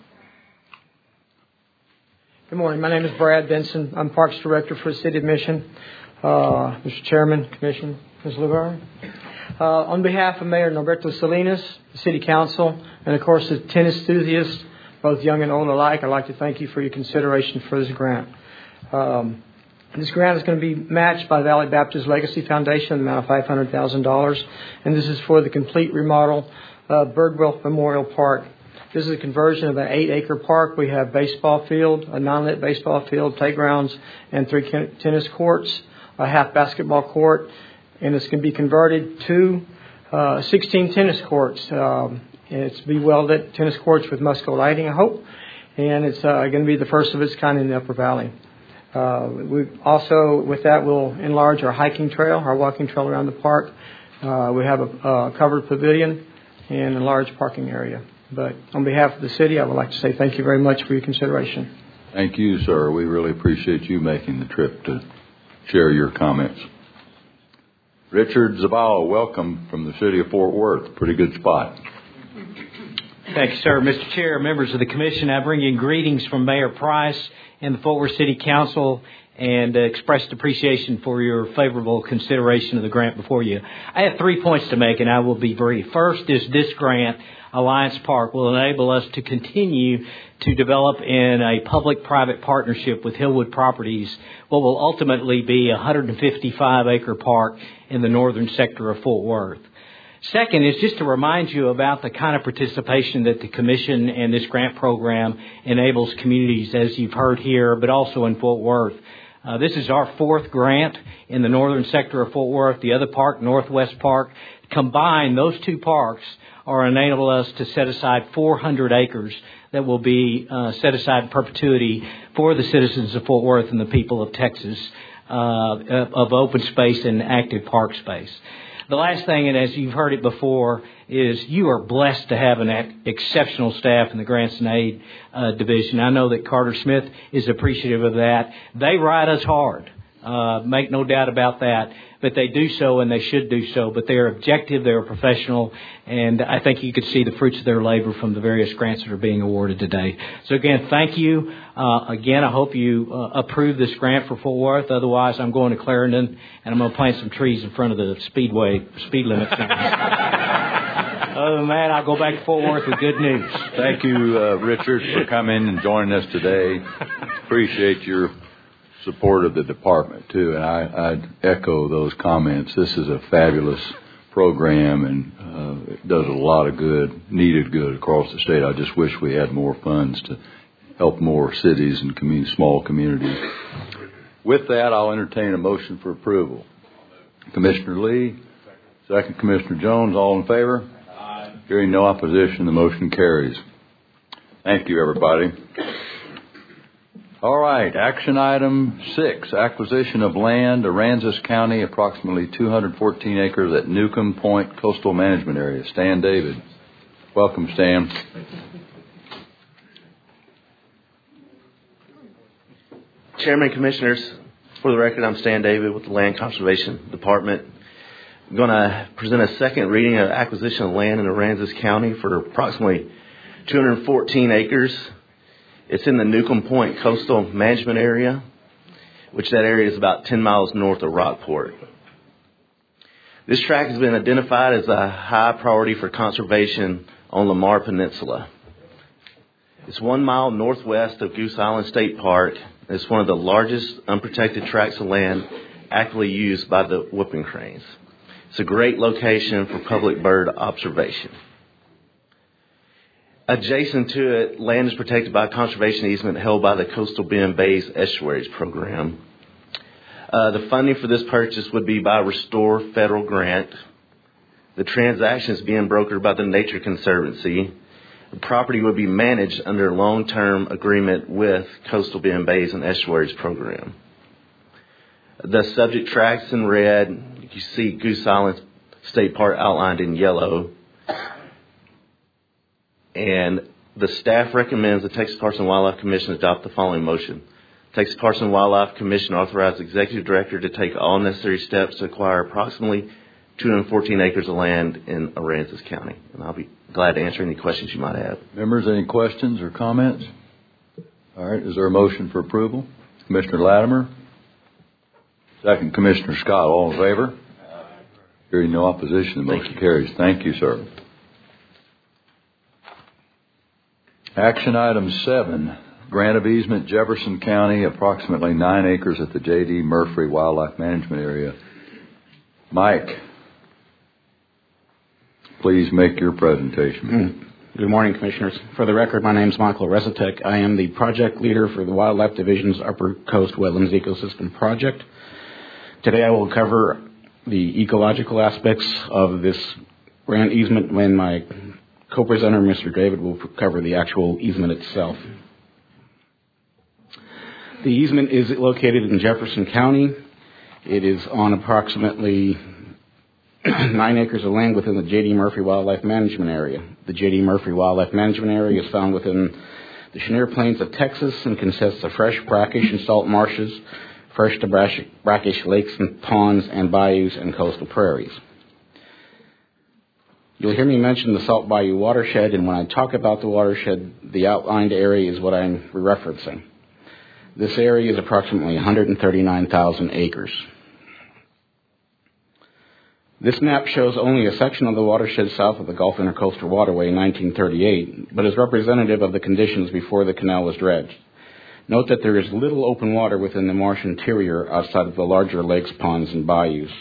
Good morning. My name is Brad Benson. I'm Parks Director for the City of Mission. Mr. Chairman, Commission, Ms. Lugar. On behalf of Mayor Norberto Salinas, the City Council, and of course the tennis enthusiasts, both young and old alike, I'd like to thank you for your consideration for this grant. This grant is going to be matched by Valley Baptist Legacy Foundation, the amount of $500,000, and this is for the complete remodel of Birdwell Memorial Park. This is a conversion of an 8-acre park. We have baseball field, a non-lit baseball field, playgrounds, and 3 tennis courts, a half basketball court, and it's going to be converted to 16 tennis courts. It's to be well-lit tennis courts with Musco lighting, I hope, and it's going to be the first of its kind in the Upper Valley. We also, with that, will enlarge our hiking trail, our walking trail around the park. We have a covered pavilion and a large parking area. But on behalf of the city, I would like to say thank you very much for your consideration. Thank you, sir. We really appreciate you making the trip to share your comments. Richard Zavala, welcome from the City of Fort Worth. Pretty good spot. Thank you, sir. Mr. Chair, members of the Commission, I bring you greetings from Mayor Price and the Fort Worth City Council and expressed appreciation for your favorable consideration of the grant before you. I have 3 points to make, and I will be brief. First is this grant, Alliance Park, will enable us to continue to develop in a public-private partnership with Hillwood Properties what will ultimately be a 155-acre park in the northern sector of Fort Worth. Second is just to remind you about the kind of participation that the Commission and this grant program enables communities, as you've heard here, but also in Fort Worth. This is our 4th grant in the northern sector of Fort Worth. The other park, Northwest Park, combined, those 2 parks are enable us to set aside 400 acres that will be set aside in perpetuity for the citizens of Fort Worth and the people of Texas of open space and active park space. The last thing, and as you've heard it before, is you are blessed to have an exceptional staff in the Grants and Aid Division. I know that Carter Smith is appreciative of that. They ride us hard, make no doubt about that, but they do so and they should do so. But they are objective, they are professional, and I think you could see the fruits of their labor from the various grants that are being awarded today. So again, thank you. Again, I hope you approve this grant for Fort Worth. Otherwise, I'm going to Clarendon and I'm going to plant some trees in front of the speed limit sign. Other than that, I'll go back to Fort Worth with good news. Thank you, Richard, for coming and joining us today. Appreciate your support of the department, too, and I'd echo those comments. This is a fabulous program, and it does a lot of good, needed good across the state. I just wish we had more funds to help more cities and small communities. With that, I'll entertain a motion for approval. Commissioner Lee, second Commissioner Jones, all in favor? Aye. Hearing no opposition, the motion carries. Thank you, everybody. All right, action item 6, acquisition of land, Aransas County, approximately 214 acres at Newcomb Point Coastal Management Area. Stan David. Welcome, Stan. Chairman, Commissioners, for the record, I'm Stan David with the Land Conservation Department. I'm going to present a second reading of acquisition of land in Aransas County for approximately 214 acres. It's in the Newcomb Point Coastal Management Area, which that area is about 10 miles north of Rockport. This tract has been identified as a high priority for conservation on Lamar Peninsula. It's 1 mile northwest of Goose Island State Park. It's one of the largest unprotected tracts of land actively used by the whooping cranes. It's a great location for public bird observation. Adjacent to it, land is protected by a conservation easement held by the Coastal Bend Bays Estuaries Program. The funding for this purchase would be by Restore federal grant. The transaction is being brokered by the Nature Conservancy. The property would be managed under a long-term agreement with Coastal Bend Bays and Estuaries program. The subject tracts in red. You see Goose Island State Park outlined in yellow. And the staff recommends the Texas Parks and Wildlife Commission adopt the following motion. Texas Parks and Wildlife Commission authorized the Executive Director to take all necessary steps to acquire approximately 214 acres of land in Aransas County. And I'll be glad to answer any questions you might have. Members, any questions or comments? All right, is there a motion for approval? Commissioner Latimer. Second, Commissioner Scott. All in favor? Hearing no opposition, the motion carries. Thank you, sir. Action item 7, grant of easement, Jefferson County, approximately 9 acres at the J.D. Murphy Wildlife Management Area. Mike, please make your presentation. Good morning, Commissioners. For the record, my name is Michael Rezatek. I am the project leader for the Wildlife Division's Upper Coast Wetlands Ecosystem Project. Today I will cover the ecological aspects of this grant easement when my co-presenter, Mr. David, will cover the actual easement itself. The easement is located in Jefferson County. It is on approximately 9 acres of land within the J.D. Murphy Wildlife Management Area. The J.D. Murphy Wildlife Management Area is found within the Chenier Plains of Texas and consists of fresh brackish and salt marshes, fresh to brackish lakes and ponds and bayous and coastal prairies. You'll hear me mention the Salt Bayou watershed, and when I talk about the watershed, the outlined area is what I'm referencing. This area is approximately 139,000 acres. This map shows only a section of the watershed south of the Gulf Intercoastal Waterway in 1938, but is representative of the conditions before the canal was dredged. Note that there is little open water within the marsh interior outside of the larger lakes, ponds, and bayous.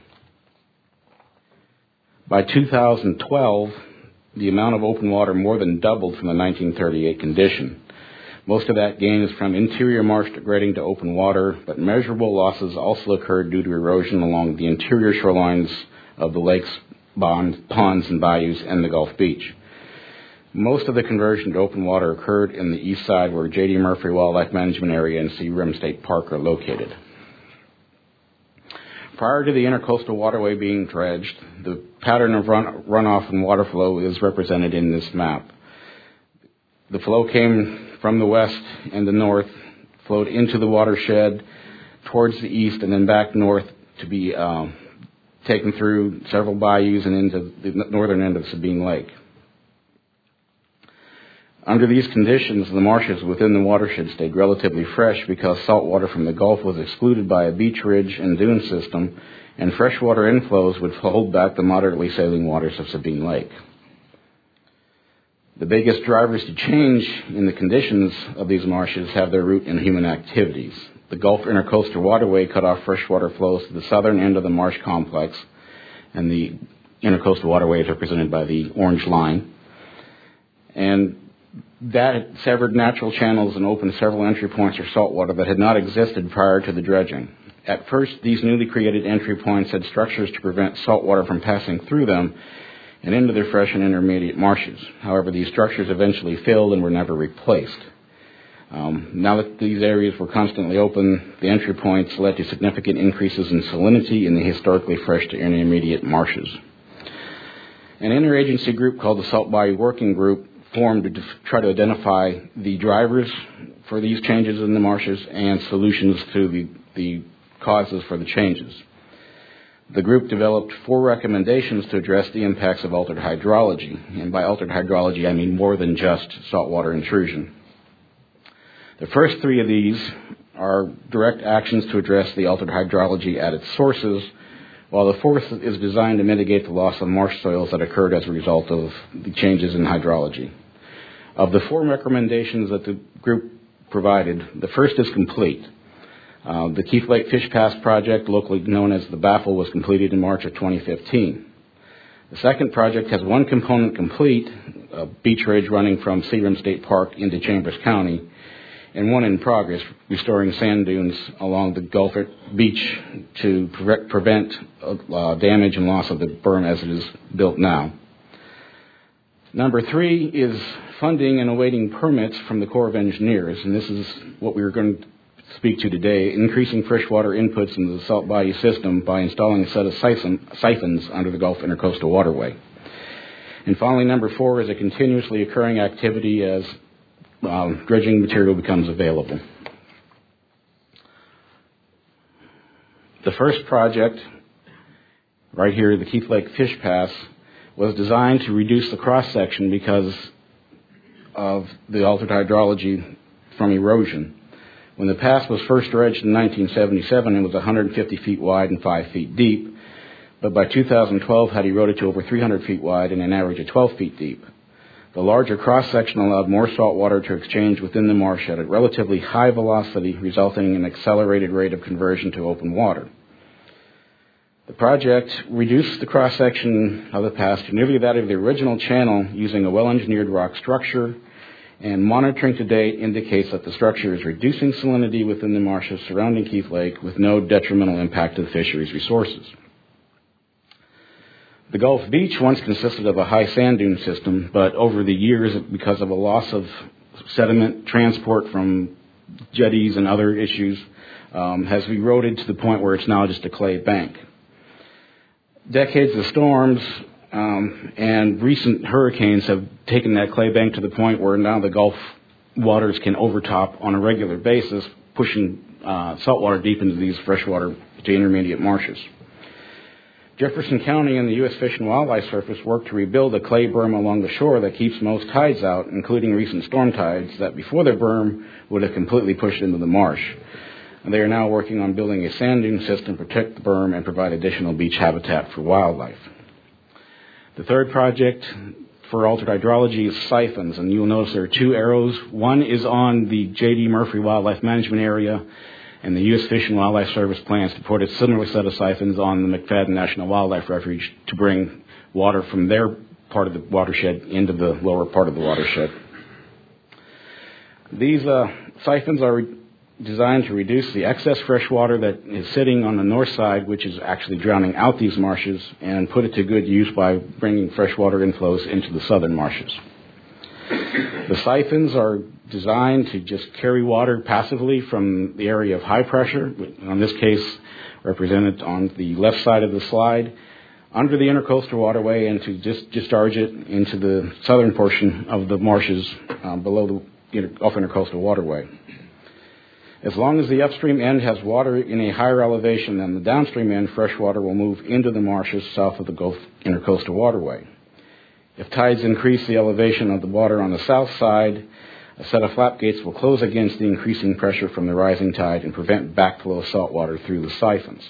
By 2012, the amount of open water more than doubled from the 1938 condition. Most of that gain is from interior marsh degrading to open water, but measurable losses also occurred due to erosion along the interior shorelines of the lakes, ponds, and bayous and the Gulf Beach. Most of the conversion to open water occurred in the east side where J.D. Murphy Wildlife Management Area and Searim State Park are located. Prior to the intercoastal waterway being dredged, the pattern of runoff and water flow is represented in this map. The flow came from the west and the north, flowed into the watershed towards the east and then back north to be taken through several bayous and into the northern end of Sabine Lake. Under these conditions, the marshes within the watershed stayed relatively fresh because salt water from the Gulf was excluded by a beach ridge and dune system, and freshwater inflows would hold back the moderately saline waters of Sabine Lake. The biggest drivers to change in the conditions of these marshes have their root in human activities. The Gulf Intercoastal Waterway cut off freshwater flows to the southern end of the marsh complex, and the Intercoastal Waterway is represented by the orange line. And that severed natural channels and opened several entry points for saltwater that had not existed prior to the dredging. At first, these newly created entry points had structures to prevent saltwater from passing through them and into their fresh and intermediate marshes. However, these structures eventually filled and were never replaced. Now that these areas were constantly open, the entry points led to significant increases in salinity in the historically fresh to intermediate marshes. An interagency group called the Salt Bayou Working Group formed to try to identify the drivers for these changes in the marshes and solutions to the causes for the changes. The group developed 4 recommendations to address the impacts of altered hydrology. And by altered hydrology, I mean more than just saltwater intrusion. The first 3 of these are direct actions to address the altered hydrology at its sources, while the 4th is designed to mitigate the loss of marsh soils that occurred as a result of the changes in hydrology. Of the 4 recommendations that the group provided, the first is complete. The Keith Lake Fish Pass project, locally known as the Baffle, was completed in March of 2015. The second project has one component complete, a beach ridge running from Searim State Park into Chambers County, and one in progress, restoring sand dunes along the Gulf Beach to prevent damage and loss of the berm as it is built now. Number 3 is funding and awaiting permits from the Corps of Engineers, and this is what we were going to speak to today, increasing freshwater inputs into the Salt Bayou system by installing a set of siphons under the Gulf Intercoastal Waterway. And finally, number 4 is a continuously occurring activity as dredging material becomes available. The first project, right here, the Keith Lake Fish Pass, was designed to reduce the cross-section because of the altered hydrology from erosion. When the pass was first dredged in 1977, it was 150 feet wide and 5 feet deep, but by 2012 had eroded to over 300 feet wide and an average of 12 feet deep. The larger cross-section allowed more salt water to exchange within the marsh at a relatively high velocity, resulting in an accelerated rate of conversion to open water. The project reduced the cross-section of the pass to nearly that of the original channel using a well-engineered rock structure, and monitoring to date indicates that the structure is reducing salinity within the marshes surrounding Keith Lake with no detrimental impact to the fisheries resources. The Gulf Beach once consisted of a high sand dune system, but over the years, because of a loss of sediment transport from jetties and other issues, has eroded to the point where it's now just a clay bank. Decades of storms and recent hurricanes have taken that clay bank to the point where now the Gulf waters can overtop on a regular basis, pushing saltwater deep into these freshwater to intermediate marshes. Jefferson County and the U.S. Fish and Wildlife Service worked to rebuild a clay berm along the shore that keeps most tides out, including recent storm tides that before the berm would have completely pushed into the marsh. And they are now working on building a sand dune system to protect the berm and provide additional beach habitat for wildlife. The third project for altered hydrology is siphons, and you'll notice there are 2 arrows. One is on the J.D. Murphy Wildlife Management Area, and the U.S. Fish and Wildlife Service plans to put a similar set of siphons on the McFadden National Wildlife Refuge to bring water from their part of the watershed into the lower part of the watershed. These siphons are designed to reduce the excess fresh water that is sitting on the north side, which is actually drowning out these marshes, and put it to good use by bringing freshwater inflows into the southern marshes. The siphons are designed to just carry water passively from the area of high pressure, in this case represented on the left side of the slide, under the intercoastal waterway, and to just discharge it into the southern portion of the marshes below the Gulf Intercoastal Waterway. As long as the upstream end has water in a higher elevation than the downstream end, fresh water will move into the marshes south of the Gulf Intercoastal Waterway. If tides increase the elevation of the water on the south side, a set of flap gates will close against the increasing pressure from the rising tide and prevent backflow of salt water through the siphons.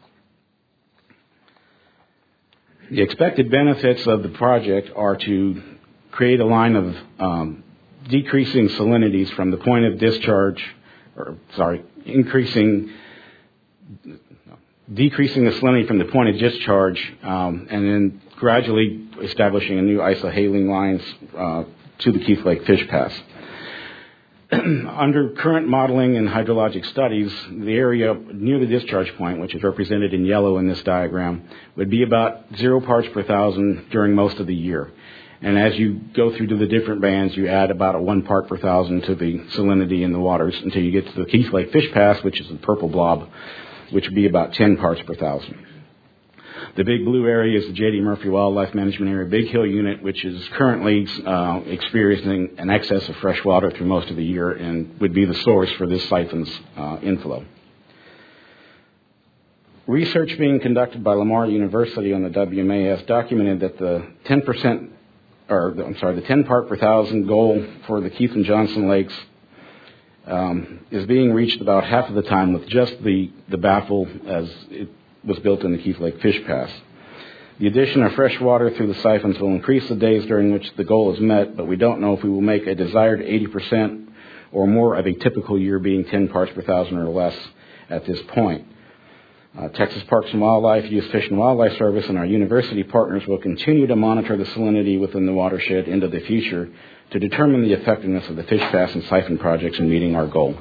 The expected benefits of the project are to create a line of decreasing salinities from the point of discharge, decreasing the salinity from the point of discharge, and then gradually establishing a new isohaline lines to the Keith Lake Fish Pass. Under current modeling and hydrologic studies, the area near the discharge point, which is represented in yellow in this diagram, would be about 0 parts per thousand during most of the year. And as you go through to the different bands, you add about a 1 part per thousand to the salinity in the waters until you get to the Keith Lake Fish Pass, which is the purple blob, which would be about 10 parts per thousand. The big blue area is the J.D. Murphy Wildlife Management Area Big Hill Unit, which is currently experiencing an excess of fresh water through most of the year and would be the source for this siphon's inflow. Research being conducted by Lamar University on the WMA has documented that the 10 part per thousand goal for the Keith and Johnson Lakes is being reached about half of the time with just the baffle as it was built in the Keith Lake Fish Pass. The addition of fresh water through the siphons will increase the days during which the goal is met, but we don't know if we will make a desired 80% or more of a typical year being 10 parts per thousand or less at this point. Texas Parks and Wildlife, U.S. Fish and Wildlife Service, and our university partners will continue to monitor the salinity within the watershed into the future to determine the effectiveness of the fish pass and siphon projects in meeting our goal.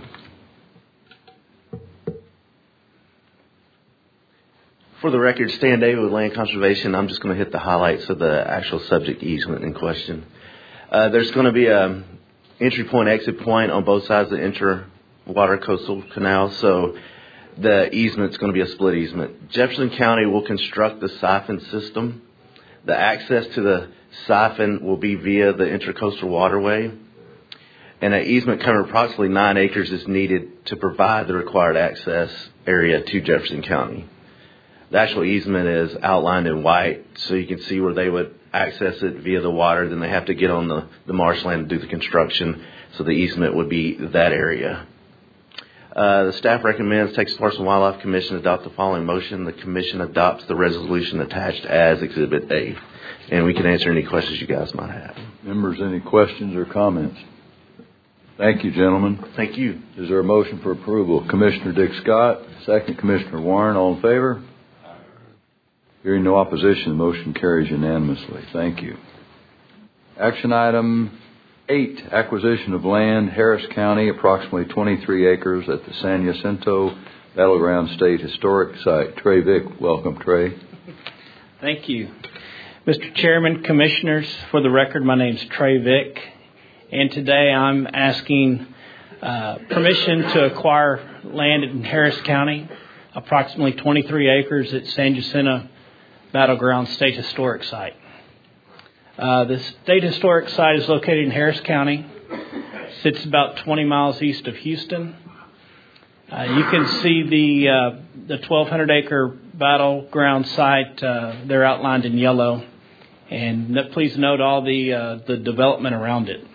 For the record, Stan David with Land Conservation. I'm just going to hit the highlights of the actual subject easement in question. There's going to be a entry point, exit point on both sides of the interwater coastal canal, so the easement's going to be a split easement. Jefferson County will construct the siphon system. The access to the siphon will be via the intercoastal waterway, and an easement covering approximately 9 acres is needed to provide the required access area to Jefferson County. The actual easement is outlined in white, so you can see where they would access it via the water. Then they have to get on the marshland to do the construction, so the easement would be that area. The staff recommends Texas Parks and Wildlife Commission adopt the following motion. The commission adopts the resolution attached as Exhibit A. And we can answer any questions you guys might have. Members, any questions or comments? Thank you, gentlemen. Thank you. Is there a motion for approval? Commissioner Dick Scott, second Commissioner Warren, all in favor? Hearing no opposition, the motion carries unanimously. Thank you. Action item 8, acquisition of land, Harris County, approximately 23 acres at the San Jacinto Battleground State Historic Site. Trey Vick, welcome, Trey. Thank you. Mr. Chairman, Commissioners, for the record, my name is Trey Vick, and today I'm asking permission to acquire land in Harris County, approximately 23 acres at San Jacinto Battleground State Historic Site. The State Historic Site is located in Harris County. Sits about 20 miles east of Houston. You can see the 1,200-acre battleground site. They're outlined in yellow. And please note all the development around it.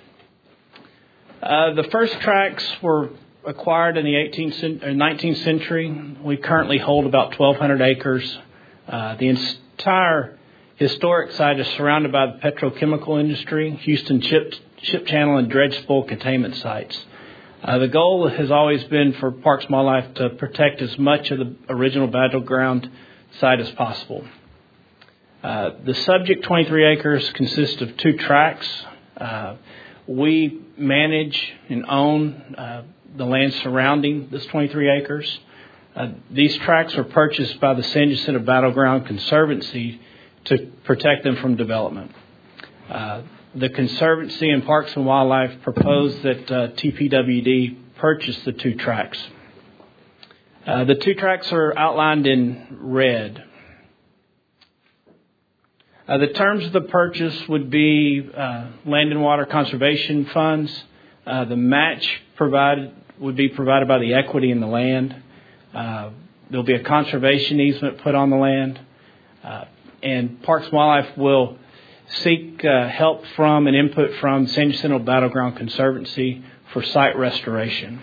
The first tracts were acquired in the 19th century. We currently hold about 1,200 acres. The entire historic site is surrounded by the petrochemical industry, Houston Ship Channel, and dredge spoil containment sites. The goal has always been for Parks and Wildlife to protect as much of the original battleground site as possible. The subject 23 acres consists of 2 tracts. We manage and own the land surrounding this 23 acres. These tracts were purchased by the San Jacinto Battleground Conservancy to protect them from development. The Conservancy and Parks and Wildlife proposed that TPWD purchase the 2 tracts. The 2 tracts are outlined in red. The terms of the purchase would be land and water conservation funds. The match would be provided by the equity in the land. There'll be a conservation easement put on the land. And Parks and Wildlife will seek help from and input from San Jacinto Battleground Conservancy for site restoration.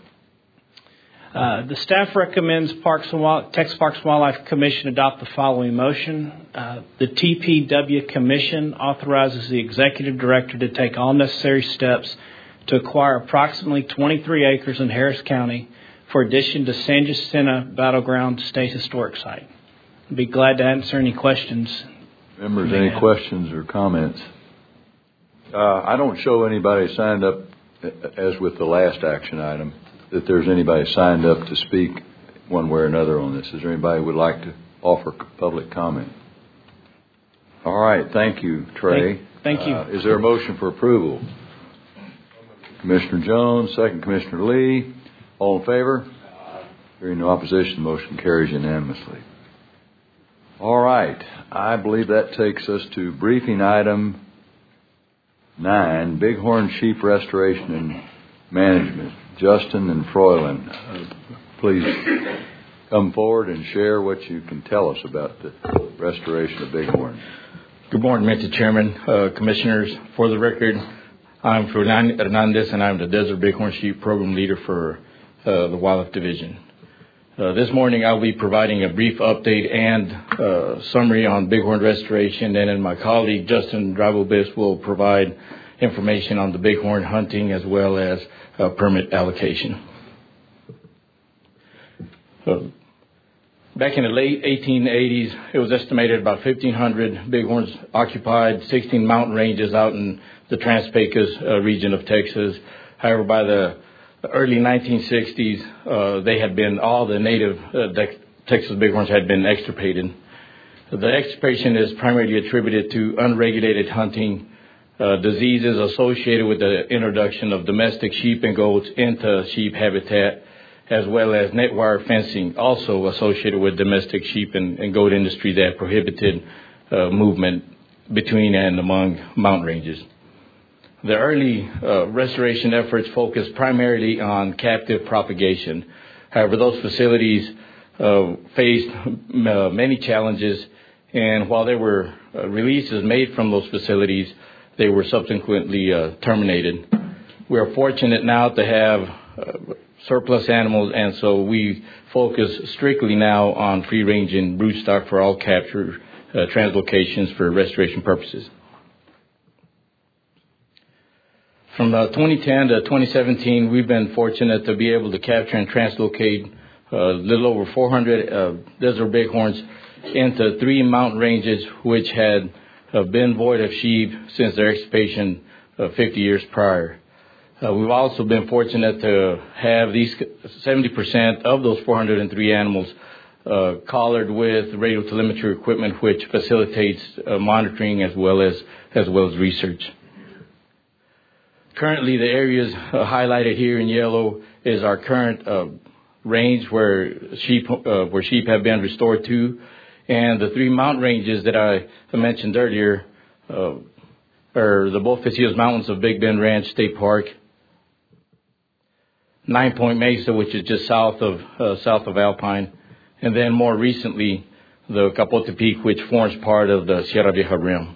The staff recommends Texas Parks and Wildlife Commission adopt the following motion. The TPW Commission authorizes the Executive Director to take all necessary steps to acquire approximately 23 acres in Harris County for addition to San Jacinto Battleground State Historic Site. I'd be glad to answer any questions. Members, any questions or comments? I don't show anybody signed up, as with the last action item, that there's anybody signed up to speak one way or another on this. Is there anybody who would like to offer public comment? All right. Thank you, Trey. Thank you. Is there a motion for approval? Commissioner Jones, second Commissioner Lee. All in favor? Hearing no opposition, the motion carries unanimously. All right. I believe that takes us to briefing item 9, Bighorn Sheep Restoration and Management. Justin and Froylan, please come forward and share what you can tell us about the restoration of Bighorn. Good morning, Mr. Chairman, Commissioners. For the record, I'm Froylan Hernandez, and I'm the Desert Bighorn Sheep Program Leader for the Wildlife Division. This morning, I'll be providing a brief update and summary on Bighorn restoration, and then my colleague, Justin Drabobis, will provide information on the bighorn hunting as well as permit allocation. Back in the late 1880s, it was estimated about 1,500 bighorns occupied 16 mountain ranges out in the Trans-Pecos region of Texas. However, by the early 1960s, they had been, all the native Texas bighorns had been extirpated. The extirpation is primarily attributed to unregulated hunting, diseases associated with the introduction of domestic sheep and goats into sheep habitat, as well as net wire fencing, also associated with domestic sheep and goat industry that prohibited movement between and among mountain ranges. The early restoration efforts focused primarily on captive propagation. However, those facilities faced many challenges, and while there were releases made from those facilities, they were subsequently terminated. We are fortunate now to have surplus animals, and so we focus strictly now on free-ranging broodstock for all capture translocations for restoration purposes. From 2010 to 2017, we've been fortunate to be able to capture and translocate a little over 400 desert bighorns into 3 mountain ranges which had been void of sheep since their extirpation 50 years prior. We've also been fortunate to have these 70% of those 403 animals collared with radio telemetry equipment, which facilitates monitoring as well as research. Currently, the areas highlighted here in yellow is our current range where sheep have been restored to, and the 3 mountain ranges that I mentioned earlier are the Both Mountains of Big Bend Ranch State Park, 9 Point Mesa, which is just south of Alpine, and then more recently the Capote Peak, which forms part of the Sierra Vieja Rim.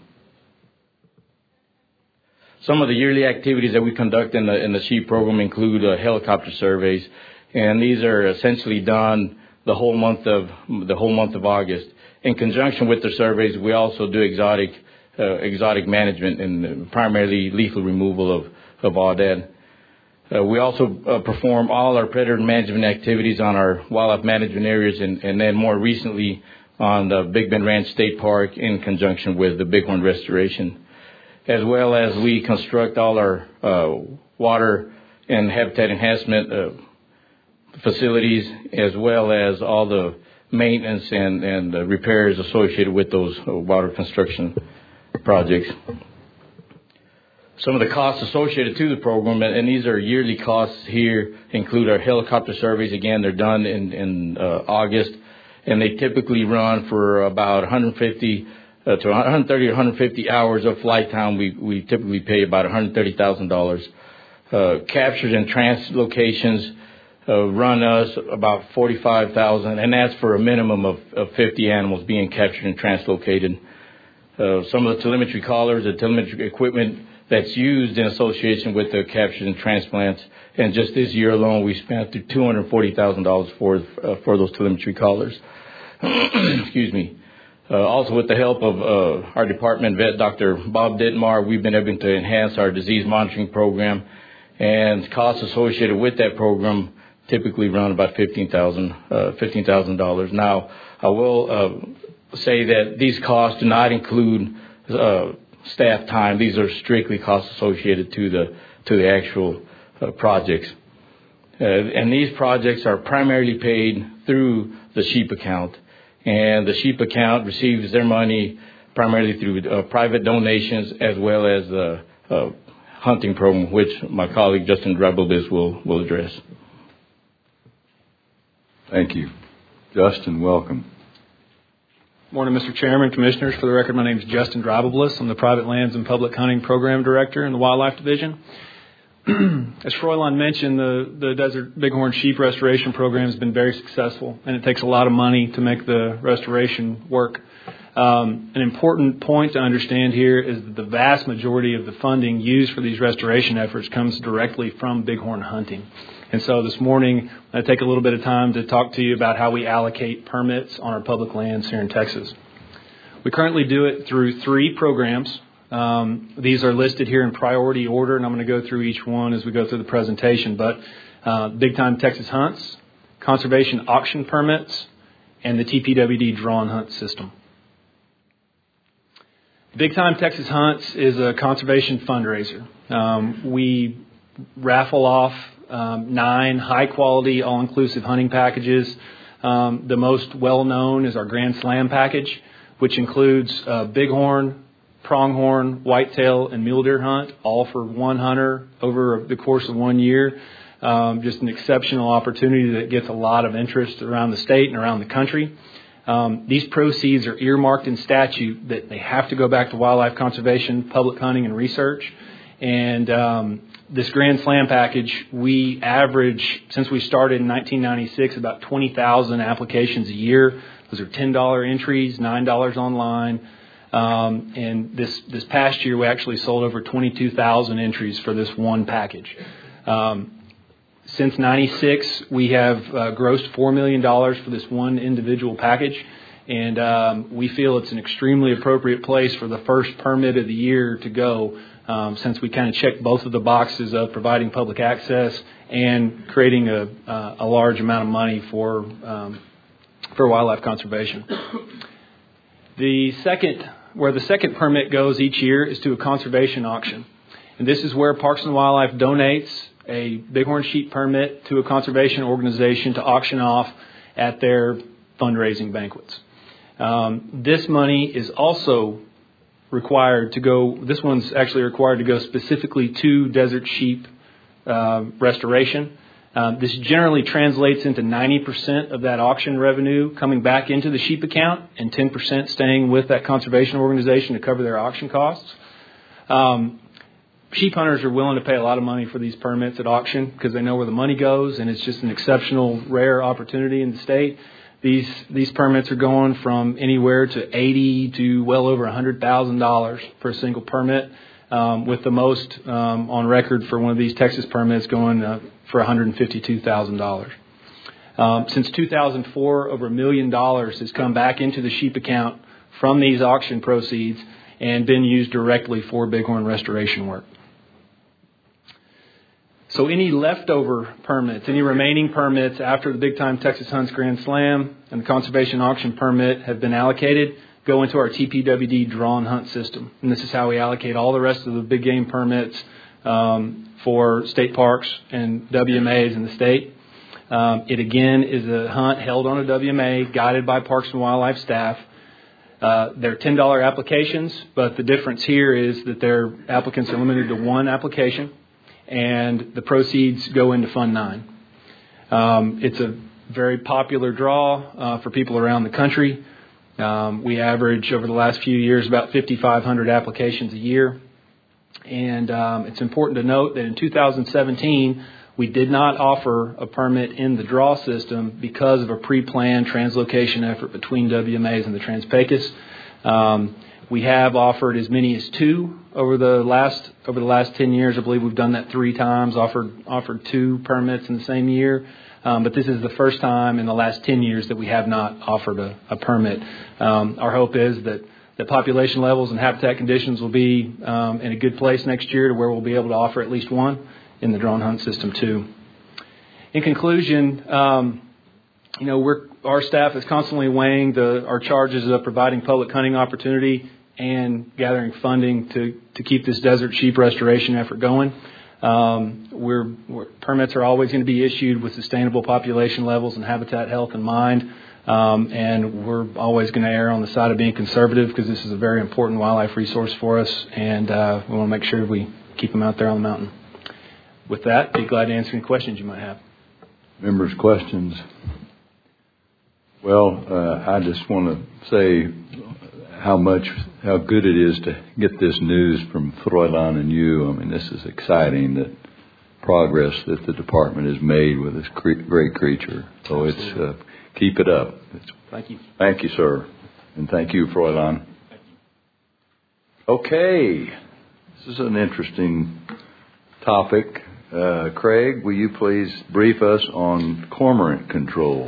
Some of the yearly activities that we conduct in the sheep program include helicopter surveys, and these are essentially done the whole month of August. In conjunction with the surveys, we also do exotic management and primarily lethal removal of aoudad. We also perform all our predator management activities on our wildlife management areas, and then more recently on the Big Bend Ranch State Park in conjunction with the bighorn restoration, as well as we construct all our water and habitat enhancement facilities, as well as all the maintenance and repairs associated with those water construction projects. Some of the costs associated to the program, and these are yearly costs here, include our helicopter surveys. Again, they're done in August, and they typically run for about 130 to 150 hours of flight time. We typically pay about $130,000. Captures and translocations run us about $45,000, and that's for a minimum of 50 animals being captured and translocated. Some of the telemetry collars, the telemetry equipment that's used in association with the captures and transplants, and just this year alone, we spent $240,000 for those telemetry collars. Excuse me. Also, with the help of our department vet, Dr. Bob Dittmar, we've been able to enhance our disease monitoring program, and costs associated with that program typically run about $15,000. Now, I will say that these costs do not include staff time. These are strictly costs associated to the actual projects, and these projects are primarily paid through the sheep account. And the sheep account receives their money primarily through private donations, as well as the hunting program, which my colleague Justin Drabelbis will address. Thank you. Justin, welcome. Morning, Mr. Chairman, Commissioners. For the record, my name is Justin Drabelbis. I'm the Private Lands and Public Hunting Program Director in the Wildlife Division. As Froylan mentioned, the Desert Bighorn Sheep Restoration Program has been very successful, and it takes a lot of money to make the restoration work. An important point to understand here is that the vast majority of the funding used for these restoration efforts comes directly from bighorn hunting. And so this morning, I take a little bit of time to talk to you about how we allocate permits on our public lands here in Texas. We currently do it through 3 programs. These are listed here in priority order, and I'm going to go through each one as we go through the presentation. But Big Time Texas Hunts, Conservation Auction Permits, and the TPWD Draw and Hunt System. Big Time Texas Hunts is a conservation fundraiser. We raffle off 9 high-quality, all-inclusive hunting packages. The most well-known is our Grand Slam package, which includes bighorn, pronghorn, whitetail, and mule deer hunt, all for one hunter over the course of 1 year. Just an exceptional opportunity that gets a lot of interest around the state and around the country. These proceeds are earmarked in statute that they have to go back to wildlife conservation, public hunting, and research. And this Grand Slam package, we average, since we started in 1996, about 20,000 applications a year. Those are $10 entries, $9 online. And this past year, we actually sold over 22,000 entries for this one package. Since 96, we have grossed $4 million for this one individual package, and we feel it's an extremely appropriate place for the first permit of the year to go, since we kind of check both of the boxes of providing public access and creating a large amount of money for wildlife conservation. Where the second permit goes each year is to a conservation auction, and this is where Parks and Wildlife donates a bighorn sheep permit to a conservation organization to auction off at their fundraising banquets. This money is also required to go, this one's actually required to go specifically to desert sheep restoration. This generally translates into 90% of that auction revenue coming back into the sheep account and 10% staying with that conservation organization to cover their auction costs. Sheep hunters are willing to pay a lot of money for these permits at auction because they know where the money goes, and it's just an exceptional, rare opportunity in the state. These permits are going from anywhere to $80,000 to well over $100,000 for a single permit, with the most on record for one of these Texas permits going for $152,000. Since 2004, over $1 million has come back into the sheep account from these auction proceeds and been used directly for bighorn restoration work. So any leftover permits, any remaining permits after the Big Time Texas Hunts Grand Slam and the conservation auction permit have been allocated, go into our TPWD draw and hunt system. And this is how we allocate all the rest of the big game permits for state parks and WMAs in the state. It again is a hunt held on a WMA, guided by Parks and Wildlife staff. They're $10 applications, but the difference here is that their applicants are limited to one application, and the proceeds go into Fund 9. It's a very popular draw for people around the country. We average over the last few years about 5,500 applications a year. And it's important to note that in 2017, we did not offer a permit in the draw system because of a pre-planned translocation effort between WMAs and the Trans-Pecos. We have offered as many as 2 over the last 10 years. I believe we've done that 3 times, offered 2 permits in the same year. But this is the first time in the last 10 years that we have not offered a permit. Our hope is that the population levels and habitat conditions will be in a good place next year to where we'll be able to offer at least 1 in the draw and hunt system too. In conclusion, our staff is constantly weighing our charges of providing public hunting opportunity and gathering funding to keep this desert sheep restoration effort going. Permits are always going to be issued with sustainable population levels and habitat health in mind, and we're always going to err on the side of being conservative because this is a very important wildlife resource for us, and we want to make sure we keep them out there on the mountain. With that, I'd be glad to answer any questions you might have. Members' questions? Well, I just want to say how good it is to get this news from Froilan and you. I mean, this is exciting, the progress that the department has made with this great creature. So it's keep it up. Thank you. Thank you, sir. And thank you, Froilan. Okay. This is an interesting topic. Craig, will you please brief us on cormorant control?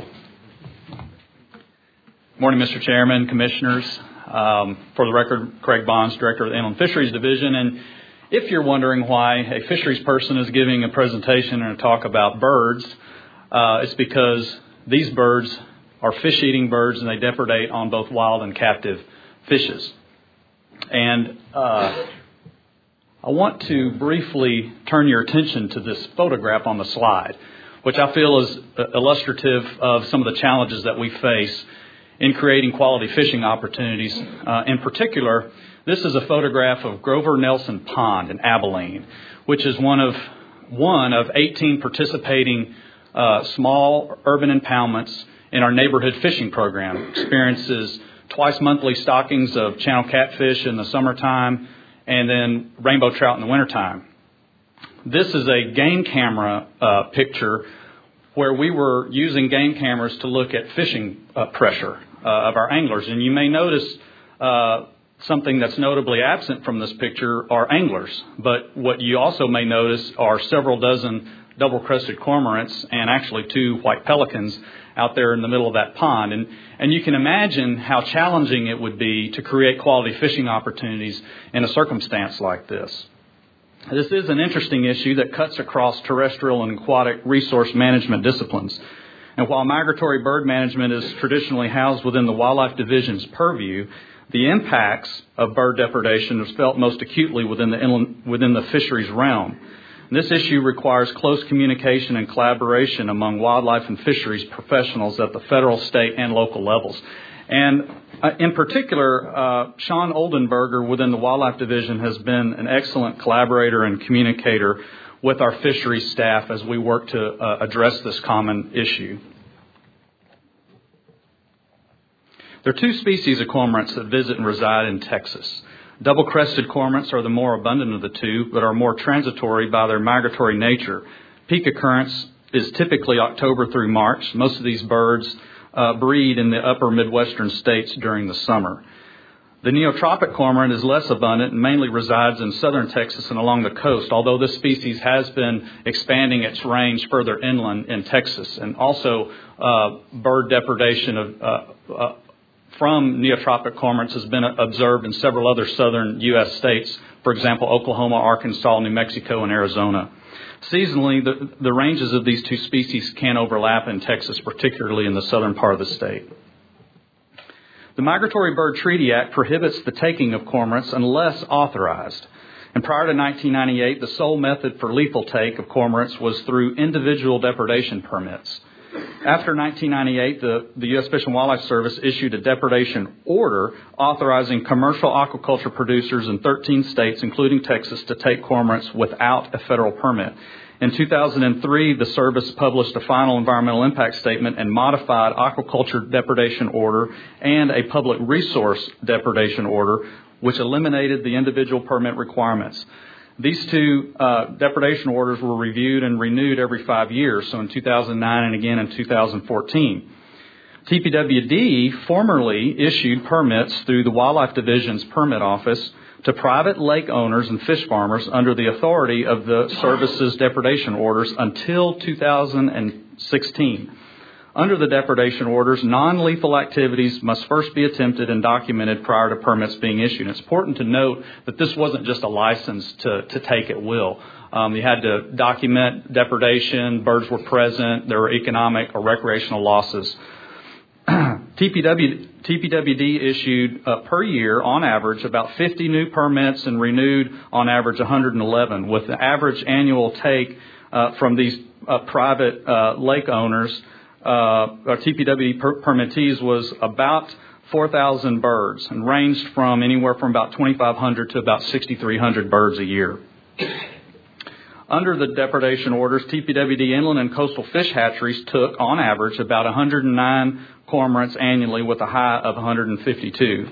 Morning, Mr. Chairman, Commissioners. For the record, Craig Bonds, Director of the Inland Fisheries Division. And if you're wondering why a fisheries person is giving a presentation and a talk about birds, it's because these birds are fish-eating birds and they depredate on both wild and captive fishes. And I want to briefly turn your attention to this photograph on the slide, which I feel is illustrative of some of the challenges that we face in creating quality fishing opportunities. In particular, this is a photograph of Grover Nelson Pond in Abilene, which is one of 18 participating small urban impoundments in our neighborhood fishing program. Experiences twice monthly stockings of channel catfish in the summertime and then rainbow trout in the wintertime. This is a game camera picture where we were using game cameras to look at fishing pressure of our anglers. And you may notice something that's notably absent from this picture are anglers. But what you also may notice are several dozen double-crested cormorants and actually 2 white pelicans out there in the middle of that pond. And you can imagine how challenging it would be to create quality fishing opportunities in a circumstance like this. This is an interesting issue that cuts across terrestrial and aquatic resource management disciplines. And while migratory bird management is traditionally housed within the Wildlife Division's purview, the impacts of bird depredation is felt most acutely within the fisheries realm. This issue requires close communication and collaboration among wildlife and fisheries professionals at the federal, state, and local levels. And in particular, Sean Oldenburger within the Wildlife Division has been an excellent collaborator and communicator with our fisheries staff as we work to address this common issue. There are 2 species of cormorants that visit and reside in Texas. Double-crested cormorants are the more abundant of the 2, but are more transitory by their migratory nature. Peak occurrence is typically October through March. Most of these birds breed in the upper Midwestern states during the summer. The neotropic cormorant is less abundant and mainly resides in southern Texas and along the coast, although this species has been expanding its range further inland in Texas. And also bird depredation from neotropic cormorants has been observed in several other southern U.S. states, for example, Oklahoma, Arkansas, New Mexico, and Arizona. Seasonally, the ranges of these 2 species can overlap in Texas, particularly in the southern part of the state. The Migratory Bird Treaty Act prohibits the taking of cormorants unless authorized. And prior to 1998, the sole method for lethal take of cormorants was through individual depredation permits. After 1998, the U.S. Fish and Wildlife Service issued a depredation order authorizing commercial aquaculture producers in 13 states, including Texas, to take cormorants without a federal permit. In 2003, the service published a final environmental impact statement and modified aquaculture depredation order and a public resource depredation order, which eliminated the individual permit requirements. These 2 depredation orders were reviewed and renewed every 5 years, so in 2009 and again in 2014. TPWD formerly issued permits through the Wildlife Division's permit office to private lake owners and fish farmers under the authority of the service's depredation orders until 2016. Under the depredation orders, non-lethal activities must first be attempted and documented prior to permits being issued. It's important to note that this wasn't just a license to take at will. You had to document depredation, birds were present, there were economic or recreational losses. TPWD issued per year, on average, about 50 new permits and renewed, on average, 111, with the average annual take from these private lake owners. Our TPWD permittees was about 4,000 birds and ranged from anywhere from about 2,500 to about 6,300 birds a year. Under the depredation orders, TPWD inland and coastal fish hatcheries took, on average, about 109 cormorants annually with a high of 152.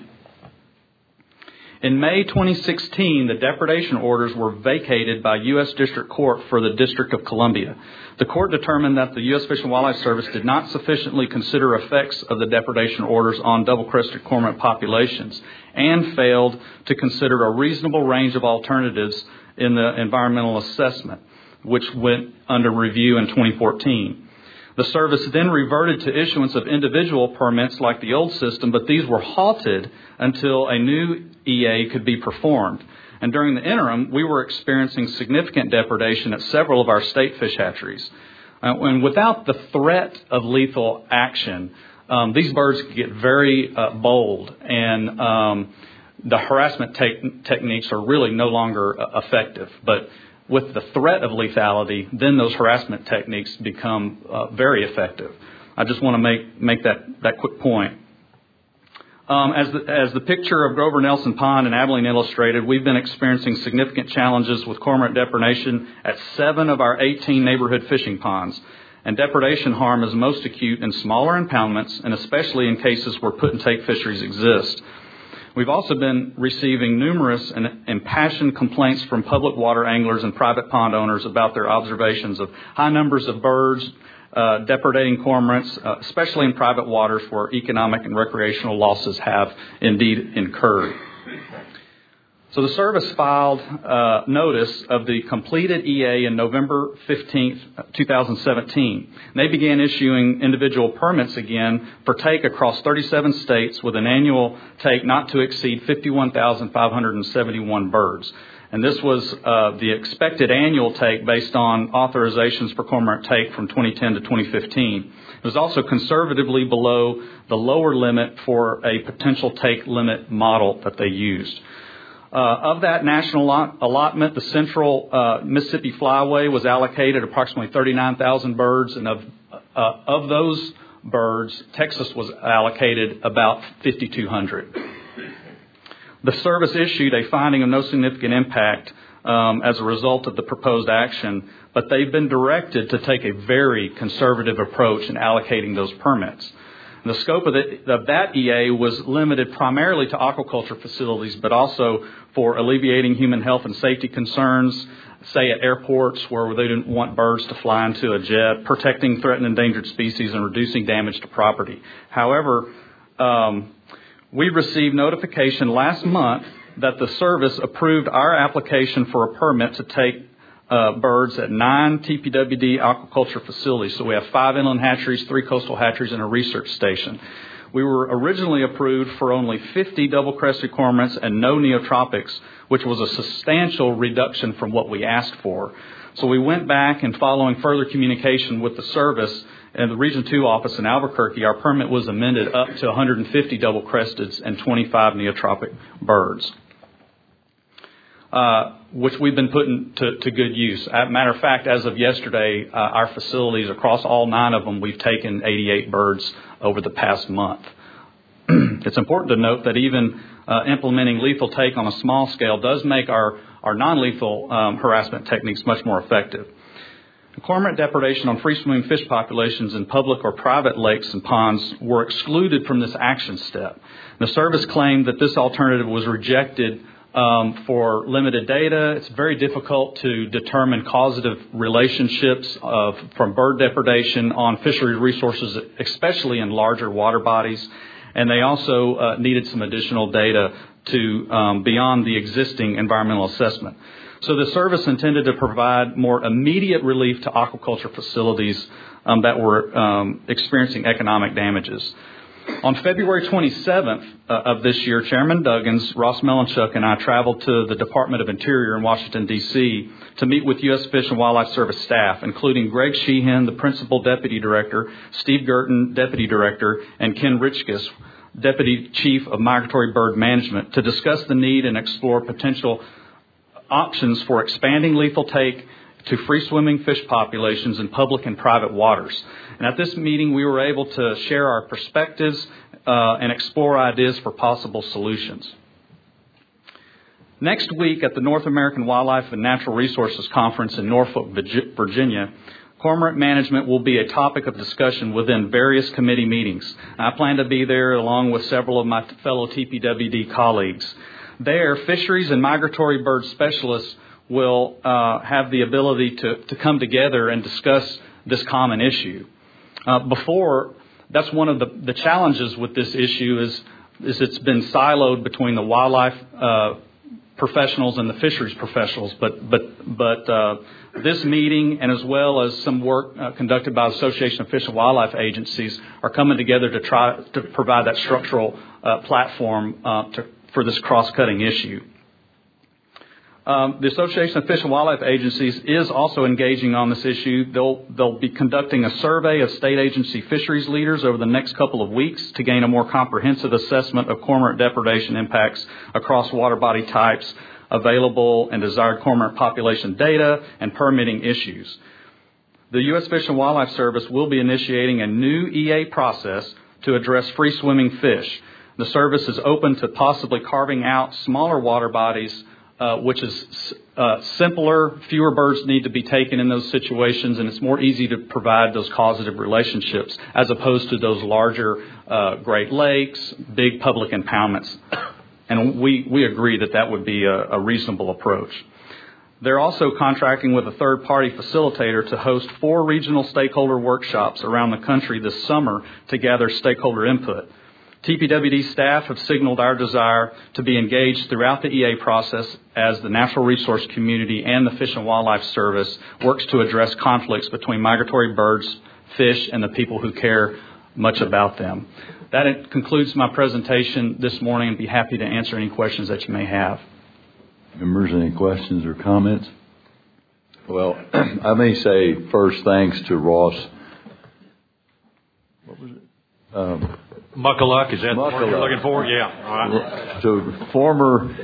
In May 2016, the depredation orders were vacated by U.S. District Court for the District of Columbia. The court determined that the U.S. Fish and Wildlife Service did not sufficiently consider effects of the depredation orders on double-crested cormorant populations and failed to consider a reasonable range of alternatives in the environmental assessment, which went under review in 2014. The service then reverted to issuance of individual permits like the old system, but these were halted until a new EA could be performed. And during the interim, we were experiencing significant depredation at several of our state fish hatcheries. And without the threat of lethal action, these birds could get very bold and the harassment techniques are really no longer effective. But with the threat of lethality, then those harassment techniques become very effective. I just want to make that quick point. As the picture of Grover Nelson Pond in Abilene illustrated, we've been experiencing significant challenges with cormorant depredation at 7 of our 18 neighborhood fishing ponds. And depredation harm is most acute in smaller impoundments, and especially in cases where put-and-take fisheries exist. We've also been receiving numerous and impassioned complaints from public water anglers and private pond owners about their observations of high numbers of birds, depredating cormorants, especially in private waters where economic and recreational losses have indeed incurred. So the service filed notice of the completed EA in November 15, 2017. They began issuing individual permits again for take across 37 states with an annual take not to exceed 51,571 birds. And this was the expected annual take based on authorizations for cormorant take from 2010 to 2015. It was also conservatively below the lower limit for a potential take limit model that they used. Of that national allotment, the central Mississippi Flyway was allocated approximately 39,000 birds, and of those birds, Texas was allocated about 5,200. The service issued a finding of no significant impact as a result of the proposed action, but they've been directed to take a very conservative approach in allocating those permits. The scope of that EA was limited primarily to aquaculture facilities, but also for alleviating human health and safety concerns, say at airports where they didn't want birds to fly into a jet, protecting threatened and endangered species, and reducing damage to property. However, we received notification last month that the service approved our application for a permit to take birds at 9 TPWD aquaculture facilities. So we have 5 inland hatcheries, 3 coastal hatcheries, and a research station. We were originally approved for only 50 double-crested cormorants and no neotropics, which was a substantial reduction from what we asked for. So we went back, and following further communication with the service and the Region 2 office in Albuquerque, our permit was amended up to 150 double-cresteds and 25 neotropic birds, which we've been putting to good use. As a matter of fact, as of yesterday, our facilities, across all 9 of them, we've taken 88 birds over the past month. It's important to note that even implementing lethal take on a small scale does make our non-lethal harassment techniques much more effective. Cormorant depredation on free-swimming fish populations in public or private lakes and ponds were excluded from this action step. The service claimed that this alternative was rejected for limited data. It's very difficult to determine causative relationships from bird depredation on fishery resources, especially in larger water bodies. And they also needed some additional data to beyond the existing environmental assessment. So the service intended to provide more immediate relief to aquaculture facilities that were experiencing economic damages. On February 27th of this year, Chairman Duggins, Ross Melanchuk, and I traveled to the Department of Interior in Washington, D.C. to meet with U.S. Fish and Wildlife Service staff, including Greg Sheehan, the Principal Deputy Director, Steve Girton, Deputy Director, and Ken Richkes, Deputy Chief of Migratory Bird Management, to discuss the need and explore potential options for expanding lethal take to free-swimming fish populations in public and private waters. And at this meeting, we were able to share our perspectives and explore ideas for possible solutions. Next week at the North American Wildlife and Natural Resources Conference in Norfolk, Virginia, cormorant management will be a topic of discussion within various committee meetings. I plan to be there along with several of my fellow TPWD colleagues. There, fisheries and migratory bird specialists will have the ability to come together and discuss this common issue. That's one of the challenges with this issue is it's been siloed between the wildlife professionals and the fisheries professionals. But this meeting, and as well as some work conducted by the Association of Fish and Wildlife Agencies, are coming together to try to provide that structural platform for this cross-cutting issue. The Association of Fish and Wildlife Agencies is also engaging on this issue. They'll be conducting a survey of state agency fisheries leaders over the next couple of weeks to gain a more comprehensive assessment of cormorant depredation impacts across water body types, available and desired cormorant population data, and permitting issues. The U.S. Fish and Wildlife Service will be initiating a new EA process to address free-swimming fish. The service is open to possibly carving out smaller water bodies, which is simpler, fewer birds need to be taken in those situations, and it's more easy to provide those causative relationships as opposed to those larger Great Lakes, big public impoundments. And we agree that would be a reasonable approach. They're also contracting with a third-party facilitator to host 4 regional stakeholder workshops around the country this summer to gather stakeholder input. TPWD staff have signaled our desire to be engaged throughout the EA process as the natural resource community and the Fish and Wildlife Service works to address conflicts between migratory birds, fish, and the people who care much about them. That concludes my presentation this morning, and be happy to answer any questions that you may have. Members, any questions or comments? Well, I may say first thanks to Ross. What was it? Muckaluck, is that the word you're looking for? Yeah. All right. To former,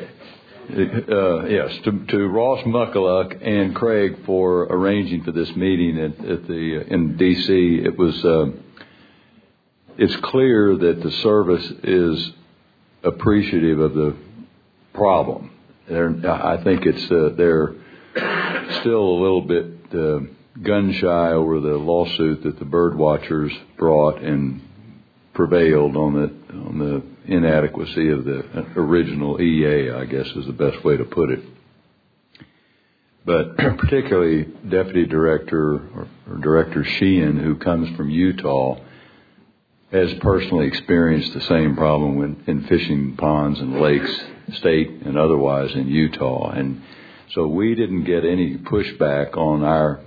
to Ross Muckaluck and Craig for arranging for this meeting in D.C. It was. It's clear that the service is appreciative of the problem. I think they're still a little bit gun shy over the lawsuit that the bird watchers brought and prevailed on the inadequacy of the original EA, I guess is the best way to put it. But particularly Deputy Director or Director Sheehan, who comes from Utah, has personally experienced the same problem in fishing ponds and lakes, state and otherwise, in Utah. And so we didn't get any pushback on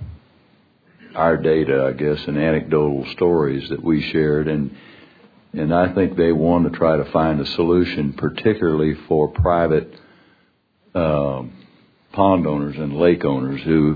our data, I guess, and anecdotal stories that we shared. And I think they want to try to find a solution, particularly for private pond owners and lake owners who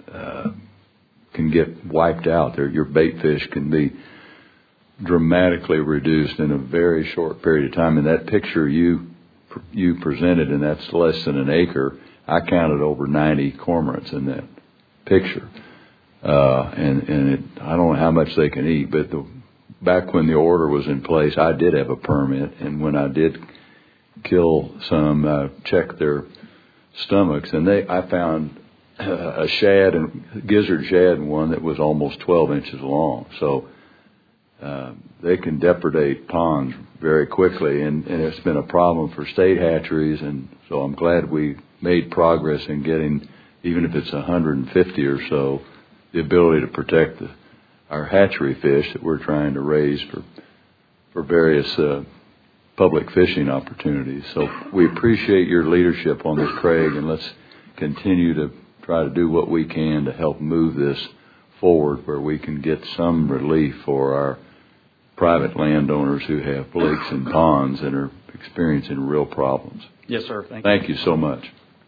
can get wiped out. Your bait fish can be dramatically reduced in a very short period of time. And that picture you presented, and that's less than an acre, I counted over 90 cormorants in that picture. I don't know how much they can eat, but back when the order was in place, I did have a permit, and when I did kill some, I checked their stomachs, and I found a shad and gizzard shad in one that was almost 12 inches long. So they can depredate ponds very quickly, and it's been a problem for state hatcheries, and so I'm glad we made progress in getting, even if it's 150 or so, the ability to protect our hatchery fish that we're trying to raise for various public fishing opportunities. So we appreciate your leadership on this, Craig, and let's continue to try to do what we can to help move this forward where we can get some relief for our private landowners who have lakes and ponds and are experiencing real problems. Yes, sir. Thank you so much.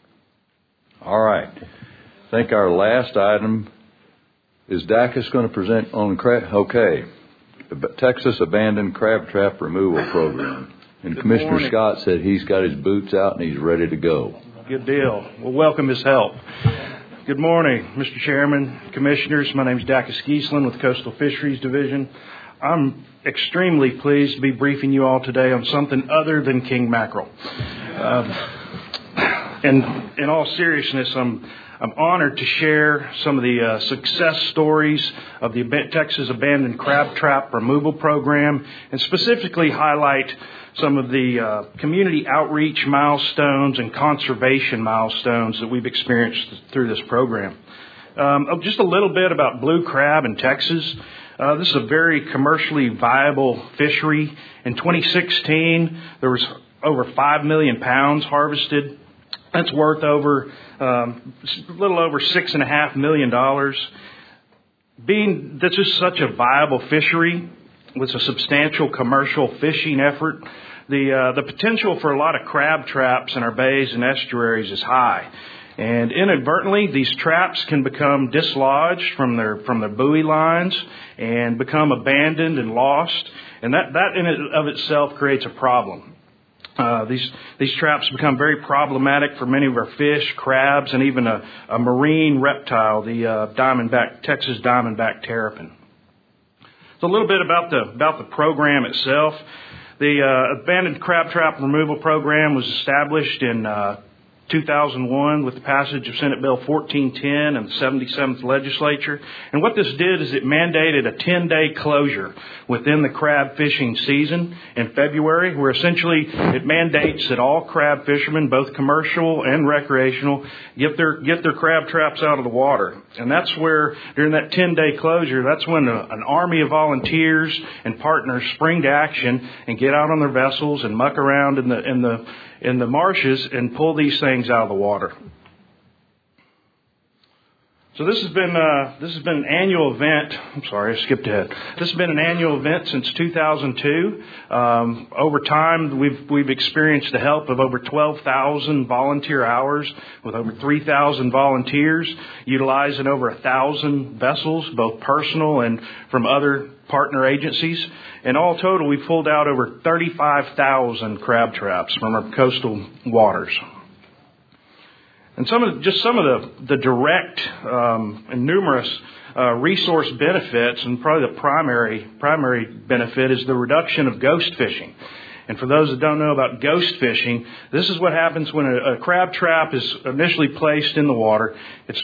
All right. I think our last item is Dacus going to present on Texas Abandoned Crab Trap Removal Program. And Commissioner Scott said he's got his boots out and he's ready to go. Good deal. Well, welcome his help. Good morning, Mr. Chairman, Commissioners. My name is Dacus Giesland with the Coastal Fisheries Division. I'm extremely pleased to be briefing you all today on something other than king mackerel. And in all seriousness, I'm honored to share some of the success stories of the Texas Abandoned Crab Trap Removal Program, and specifically highlight some of the community outreach milestones and conservation milestones that we've experienced through this program. Just a little bit about blue crab in Texas. This is a very commercially viable fishery. In 2016, there was over 5 million pounds harvested. That's worth over a little over $6.5 million. Being this is such a viable fishery, with a substantial commercial fishing effort, the potential for a lot of crab traps in our bays and estuaries is high. And inadvertently, these traps can become dislodged from their buoy lines and become abandoned and lost. And that in and of itself creates a problem. These traps become very problematic for many of our fish, crabs, and even a marine reptile, the Texas diamondback terrapin. So a little bit about the program itself. The Abandoned Crab Trap Removal Program was established in 2001 with the passage of Senate Bill 1410 and the 77th Legislature. And what this did is it mandated a 10-day closure within the crab fishing season in February, where essentially it mandates that all crab fishermen, both commercial and recreational, get their crab traps out of the water. And that's where, during that 10-day closure, that's when an army of volunteers and partners spring to action and get out on their vessels and muck around in the marshes and pull these things out of the water. So this has been an annual event. I'm sorry, I skipped ahead. This has been an annual event since 2002. Over time, we've experienced the help of over 12,000 volunteer hours with over 3,000 volunteers, utilizing over 1,000 vessels, both personal and from other partner agencies. And all total, we've pulled out over 35,000 crab traps from our coastal waters. And some of the direct and numerous resource benefits, and probably the primary benefit is the reduction of ghost fishing. And for those that don't know about ghost fishing, this is what happens when a crab trap is initially placed in the water.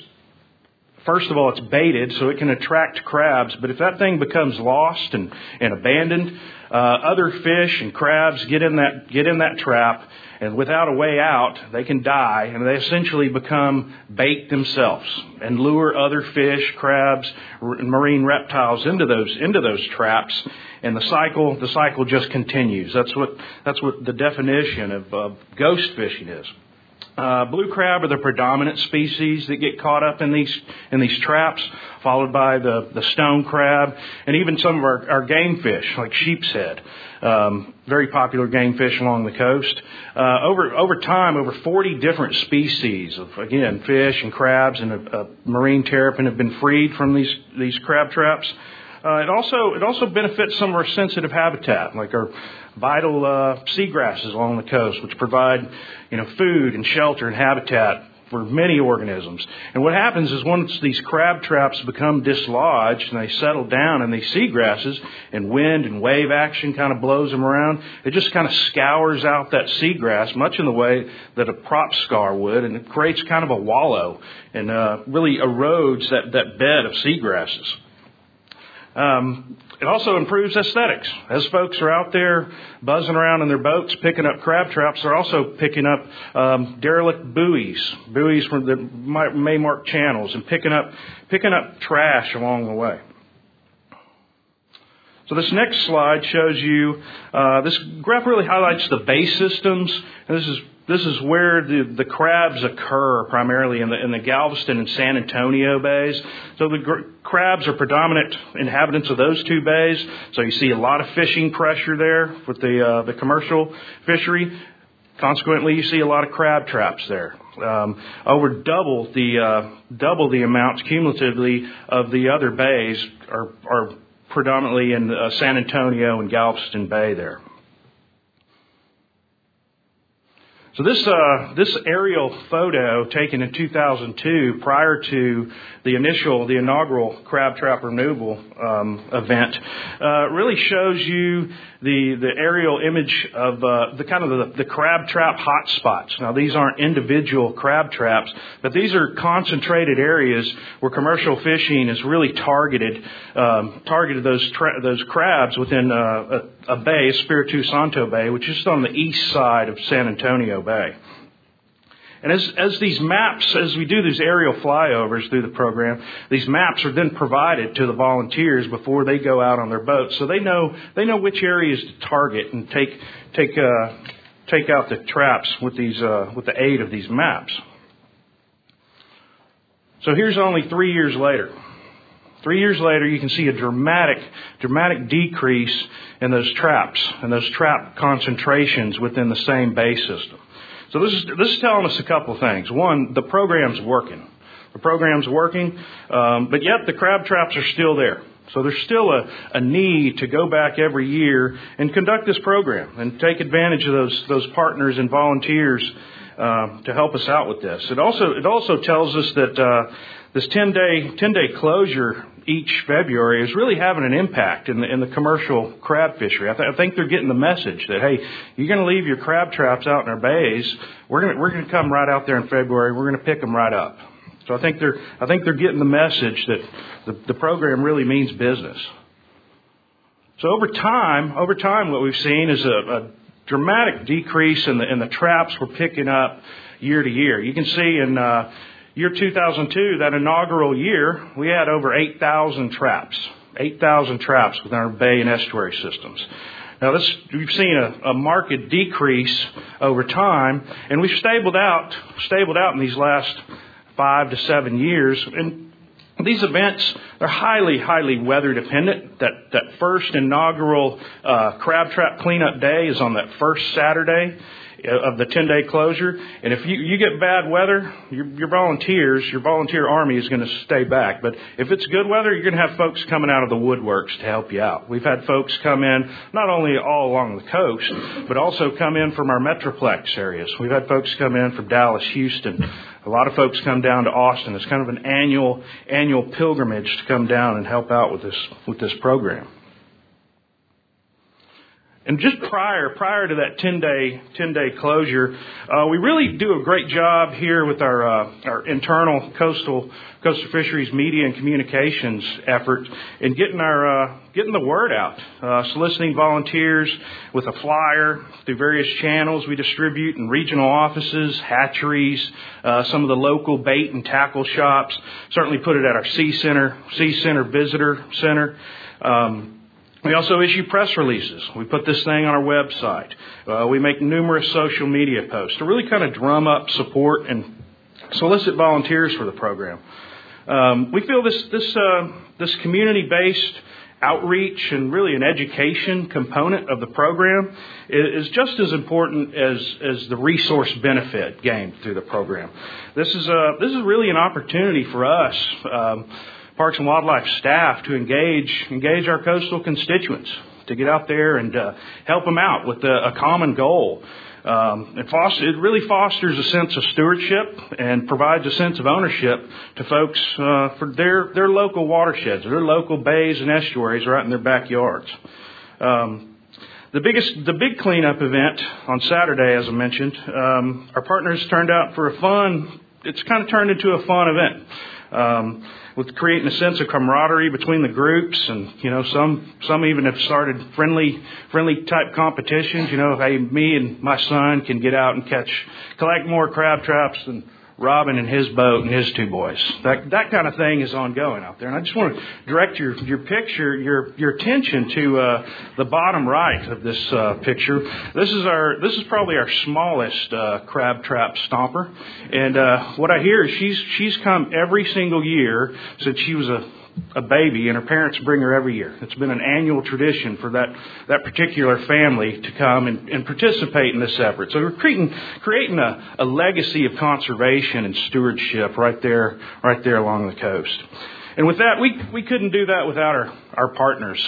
First of all, it's baited, so it can attract crabs. But if that thing becomes lost and abandoned, other fish and crabs get in that trap, and without a way out, they can die, and they essentially become bait themselves and lure other fish, crabs, and marine reptiles into those traps. And the cycle just continues. That's what the definition of ghost fishing is. Blue crab are the predominant species that get caught up in these traps, followed by the stone crab, and even some of our game fish, like sheep's head. Very popular game fish along the coast. Over time, over 40 different species of, again, fish and crabs and a marine terrapin have been freed from these crab traps. It also benefits some of our sensitive habitat, like our vital seagrasses along the coast, which provide food and shelter and habitat for many organisms. And what happens is once these crab traps become dislodged and they settle down in these seagrasses, and wind and wave action kind of blows them around, it just kind of scours out that seagrass, much in the way that a prop scar would, and it creates kind of a wallow and really erodes that bed of seagrasses. It also improves aesthetics. As folks are out there buzzing around in their boats picking up crab traps, they're also picking up derelict buoys from that may mark channels, and picking up trash along the way. So this next slide shows you, this graph really highlights the bay systems. And this is where the crabs occur primarily in the Galveston and San Antonio bays. So the crabs are predominant inhabitants of those two bays. So you see a lot of fishing pressure there with the commercial fishery. Consequently, you see a lot of crab traps there. Over double the amounts cumulatively of the other bays are predominantly in San Antonio and Galveston Bay there. So this aerial photo taken in 2002, prior to the inaugural crab trap removal event, really shows you the aerial image of the crab trap hotspots. Now, these aren't individual crab traps, but these are concentrated areas where commercial fishing has really targeted those crabs within a bay, Espiritu Santo Bay, which is on the east side of San Antonio Bay. And as we do these aerial flyovers through the program, these maps are then provided to the volunteers before they go out on their boats, so they know which areas to target and take out the traps with the aid of these maps. So here's only 3 years later. 3 years later, you can see a dramatic decrease in those traps and those trap concentrations within the same bay system. So this is telling us a couple of things. One, the program's working. The program's working, but yet the crab traps are still there. So there's still a need to go back every year and conduct this program and take advantage of those partners and volunteers to help us out with this. It also tells us that this 10-day closure each February is really having an impact in the commercial crab fishery. I think they're getting the message that, hey, you're going to leave your crab traps out in our bays. We're going to come right out there in February. We're going to pick them right up. So I think they're getting the message that the program really means business. So over time, what we've seen is a dramatic decrease in the traps we're picking up year to year. You can see in year 2002, that inaugural year, we had over 8,000 traps. 8,000 traps within our bay and estuary systems. Now, we've seen a marked decrease over time, and we've stabled out in these last 5 to 7 years. And these events, they're highly, highly weather dependent. That first inaugural crab trap cleanup day is on that first Saturday of the 10-day closure. And if you get bad weather, your volunteer army is going to stay back. But if it's good weather, you're going to have folks coming out of the woodworks to help you out. We've had folks come in, not only all along the coast, but also come in from our Metroplex areas. We've had folks come in from Dallas, Houston. A lot of folks come down to Austin. It's kind of an annual pilgrimage to come down and help out with this program. And just prior to that 10-day closure, we really do a great job here with our internal coastal fisheries media and communications effort in getting the word out, soliciting volunteers with a flyer through various channels we distribute in regional offices, hatcheries, some of the local bait and tackle shops. Certainly put it at our Sea Center Visitor Center. We also issue press releases. We put this thing on our website. We make numerous social media posts to really kind of drum up support and solicit volunteers for the program. We feel this community-based outreach and really an education component of the program is just as important as the resource benefit gained through the program. This is really an opportunity for us, Parks and Wildlife staff, to engage our coastal constituents, to get out there and help them out with a common goal. It really fosters a sense of stewardship and provides a sense of ownership to folks for their local watersheds, their local bays and estuaries right in their backyards. The big cleanup event on Saturday, as I mentioned, our partners turned out for it's kind of turned into a fun event. With creating a sense of camaraderie between the groups, and some even have started friendly type competitions. Hey, me and my son can get out and collect more crab traps than Robin and his boat and his two boys. That kind of thing is ongoing out there. And I just want to direct your attention to the bottom right of this picture. This is probably our smallest crab trap stomper. And what I hear is she's come every single year since she was a baby, and her parents bring her every year. It's been an annual tradition for that particular family to come and participate in this effort. So we're creating a legacy of conservation and stewardship right there along the coast. And with that, we couldn't do that without our partners.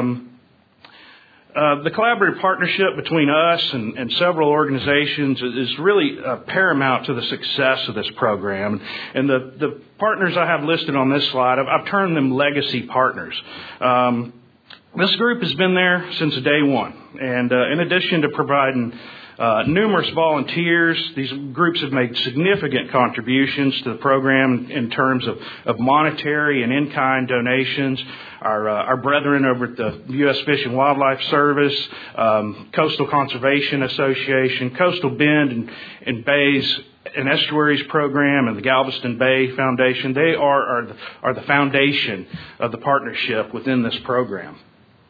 The collaborative partnership between us and several organizations is really paramount to the success of this program. And the partners I have listed on this slide, I've termed them legacy partners. This group has been there since day one. And in addition to providing numerous volunteers, these groups have made significant contributions to the program in terms of monetary and in-kind donations. Our brethren over at the U.S. Fish and Wildlife Service, Coastal Conservation Association, Coastal Bend and Bays and Estuaries Program, and the Galveston Bay Foundation, they are the foundation of the partnership within this program.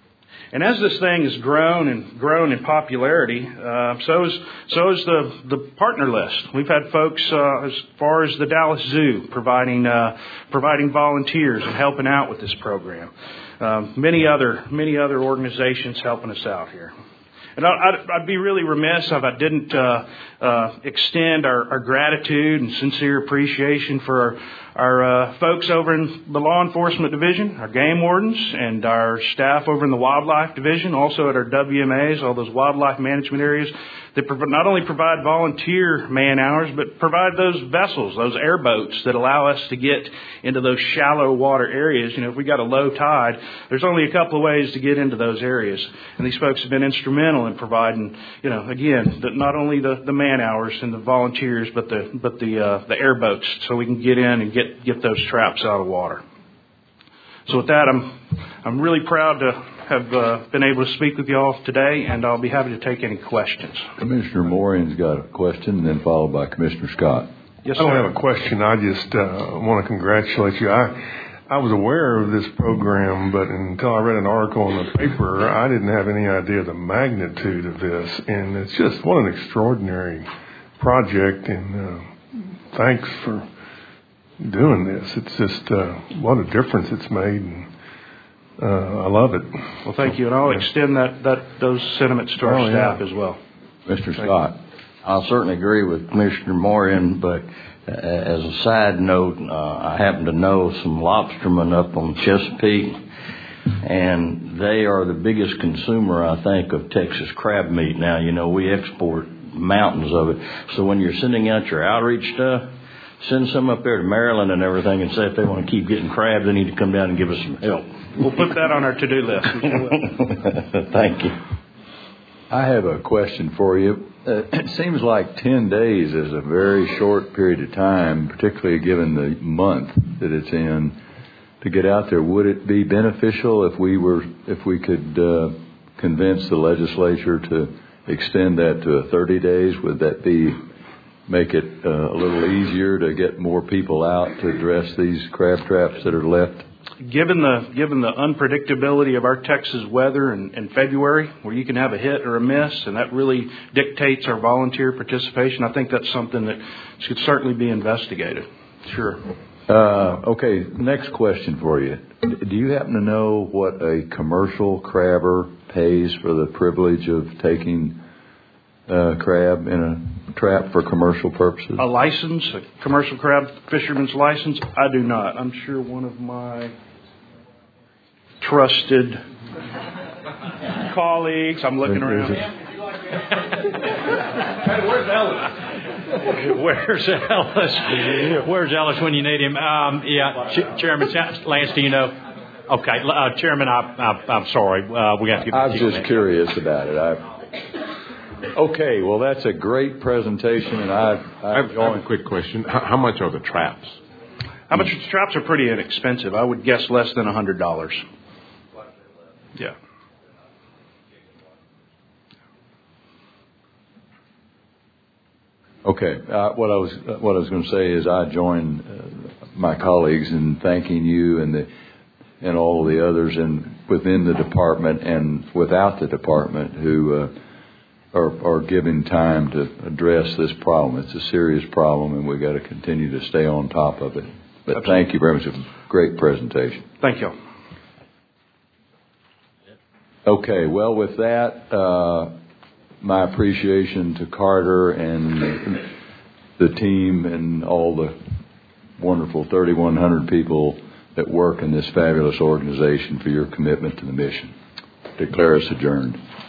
And as this thing has grown in popularity, so is the partner list. We've had folks as far as the Dallas Zoo providing volunteers and helping out with this program. Many other organizations helping us out here. And I'd be really remiss if I didn't extend our gratitude and sincere appreciation for our folks over in the Law Enforcement Division, our game wardens, and our staff over in the Wildlife Division, also at our WMAs, all those wildlife management areas, that not only provide volunteer man hours, but provide those vessels, those airboats that allow us to get into those shallow water areas. If we got a low tide, there's only a couple of ways to get into those areas. And these folks have been instrumental in providing, again, not only the man hours and the volunteers, but the airboats, so we can get in and get those traps out of water. So with that, I'm really proud to have been able to speak with you all today, and I'll be happy to take any questions. Commissioner Morian's got a question, and then followed by Commissioner Scott. Yes, sir. I don't have a question. I just want to congratulate you. I was aware of this program, but until I read an article in the paper, I didn't have any idea of the magnitude of this. And it's just what an extraordinary project, and thanks for doing this. It's just what a difference it's made, and I love it. Well, thank you, and I'll extend those sentiments to our staff as well. Mr. Scott. I'll certainly agree with Commissioner Morian, but as a side note, I happen to know some lobstermen up on Chesapeake, and they are the biggest consumer, I think, of Texas crab meat. Now, we export mountains of it. So when you're sending out your outreach stuff, send some up there to Maryland and everything and say if they want to keep getting crabs, they need to come down and give us some help. We'll put that on our to-do list. Thank you. I have a question for you. It seems like 10 days is a very short period of time, particularly given the month that it's in, to get out there. Would it be beneficial if we could convince the legislature to extend that to 30 days? Would that make it a little easier to get more people out to address these crab traps that are left? Given the unpredictability of our Texas weather in February, where you can have a hit or a miss, and that really dictates our volunteer participation, I think that's something that should certainly be investigated. Sure. Okay, next question for you. Do you happen to know what a commercial crabber pays for the privilege of taking crab in a trap for commercial purposes? A license, a commercial crab fisherman's license? I do not. I'm sure one of my trusted colleagues, I'm looking around. Hey, where's Ellis? Where's Ellis when you need him? Chairman Lance, do you know? Okay, Chairman, I'm sorry. We have to give. I'm just curious about it. Okay, well, that's a great presentation, and I have a quick question. How much are the traps? How much the traps are pretty inexpensive. I would guess less than $100. Yeah. Okay. What I was going to say is I join my colleagues in thanking you and all of the others within the department and without the department who are giving time to address this problem. It's a serious problem, and we've got to continue to stay on top of it. But Absolutely. Thank you very much. It was a great presentation. Thank you. Okay. Well, with that, my appreciation to Carter and the team and all the wonderful 3,100 people that work in this fabulous organization for your commitment to the mission. Declare us adjourned.